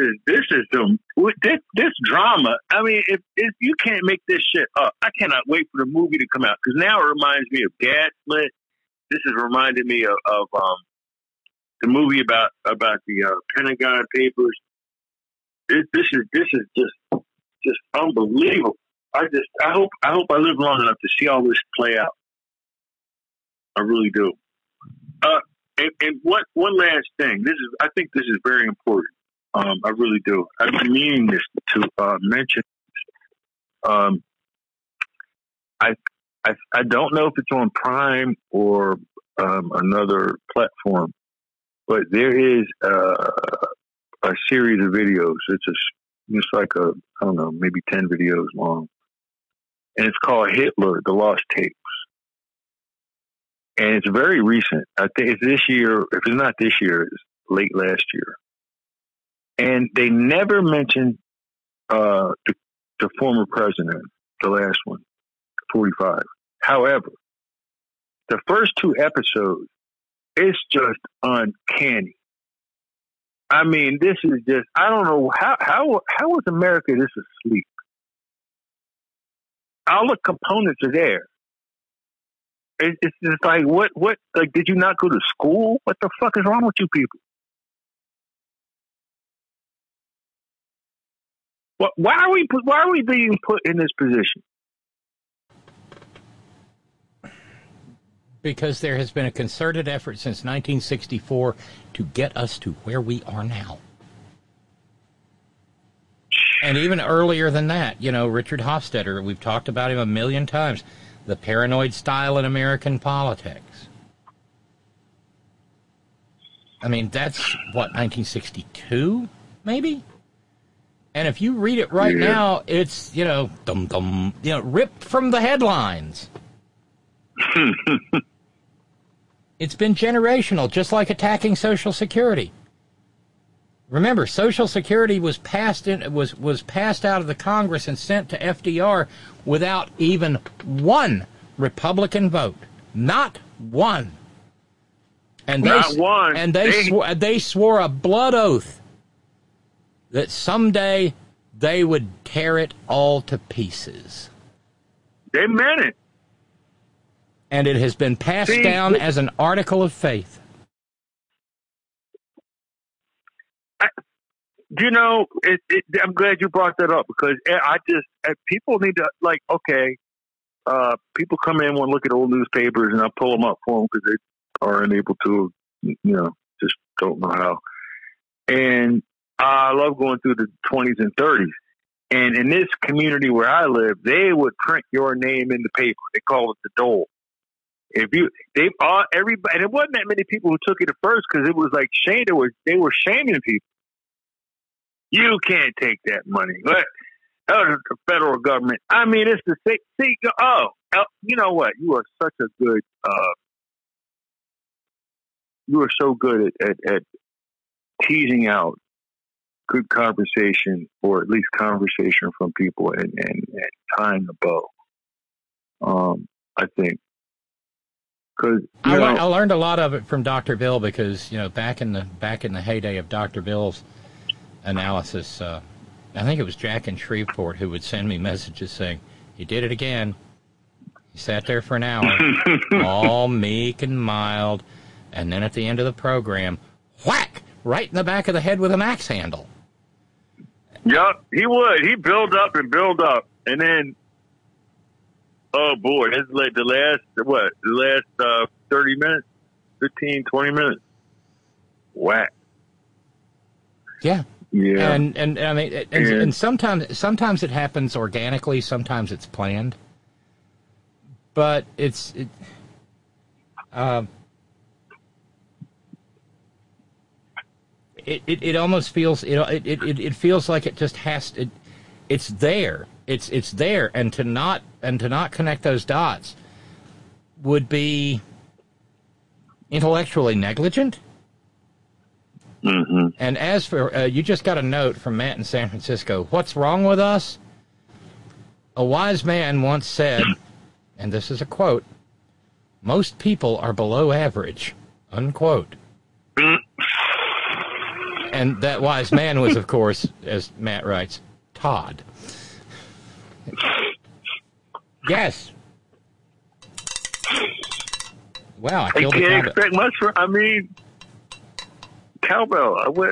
drama. I mean, if you can't make this shit up, I cannot wait for the movie to come out because now it reminds me of Gaslit. This is reminding me of the movie about the Pentagon Papers. This is just unbelievable. I hope I live long enough to see all this play out. I really do. And one last thing. I think this is very important. I really do. I've been meaning this to mention. I don't know if it's on Prime or another platform, but there is a series of videos. It's like I don't know, maybe 10 videos long, and it's called Hitler: The Lost Tapes. And it's very recent. I think it's this year. If it's not this year, it's late last year. And they never mentioned the former president, the last one, 45. However, the first 2 episodes, it's just uncanny. I mean, this is just, I don't know, how was America this asleep? All the components are there. It's just like, what, like, did you not go to school? What the fuck is wrong with you people? Why are we being put in this position? Because there has been a concerted effort since 1964 to get us to where we are now. And even earlier than that, you know, Richard Hofstadter, we've talked about him a million times. The paranoid style in American politics. I mean, that's, what, 1962, maybe? And if you read it right now, it's, you know, ripped from the headlines. It's been generational, just like attacking Social Security. Remember, Social Security was passed out of the Congress and sent to FDR without even one Republican vote. Not one. And they swore a blood oath that someday they would tear it all to pieces. They meant it. And it has been passed down as an article of faith. You know, I'm glad you brought that up because people need to, like, okay, people come in, want to look at old newspapers, and I pull them up for them because they are unable to, you know, just don't know how. And I love going through the 20s and 30s. And in this community where I live, they would print your name in the paper. They call it the dole. Everybody, and it wasn't that many people who took it at first because it was like shame. They were shaming people. You can't take that money. But the federal government. I mean, it's the same. You know what? You are such a good. You are so good at teasing out good conversation, or at least conversation from people, and tying the bow. I think. I learned a lot of it from Dr. Bill because, you know, back in the heyday of Dr. Bill's analysis, I think it was Jack in Shreveport who would send me messages saying, "He did it again. He sat there for an hour, all meek and mild, and then at the end of the program, whack, right in the back of the head with an axe handle." Yep, he would. He'd build up, and then, oh boy, it's like the last 30 minutes, 15, 20 minutes, whack. Yeah. Yeah. And I mean, and sometimes it happens organically, sometimes it's planned. But it almost feels, it feels like it just has to, it's there. It's there, and to not connect those dots would be intellectually negligent. Mm-hmm. And as for you just got a note from Matt in San Francisco. What's wrong with us? A wise man once said, and this is a quote, "Most people are below average," unquote. And that wise man was, of course, as Matt writes, Todd. Yes. Wow, I can't expect much from. I mean, cowbell.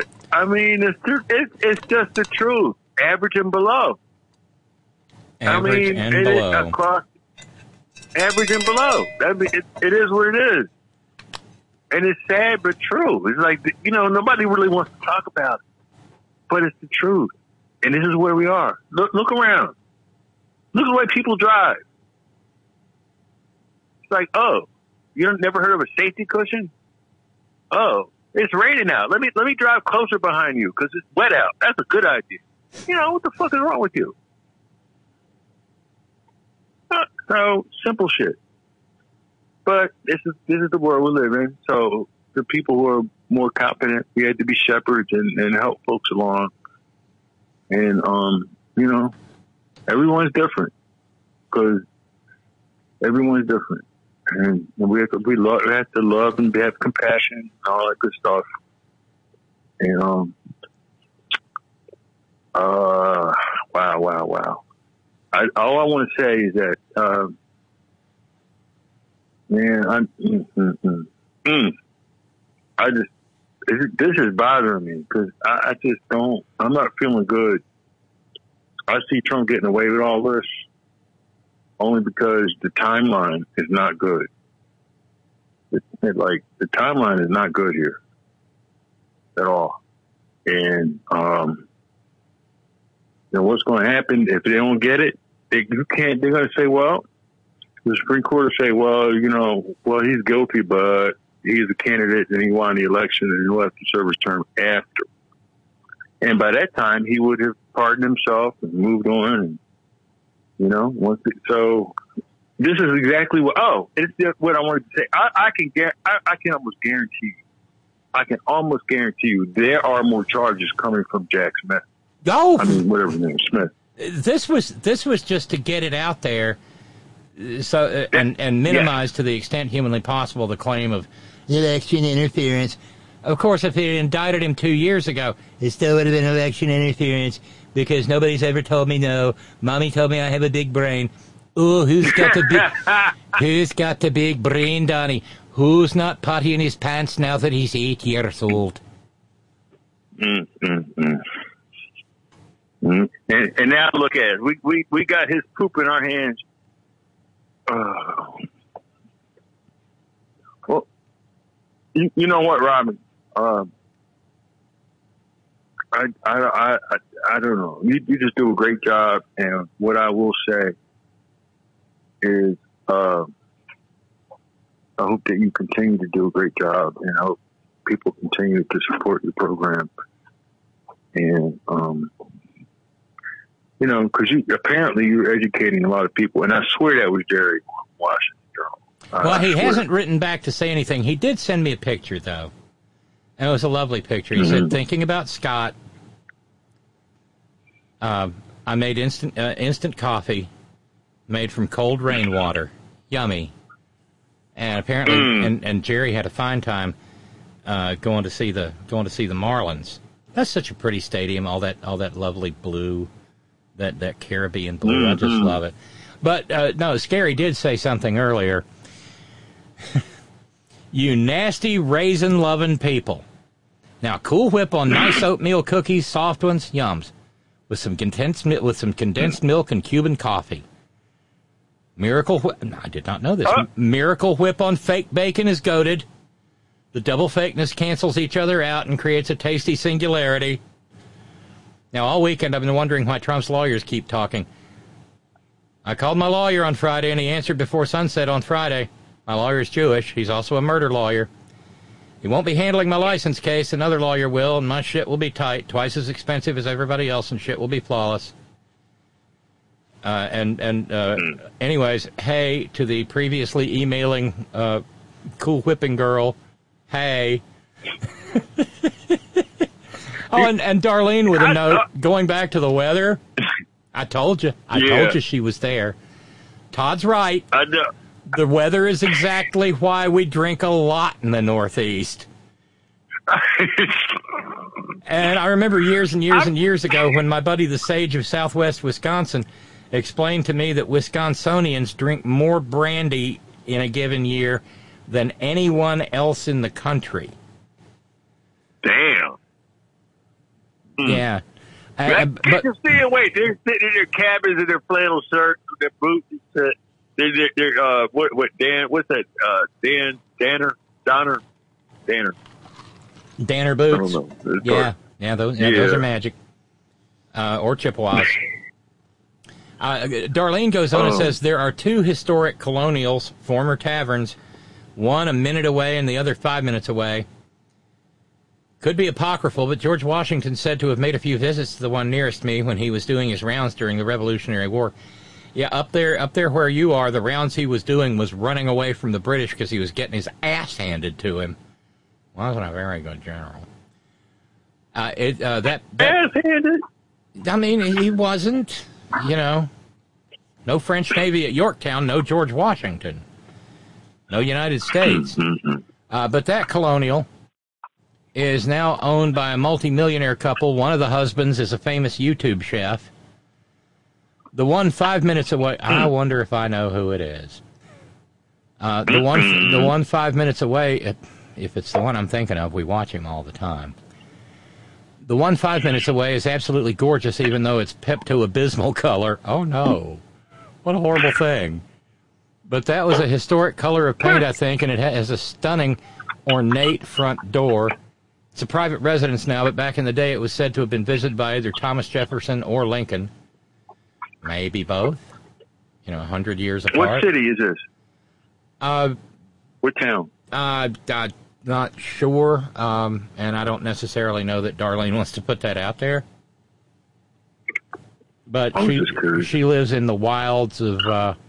It's just the truth. Average and below. Average and below. Across average and below. It is what it is. And it's sad but true. It's like, nobody really wants to talk about it. But it's the truth. And this is where we are. Look around. Look at the way people drive. It's like, oh, you never heard of a safety cushion? Oh, it's raining out. Let me drive closer behind you because it's wet out. That's a good idea. What the fuck is wrong with you? So simple shit. But this is the world we live in. So the people who are more competent, we had to be shepherds and help folks along. And everyone's different because everyone's different, and we have to love and have compassion and all that good stuff. And wow. All I want to say is that, this is bothering me because I just don't. I'm not feeling good. I see Trump getting away with all this only because the timeline is not good. The timeline is not good here at all. And what's going to happen if they don't get it? They're going to say, well, the Supreme Court will say, well, he's guilty, but he's a candidate and he won the election and he'll have to serve his term after. And by that time, he would have pardoned himself and moved on. And, so this is exactly it's just what I wanted to say. I can almost guarantee you there are more charges coming from Jack Smith. Oh, whatever his name is, Smith. This was just to get it out there, so and minimize to the extent humanly possible the claim of election interference. Of course, if they indicted him 2 years ago, it still would have been election interference because nobody's ever told me no. Mommy told me I have a big brain. Oh, who's got the big brain, Donnie? Who's not potty in his pants now that he's 8 years old? And now look at it. We got his poop in our hands. Well, you know what, Robin? I don't know. You just do a great job, and what I will say is, I hope that you continue to do a great job, and I hope people continue to support your program. And because apparently you're educating a lot of people, and I swear that was Jerry Washington Journal. Well, he hasn't written back to say anything. He did send me a picture, though. And it was a lovely picture. He said, thinking about Scott, I made instant coffee made from cold rainwater. Yummy. And apparently, and Jerry had a fine time going to see the Marlins. That's such a pretty stadium, all that lovely blue, that Caribbean blue. I just love it. But, no, Scary did say something earlier. You nasty raisin-loving people. Now, Cool Whip on nice oatmeal cookies, soft ones, yums, with some condensed milk and Cuban coffee. Miracle Whip. I did not know this. Miracle Whip on fake bacon is goated. The double fakeness cancels each other out and creates a tasty singularity. Now, all weekend I've been wondering why Trump's lawyers keep talking. I called my lawyer on Friday, and he answered before sunset on Friday. My lawyer's Jewish. He's also a murder lawyer. He won't be handling my license case. Another lawyer will, and my shit will be tight, twice as expensive as everybody else, and shit will be flawless. Anyways, hey to the previously emailing Cool Whipping girl. Hey. And Darlene with a note going back to the weather. I told you she was there. Todd's right. I know. The weather is exactly why we drink a lot in the Northeast. And I remember years and years and years ago when my buddy the Sage of Southwest Wisconsin explained to me that Wisconsinians drink more brandy in a given year than anyone else in the country. Damn. Yeah. But wait, they're sitting in their cabins in their flannel shirts, their boots. They're what's that? Danner boots. I don't know. Those are magic. Or Chippewas. Darlene goes on and says there are 2 historic colonials, former taverns, one a minute away and the other 5 minutes away. Could be apocryphal, but George Washington said to have made a few visits to the one nearest me when he was doing his rounds during the Revolutionary War. Yeah, up there where you are, the rounds he was doing was running away from the British because he was getting his ass handed to him. Wasn't a very good general. Ass-handed? I mean, he wasn't, no French Navy at Yorktown, no George Washington, no United States. But that colonial is now owned by a multimillionaire couple. One of the husbands is a famous YouTube chef. The one 5 minutes away, I wonder if I know who it is. The one 5 minutes away, if it's the one I'm thinking of, we watch him all the time. The one 5 minutes away is absolutely gorgeous, even though it's Pepto-Abysmal color. Oh, no. What a horrible thing. But that was a historic color of paint, I think, and it has a stunning, ornate front door. It's a private residence now, but back in the day it was said to have been visited by either Thomas Jefferson or Lincoln. Maybe both. 100 years apart. What city is this? What town? Not sure, and I don't necessarily know that Darlene wants to put that out there. But she lives in the wilds of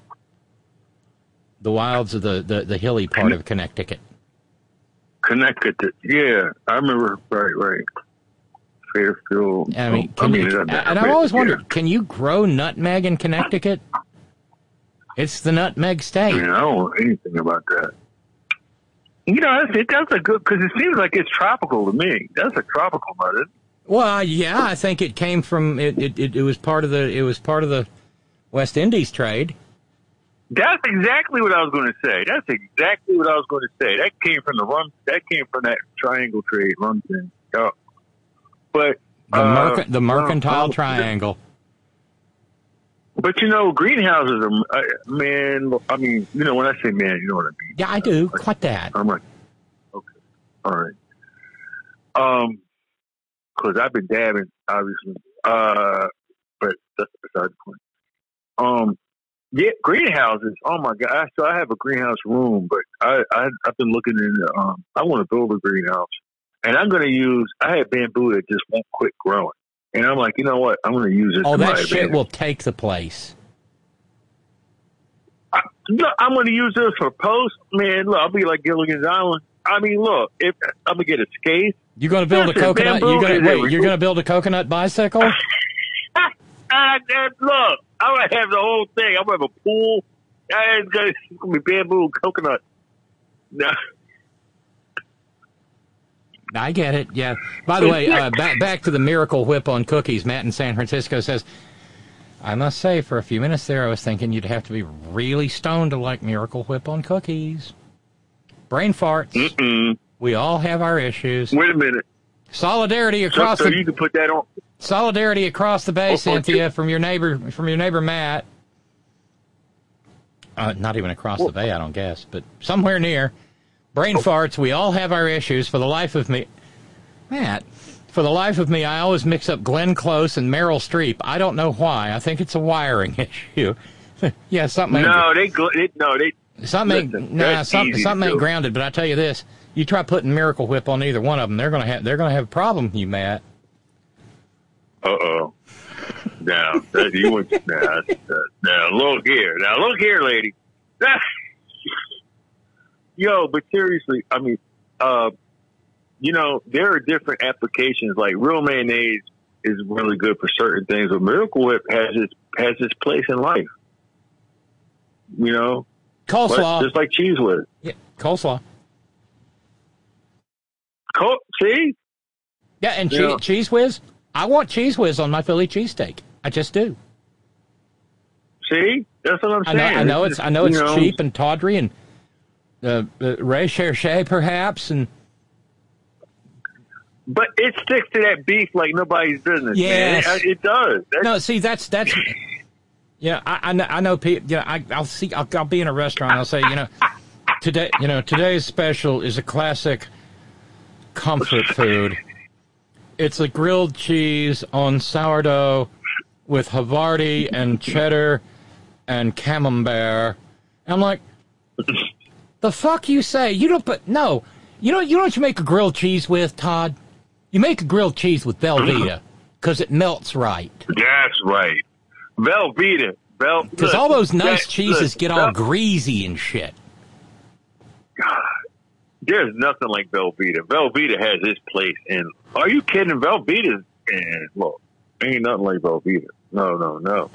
the hilly part of Connecticut. Connecticut, yeah, I remember. Right. Fairfield. I mean, I've always wondered, can you grow nutmeg in Connecticut? It's the nutmeg state. I don't know anything about that. That's a good, because it seems like it's tropical to me. That's a tropical nut, isn't it? Well, yeah, I think it came from it was part of the West Indies trade. That's exactly what I was going to say. That came from that triangle trade rum thing. But the mercantile triangle. But greenhouses are, man. I mean, when I say man, you know what I mean. Yeah, I do. Cut that. I'm like, okay, all right. Because I've been dabbing, obviously. But that's beside the point. Yeah, greenhouses. Oh my God! So I have a greenhouse room, but I've been looking into. I want to build a greenhouse, and I'm going to use. I have bamboo that just won't quit growing. And I'm like, you know what? I'm going to use it. Oh, that shit will take the place. I'm going to use this for posts. Man, look, I'll be like Gilligan's Island. I mean, look, if I'm going to get a scase. You're going to build a coconut? You're going to build a coconut bicycle? Look, I'm going to have the whole thing. I'm going to have a pool. It's going to be bamboo and coconut. No. I get it, yeah. By the way, back to the Miracle Whip on cookies. Matt in San Francisco says, I must say, for a few minutes there, I was thinking you'd have to be really stoned to like Miracle Whip on cookies. Brain farts. Mm-mm. We all have our issues. Wait a minute. Solidarity across so you can put that on. Solidarity across the bay, Cynthia, from your neighbor Matt. Not even across the bay, I don't guess, but somewhere near. Brain farts, we all have our issues. For the life of me, Matt, I always mix up Glenn Close and Meryl Streep. I don't know why. I think it's a wiring issue. Yeah, something. Something ain't grounded. But I tell you this: you try putting Miracle Whip on either one of them, they're gonna have a problem with you, Matt. Uh-oh. Now look here, lady. Yo, but seriously, I mean, there are different applications. Like real mayonnaise is really good for certain things, but Miracle Whip has its place in life. Coleslaw, just like Cheese Whiz. Yeah, coleslaw. See, Yeah, and Cheese Whiz. I want Cheese Whiz on my Philly cheesesteak. I just do. See, that's what I'm saying. I know it's cheap and tawdry and recherche perhaps, but it sticks to that beef like nobody's business. Yes. Man. It does. No, see, that's. Yeah, I know people. Yeah, I'll be in a restaurant. I'll say, today's special is a classic comfort food. It's a grilled cheese on sourdough with Havarti and cheddar and camembert. And I'm like, the fuck you say? You don't put no. You know what you make a grilled cheese with, Todd? You make a grilled cheese with Velveeta because it melts right. That's right. Velveeta. Because all those nice cheeses get all greasy and shit. God, there's nothing like Velveeta. Velveeta has its place. And are you kidding? Velveeta, look, ain't nothing like Velveeta. No.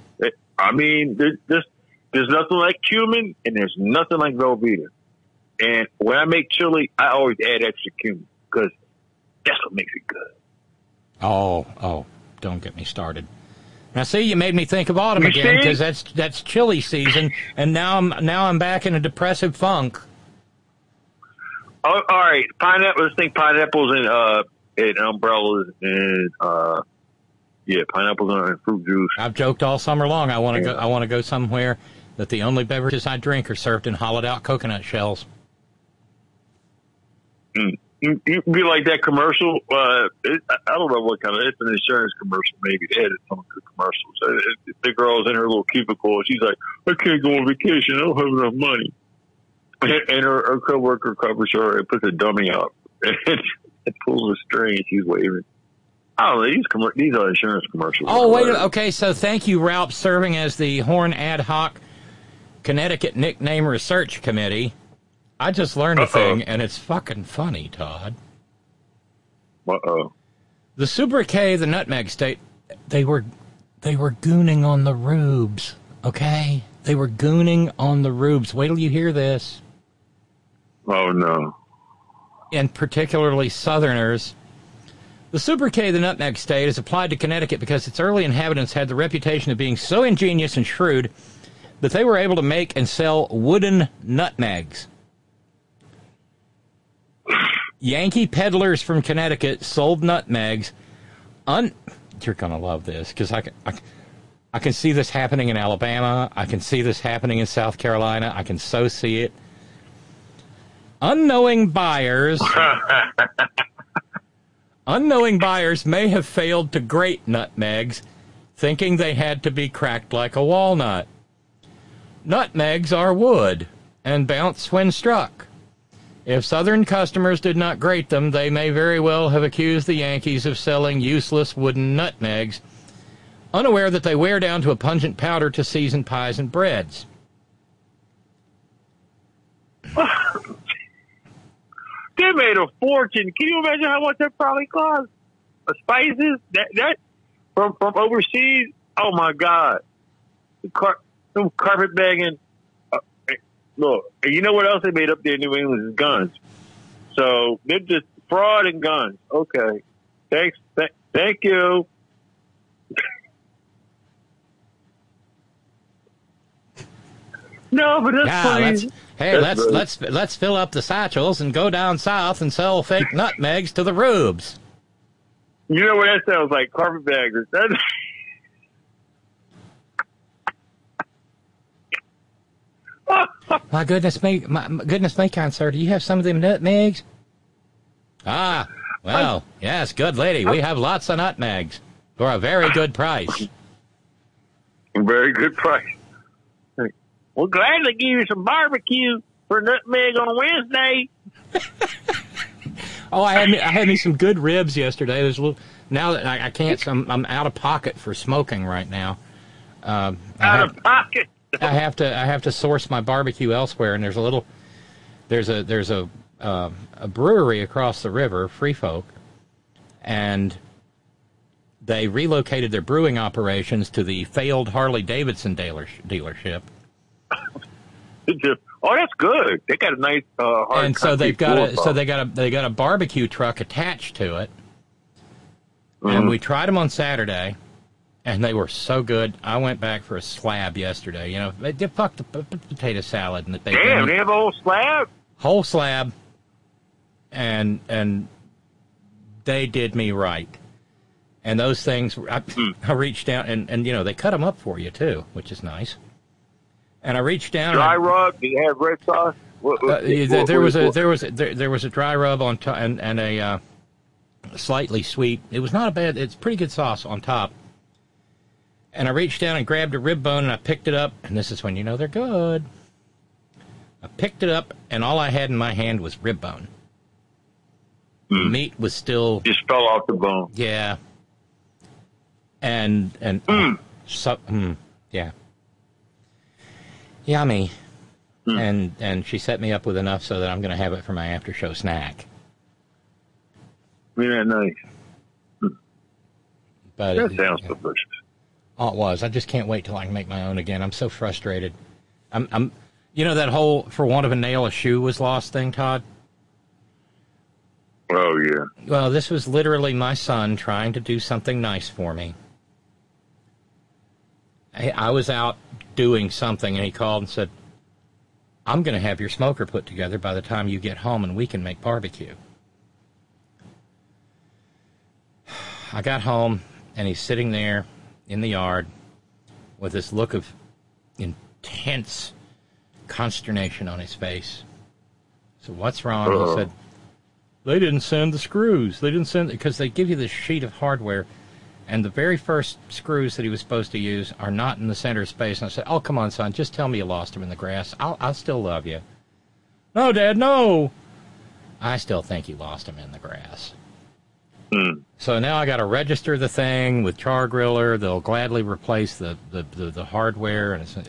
There's nothing like cumin, and there's nothing like Velveeta. And when I make chili, I always add extra cumin because that's what makes it good. Oh, don't get me started. Now, see, you made me think of autumn again because that's chili season, and now I'm back in a depressive funk. Oh, all right, pineapple. Let's think pineapples and umbrellas and pineapples and fruit juice. I've joked all summer long. I want to go somewhere that the only beverages I drink are served in hollowed out coconut shells. You be like that commercial. I don't know what kind of. It's an insurance commercial. Maybe they had some good commercials. The girl's in her little cubicle. And she's like, "I can't go on vacation. I don't have enough money." And her coworker covers her and puts a dummy out and pulls a string. And she's waving. I don't know. These are insurance commercials. Oh wait. Okay. So thank you, Ralph, serving as the Horn Ad Hoc Connecticut Nickname Research Committee. I just learned a thing, and it's fucking funny, Todd. The sobriquet, the Nutmeg State, they were gooning on the rubes, okay? They were gooning on the rubes. Wait till you hear this. Oh, no. And particularly Southerners. The sobriquet, the Nutmeg State, is applied to Connecticut because its early inhabitants had the reputation of being so ingenious and shrewd that they were able to make and sell wooden nutmegs. Yankee peddlers from Connecticut sold nutmegs. You're gonna love this because I can see this happening in Alabama. I can see this happening in South Carolina. I can so see it. Unknowing buyers may have failed to grate nutmegs, thinking they had to be cracked like a walnut. Nutmegs are wood and bounce when struck. If Southern customers did not grate them, they may very well have accused the Yankees of selling useless wooden nutmegs, unaware that they wear down to a pungent powder to season pies and breads. They made a fortune. Can you imagine how much that probably cost? Spices that from overseas. Oh my God! Some carpetbagging. Look, you know what else they made up there in New England is guns. So they're just fraud and guns. Okay. Thanks. Thank you. No, but that's funny. Let's fill up the satchels and go down south and sell fake nutmegs to the rubes. You know what that sounds like? Carpetbaggers. My goodness me, kind sir, do you have some of them nutmegs? Ah, well, yes, good lady. We have lots of nutmegs for a very good price. Very good price. We'll gladly give you some barbecue for nutmeg on Wednesday. Oh, I had me some good ribs yesterday. There's a little, now that I can't, I'm out of pocket for smoking right now. Out of pocket. I have to source my barbecue elsewhere, and there's a brewery across the river, Free Folk, and they relocated their brewing operations to the failed Harley-Davidson dealership. Oh, that's good. They got a nice hard. And so they got a barbecue truck attached to it, And we tried them on Saturday, and they were so good. I went back for a slab yesterday. You know, they fuck the potato salad and the bacon. Damn, they have a whole slab? Whole slab. And they did me right. And those things, I reached down, and you know, they cut them up for you, too, which is nice. And I reached down. Dry rub? Did it have red sauce? There was a dry rub on top and a slightly sweet. It was not a bad. It's pretty good sauce on top. And I reached down and grabbed a rib bone and I picked it up. And this is when you know they're good. I picked it up and all I had in my hand was rib bone. The meat was still just fell off the bone. Yeah. Yeah. Yummy. And she set me up with enough so that I'm going to have it for my after show snack. Isn't that nice? But that sounds delicious. Oh, it was. I just can't wait till I can make my own again. I'm so frustrated. I'm you know that whole for want of a nail a shoe was lost thing, Todd? Oh, yeah. Well, this was literally my son trying to do something nice for me. I was out doing something, and he called and said, I'm going to have your smoker put together by the time you get home, and we can make barbecue. I got home, and he's sitting there in the yard with this look of intense consternation on his face. So what's wrong? He said, they didn't send the screws. They didn't send, because they give you this sheet of hardware, and the very first screws that he was supposed to use are not in the center of space. And I said, oh, come on, son, just tell me you lost them in the grass. I'll still love you. No, Dad, no. I still think you lost them in the grass. So now I got to register the thing with Char Griller. They'll gladly replace the hardware, and it's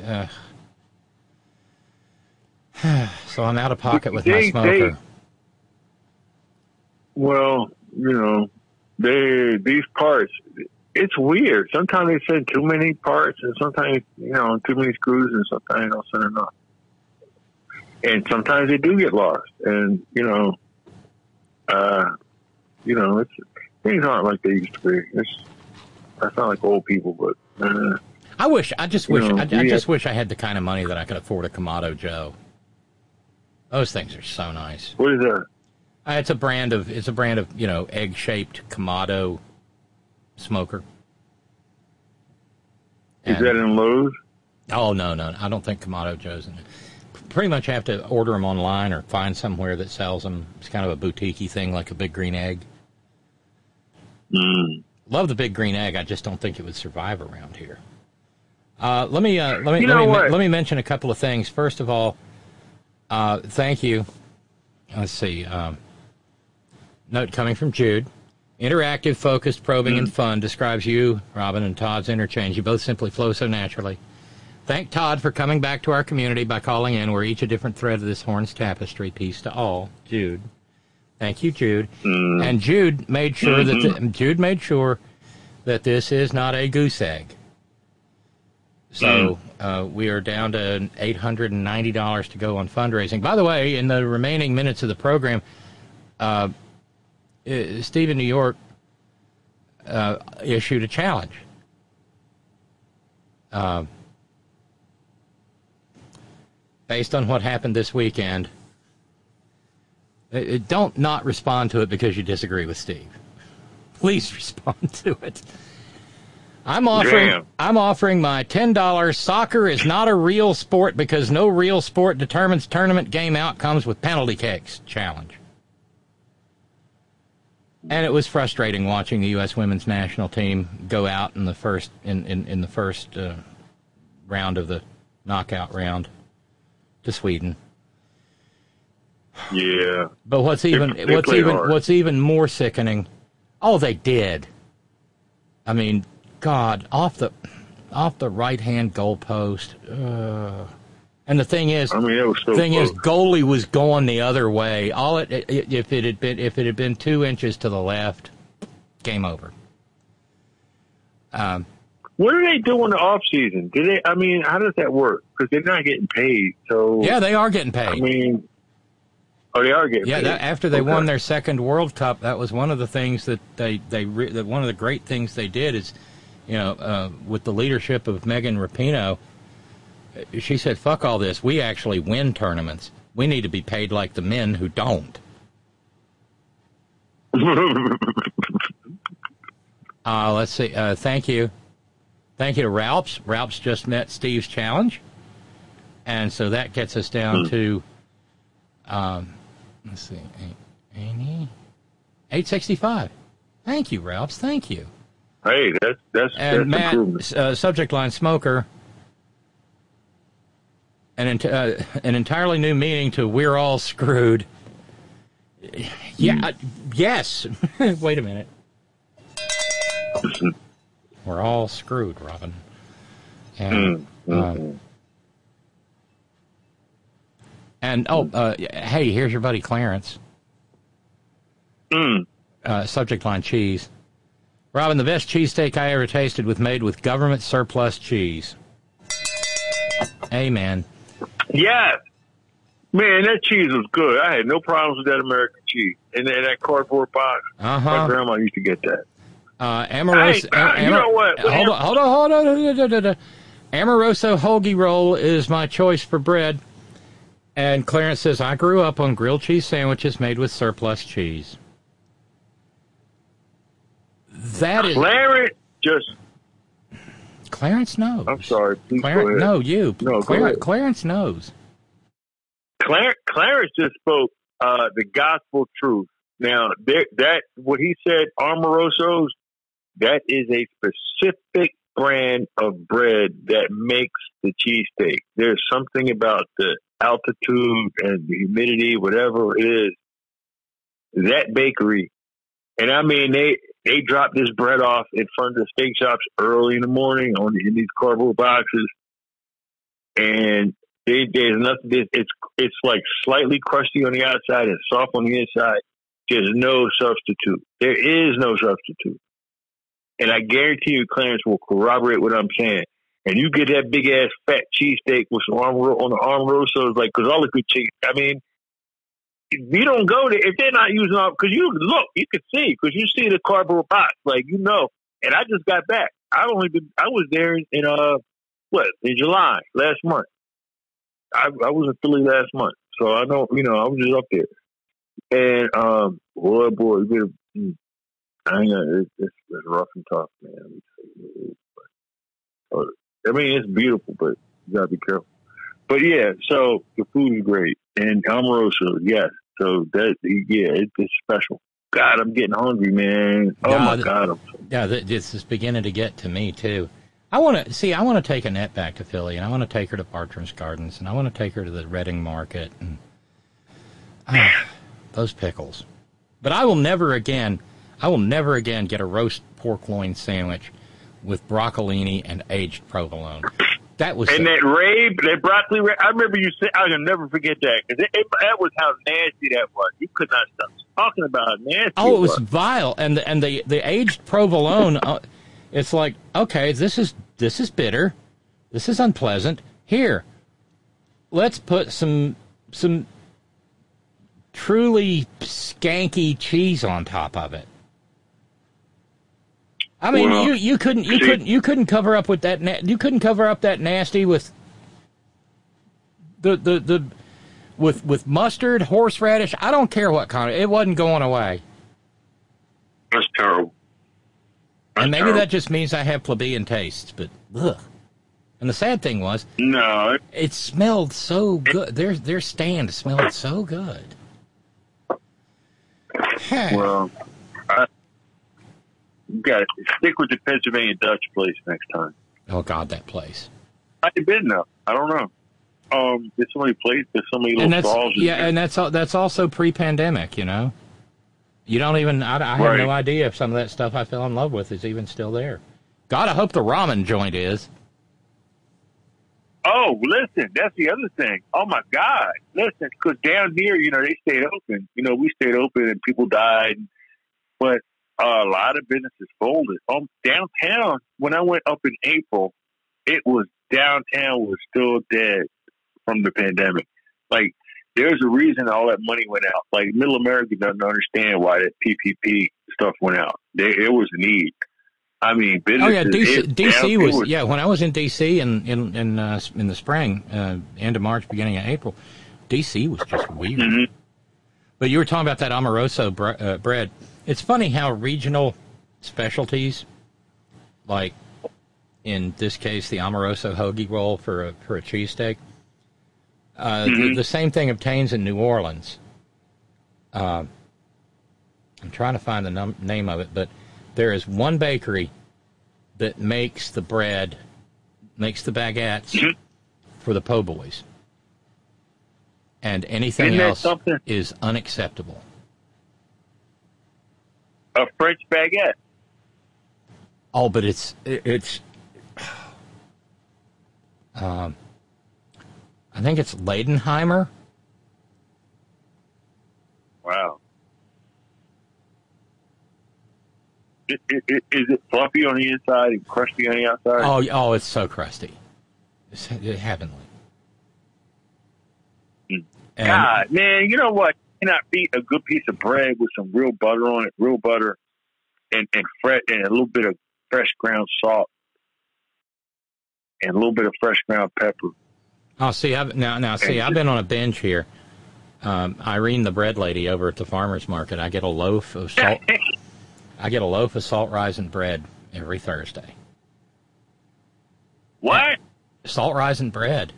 so I'm out of pocket with my smoker. Well, you know, these parts, it's weird. Sometimes they send too many parts, and sometimes, you know, too many screws, and sometimes they don't send enough. And sometimes they do get lost, and you know, things aren't like they used to be. I sound like old people, but I just wish I had the kind of money that I could afford a Kamado Joe. Those things are so nice. What is that? It's a brand of you know, egg-shaped Kamado smoker. Is that in Lowe's? Oh no, I don't think Kamado Joe's in it. Pretty much have to order them online or find somewhere that sells them. It's kind of a boutique-y thing, like a Big Green Egg. Love the Big Green Egg. I just don't think it would survive around here. Let me mention a couple of things. First of all, thank you. Let's see. Note coming from Jude. Interactive, focused, probing, and fun describes you, Robin, and Todd's interchange. You both simply flow so naturally. Thank Todd for coming back to our community by calling in. We're each a different thread of this Horns tapestry. Peace to all. Jude. Thank you, Jude. And Jude made sure that this is not a goose egg. So we are down to $890 to go on fundraising. By the way, in the remaining minutes of the program, Steve in New York issued a challenge. Based on what happened this weekend, don't not respond to it because you disagree with Steve. Please respond to it. I'm offering my $10 soccer is not a real sport because no real sport determines tournament game outcomes with penalty kicks challenge. And it was frustrating watching the U.S. women's national team go out in the first in the first round of the knockout round to Sweden. Yeah. But what's even more sickening? Oh, they did. I mean, God, off the right-hand goalpost. And the thing is, goalie was going the other way. If it had been 2 inches to the left, game over. What do they do in the off season? How does that work? Because they're not getting paid. So yeah, they are getting paid. Oh, they are getting paid. Yeah, after they won their second World Cup, that was one of the things that one of the great things they did is, with the leadership of Megan Rapinoe, she said, "Fuck all this. We actually win tournaments. We need to be paid like the men who don't." Let's see. Thank you. Thank you to Ralphs. Ralphs just met Steve's challenge. And so that gets us down to, let's see, 865. Thank you, Ralphs. Thank you. Hey, that's Matt, improvement. Subject line smoker. An entirely new meaning to "we're all screwed." Yeah. Yes. Wait a minute. We're all screwed, Robin. And, hey, here's your buddy Clarence. Subject line cheese. Robin, the best cheesesteak I ever tasted was made with government surplus cheese. Amen. Yes. Man, that cheese was good. I had no problems with that American cheese. And that cardboard box. My grandma used to get that. Amoroso. You know what? Hold on. Amoroso hoagie roll is my choice for bread. And Clarence says, I grew up on grilled cheese sandwiches made with surplus cheese. That is... Clarence knows. I'm sorry. Please go ahead. No, you. No, Clarence knows. Clarence just spoke the gospel truth. Now, that what he said, Amoroso's, that is a specific brand of bread that makes the cheesesteak. There's something about the altitude and the humidity, whatever it is, that bakery. And I mean, they drop this bread off in front of the steak shops early in the morning in these cardboard boxes. And there's nothing, it's like slightly crusty on the outside and soft on the inside. There's no substitute. There is no substitute. And I guarantee you, Clarence will corroborate what I'm saying. And you get that big ass fat cheesesteak with some on the Amorosos, like, because all the good chicken. I mean, if you don't go there, if they're not using all, because you can see, because you see the cardboard box, like, And I just got back. I was there in July last month. I was in Philly last month, so I know, I was just up there. And boy, it's rough and tough, man. I mean, it's beautiful, but you gotta be careful. But yeah, so the food is great, and Amoroso, yes. So it's special. God, I'm getting hungry, man. Oh my God, this is beginning to get to me too. I want to take Annette back to Philly, and I want to take her to Bartram's Gardens, and I want to take her to the Reading Market, and those pickles. But I will never again get a roast pork loin sandwich with broccolini and aged provolone. That broccoli rabe. I remember you said, I'm gonna never forget that, because that was how nasty that was. You could not stop talking about how nasty. Oh, it was vile, and the aged provolone. It's like, okay, this is bitter, this is unpleasant. Here, let's put some truly skanky cheese on top of it. I mean, you couldn't cover up with that. You couldn't cover up that nasty with with mustard, horseradish. I don't care what kind. It wasn't going away. That's terrible. And maybe that just means I have plebeian tastes, but ugh. And the sad thing was, no, it smelled so good. Their stand smelled so good. Well, you got to stick with the Pennsylvania Dutch place next time. Oh God, that place! I ain't been there. I don't know. There's so many places. There's so many little stalls. And that's also pre-pandemic. You don't even. I have no idea if some of that stuff I fell in love with is even still there. God, I hope the ramen joint is. Oh, listen, that's the other thing. Oh my God, listen, because down here, they stayed open. We stayed open and people died, but a lot of businesses folded. Downtown, when I went up in April, downtown was still dead from the pandemic. Like, there's a reason all that money went out. Like, Middle America doesn't understand why that PPP stuff went out. It was a need. I mean, businesses. DC was when I was in DC in the spring, end of March, beginning of April, DC was just weird. Mm-hmm. But you were talking about that Amoroso bread. It's funny how regional specialties, like in this case the Amoroso hoagie roll for a cheesesteak, the same thing obtains in New Orleans. I'm trying to find the name of it, but there is one bakery that makes the bread, makes the baguettes for the po' boys. And anything else is unacceptable. A French baguette. Oh, but it's I think it's Leidenheimer. Wow. Is it fluffy on the inside and crusty on the outside? Oh, it's so crusty. It's heavenly. God, man, you know what? You cannot beat a good piece of bread with some real butter on it, real butter, and a little bit of fresh ground salt, and a little bit of fresh ground pepper. Oh, see, I've been on a binge here. Irene, the bread lady over at the farmer's market, I get a loaf of salt. I get a loaf of salt rising bread every Thursday. What? Salt rising bread.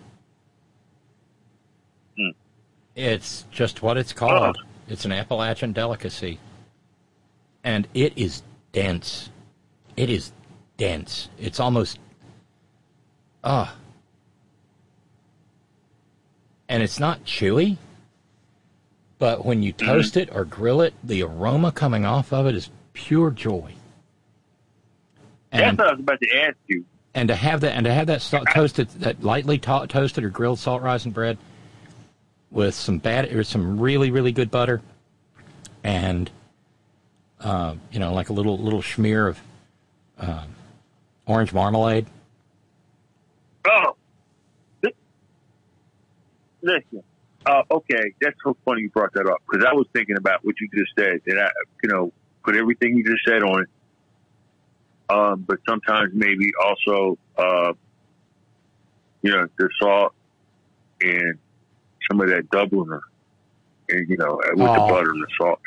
It's just what it's called. Oh. It's an Appalachian delicacy. And it is dense. It is dense. It's almost... And it's not chewy, but when you toast it or grill it, the aroma coming off of it is pure joy. And, that's what I was about to ask you. And to have that toasted, that lightly toasted or grilled salt rising bread with some really, really good butter, and like a little smear of orange marmalade. Oh, listen. Okay, that's so funny you brought that up, because I was thinking about what you just said, and I, put everything you just said on it. But sometimes maybe also, the salt and some of that Dubliner, and with the butter and the salt.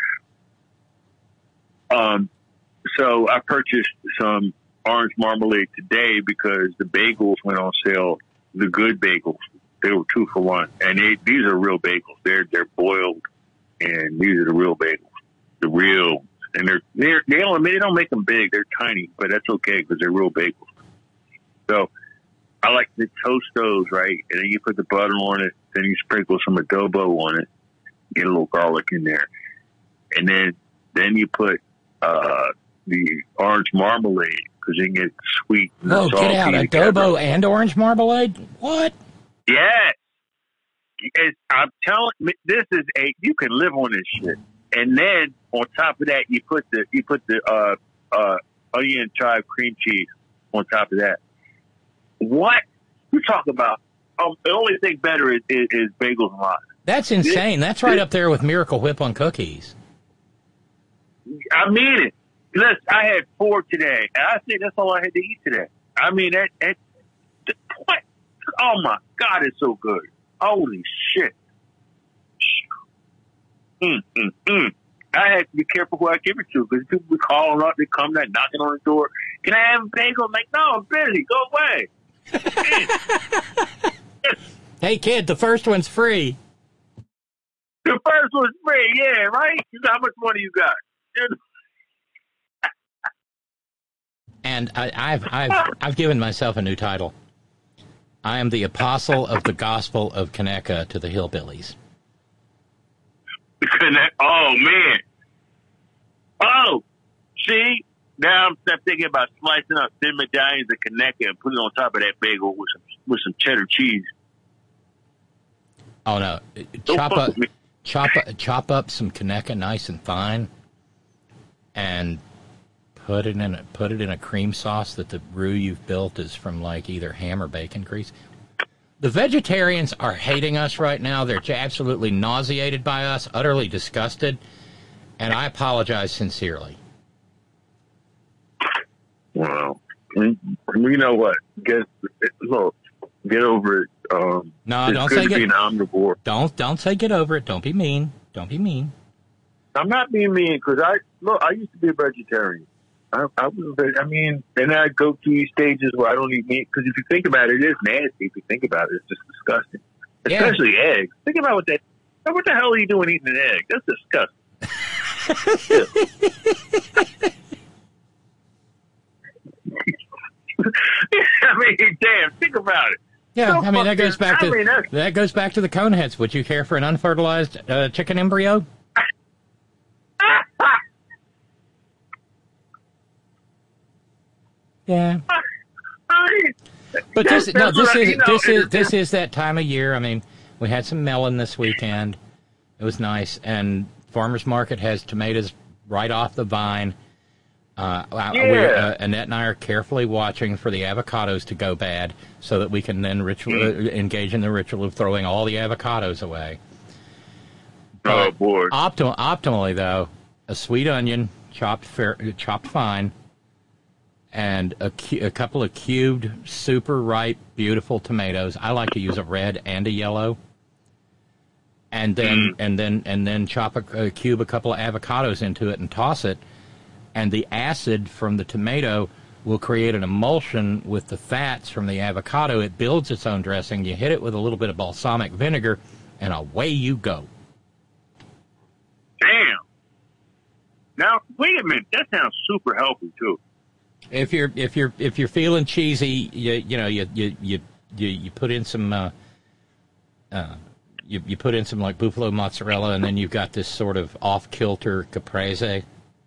So I purchased some orange marmalade today because the bagels went on sale. The good bagels, they were 2 for $1, and these are real bagels. They're boiled, and these are the real bagels, the real. And they don't make them big. They're tiny, but that's okay because they're real bagels. So I like to toast those, right? And then you put the butter on it. Then you sprinkle some adobo on it. Get a little garlic in there, and then you put the orange marmalade because you can get sweet. And get out! Adobo and orange marmalade? What? Yes. I'm telling you, you can live on this shit. And then on top of that, you put the onion and chive cream cheese on top of that. What you talk about? The only thing better is bagels and lox. That's insane. That's right up there with Miracle Whip on cookies. I mean it. Listen, I had 4 today, and I think that's all I had to eat today. I mean what? Oh my God, it's so good. Holy shit. I had to be careful who I give it to, because people be calling up, they come there knocking on the door. Can I have a bagel? I'm like, no, I'm busy. Go away. Hey, kid, the first one's free. The first one's free, yeah, right? How much money you got? And I've given myself a new title. I am the apostle of the gospel of Conecuh to the hillbillies. Oh, man. Oh, see? Now I'm thinking about slicing up thin medallions of Conecuh and putting it on top of that bagel with some cheddar cheese. Oh, no. Chop up some Conecuh nice and fine and put it in a cream sauce that the roux you've built is from like either ham or bacon grease. The vegetarians are hating us right now. They're absolutely nauseated by us, utterly disgusted, and I apologize sincerely. Well, you know what? Get over it. No, don't say be an omnivore. Don't say get over it. Don't be mean. Don't be mean. I'm not being mean because I used to be a vegetarian. And I go through these stages where I don't eat meat because if you think about it, it is nasty. If you think about it, it's just disgusting. Especially eggs. Think about what the hell are you doing eating an egg? That's disgusting. I mean, damn, think about it. Yeah, I mean that goes back to the Coneheads. Would you care for an unfertilized chicken embryo? Yeah. But this is that time of year. I mean, we had some melon this weekend. It was nice, and farmers market has tomatoes right off the vine. Annette and I are carefully watching for the avocados to go bad so that we can then engage in the ritual of throwing all the avocados away. But oh, boy. Optimally, though, a sweet onion chopped fine and a couple of cubed, super ripe, beautiful tomatoes. I like to use a red and a yellow. And then chop a couple of avocados into it and toss it. And the acid from the tomato will create an emulsion with the fats from the avocado. It builds its own dressing. You hit it with a little bit of balsamic vinegar, and away you go. Damn. Now, wait a minute. That sounds super healthy too. If you're feeling cheesy, you put in some you put in some like buffalo mozzarella, and then you've got this sort of off kilter caprese.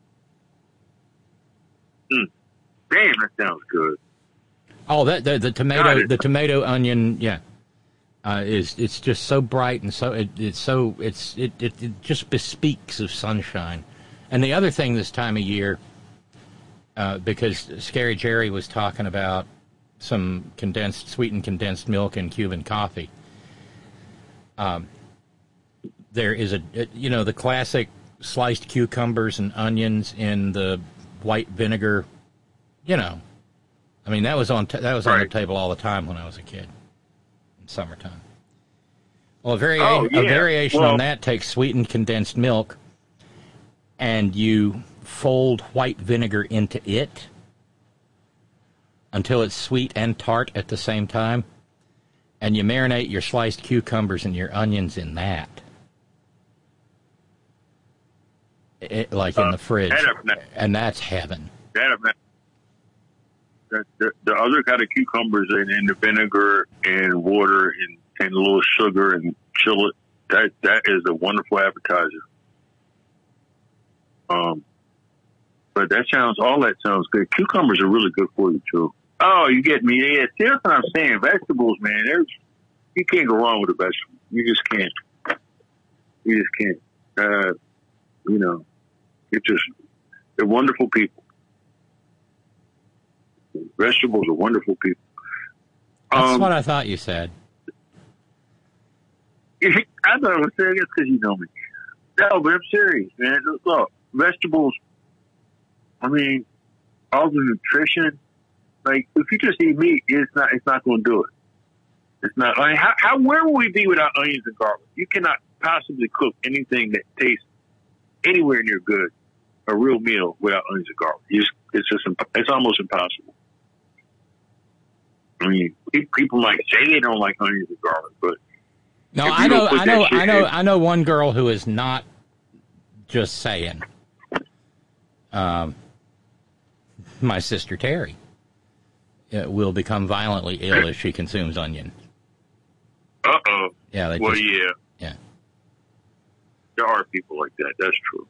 Damn, that sounds good. Oh, the tomato onion, yeah, it's just so bright and so it just bespeaks of sunshine. And the other thing this time of year, because Scary Jerry was talking about some sweetened condensed milk and Cuban coffee. There is the classic sliced cucumbers and onions in the white vinegar, I mean that was on the table all the time when I was a kid in summertime. Well, a variation on that takes sweetened condensed milk, and you fold white vinegar into it until it's sweet and tart at the same time, and you marinate your sliced cucumbers and your onions in that. In the fridge, and that's heaven. The other kind of cucumbers in the vinegar and water and a little sugar and chill it. That is a wonderful appetizer. But all that sounds good. Cucumbers are really good for you too. Oh, you get me? Yeah, see, that's what I'm saying. Vegetables, man. You can't go wrong with a vegetable. You just can't. They're wonderful people. Vegetables are wonderful people. That's what I thought you said. I thought I was saying it because you know me. No, but I'm serious, man. Look, vegetables, I mean, all the nutrition, like, if you just eat meat, it's not going to do it. It's not, I mean, where will we be without onions and garlic? You cannot possibly cook anything that tastes anywhere near good, a real meal, without onions and garlic. It's almost impossible. I mean, people might say they don't like onions and garlic, but no, I know one girl who is not just saying. My sister Terry will become violently ill if she consumes onion. Uh-oh. Yeah. Yeah. There are people like that. That's true.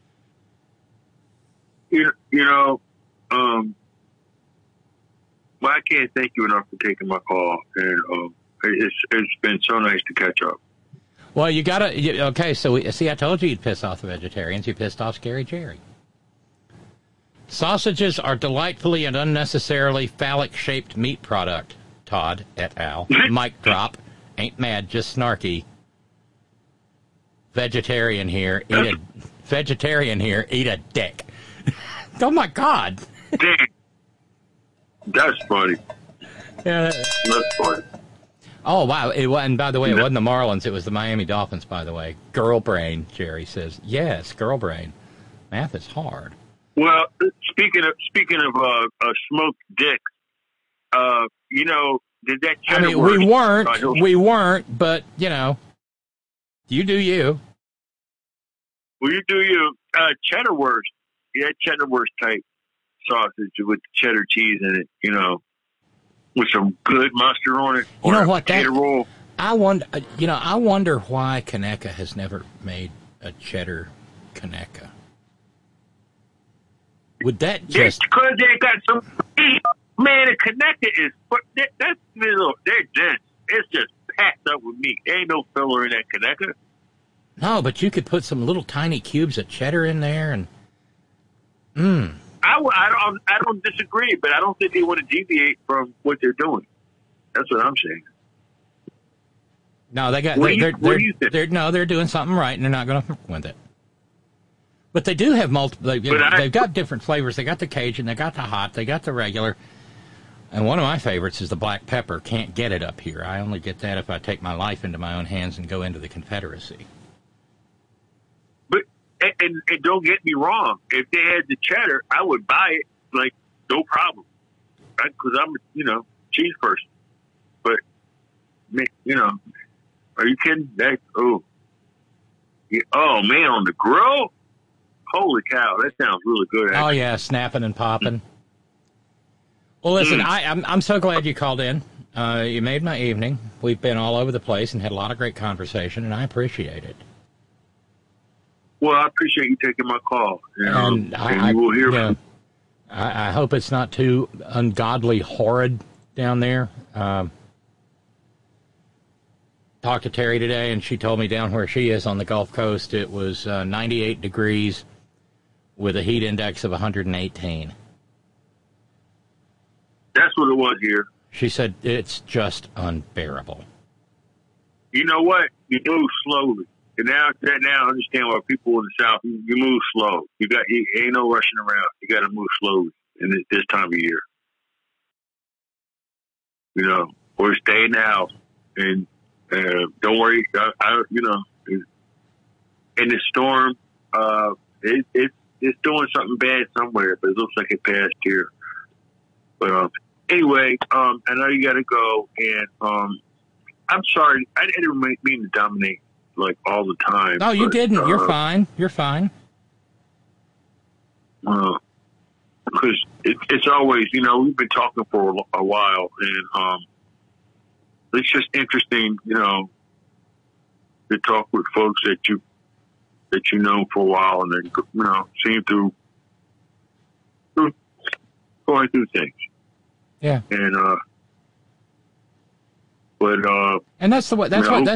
Well, I can't thank you enough for taking my call, and it's been so nice to catch up. Well, you gotta. Okay, so I told you you'd piss off the vegetarians. You pissed off Scary Jerry. Sausages are delightfully and unnecessarily phallic-shaped meat product. Todd et al. Mic drop. Ain't mad, just snarky. Vegetarian here, eat a dick. Oh my God. Damn. That's funny. Yeah. That's funny. Oh, wow. And by the way, it wasn't the Marlins. It was the Miami Dolphins, by the way. Girl brain, Jerry says. Yes, girl brain. Math is hard. Well, speaking of smoked dicks, you know, did that cheddar we weren't, but, you know, you do you. Well, you do you. Cheddar wurst. Yeah, cheddar wurst type sausage with cheddar cheese in it, you know, with some good mustard on it. You know what? Roll. I wonder why Conecuh has never made a cheddar Conecuh. Would that just... Because they got some... Man, a Conecuh is... That's little... They're dense. It's just packed up with meat. There ain't no filler in that Conecuh. No, but you could put some little tiny cubes of cheddar in there and... I don't disagree, but I don't think they want to deviate from what they're doing. That's what I'm saying. No, they're doing something right, and they're not going to fuck with it. But they do have multiple. They've got different flavors. They got the Cajun, they got the hot, they got the regular, and one of my favorites is the black pepper. Can't get it up here. I only get that if I take my life into my own hands and go into the Confederacy. But and don't get me wrong. If they had the cheddar, I would buy it. Like no problem, right? Because I'm cheese person. But are you kidding? Oh man, on the grill. Holy cow, that sounds really good. Actually. Oh yeah, snapping and popping. Well, listen, I'm so glad you called in. You made my evening. We've been all over the place and had a lot of great conversation, and I appreciate it. Well, I appreciate you taking my call. And you will hear from. I hope it's not too ungodly horrid down there. Talked to Terry today, and she told me down where she is on the Gulf Coast, it was 98 degrees with a heat index of 118. That's what it was here. She said it's just unbearable. You know what? You move slowly. And now I understand why people in the South, you move slow. You ain't no rushing around. You got to move slowly in this time of year. Or stay in the house and don't worry. In the storm, it's doing something bad somewhere, but it looks like it passed here. But anyway, I know you got to go, and I'm sorry. I didn't mean to dominate like all the time. No, you didn't. You're fine. You're fine. Because it's always, we've been talking for a while, and it's just interesting, to talk with folks that you know for a while, and then seeing through going through things. Yeah. And and that's why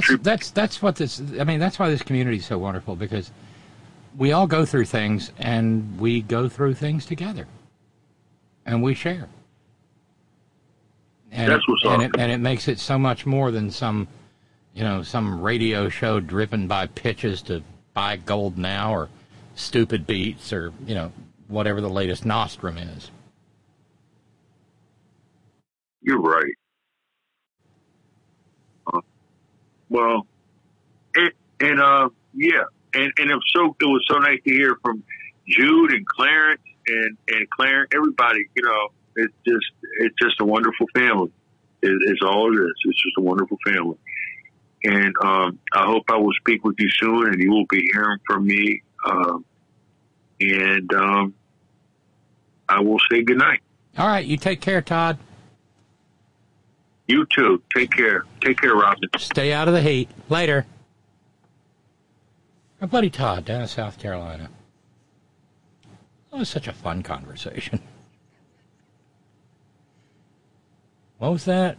this community is so wonderful, because we all go through things, and we go through things together, and we share. And that's what's up. And it makes it so much more than some radio show driven by pitches to buy gold now, or stupid beats, or whatever the latest nostrum is. You're right. It was so nice to hear from Jude and Clarence and Clarence, everybody. It's just a wonderful family. It's all it is. It's just a wonderful family. And I hope I will speak with you soon, and you will be hearing from me. And I will say goodnight. All right, you take care, Todd. You too. Take care. Take care, Robin. Stay out of the heat. Later. My buddy Todd down in South Carolina. It was such a fun conversation. What was that?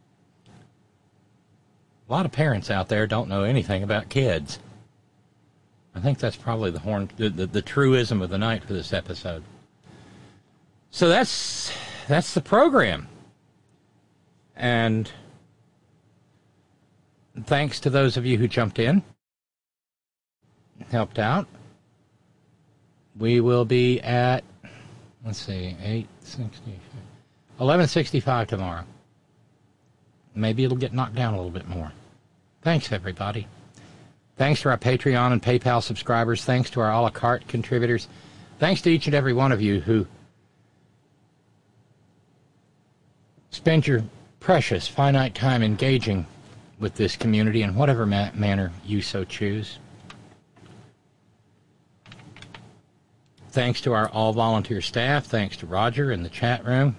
A lot of parents out there don't know anything about kids. I think that's probably the truism of the night for this episode. So that's the program. And thanks to those of you who jumped in, helped out. We will be at, let's see, 1165 tomorrow. Maybe it'll get knocked down a little bit more. Thanks, everybody. Thanks to our Patreon and PayPal subscribers. Thanks to our a la carte contributors. Thanks to each and every one of you who spend your precious, finite time engaging with this community in whatever manner you so choose. Thanks to our all-volunteer staff. Thanks to Roger in the chat room.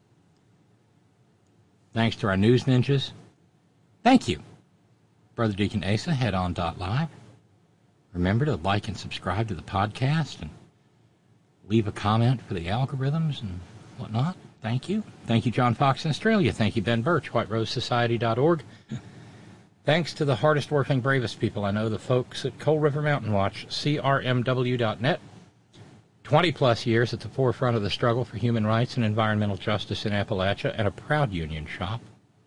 Thanks to our news ninjas. Thank you. Brother Deacon Asa, headon.live. Remember to like and subscribe to the podcast and leave a comment for the algorithms and whatnot. Thank you. Thank you, John Fox in Australia. Thank you, Ben Birch, whiterosesociety.org. Thanks to the hardest working, bravest people I know, the folks at Coal River Mountain Watch, crmw.net. 20-plus years at the forefront of the struggle for human rights and environmental justice in Appalachia, and a proud union shop.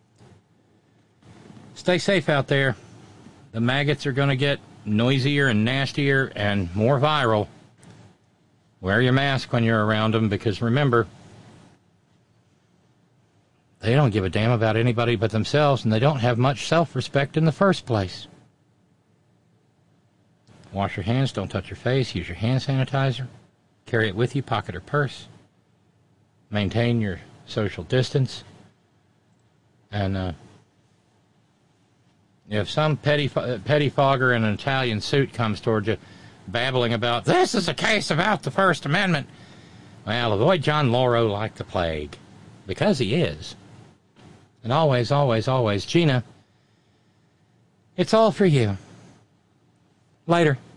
Stay safe out there. The maggots are going to get noisier and nastier and more viral. Wear your mask when you're around them, because remember, they don't give a damn about anybody but themselves, and they don't have much self-respect in the first place. Wash your hands, don't touch your face, use your hand sanitizer. Carry it with you, pocket or purse. Maintain your social distance. And if some pettifogger in an Italian suit comes toward you babbling about, this is a case about the First Amendment, well, avoid John Lauro like the plague. Because he is. And always, always, always, Gina, it's all for you. Later.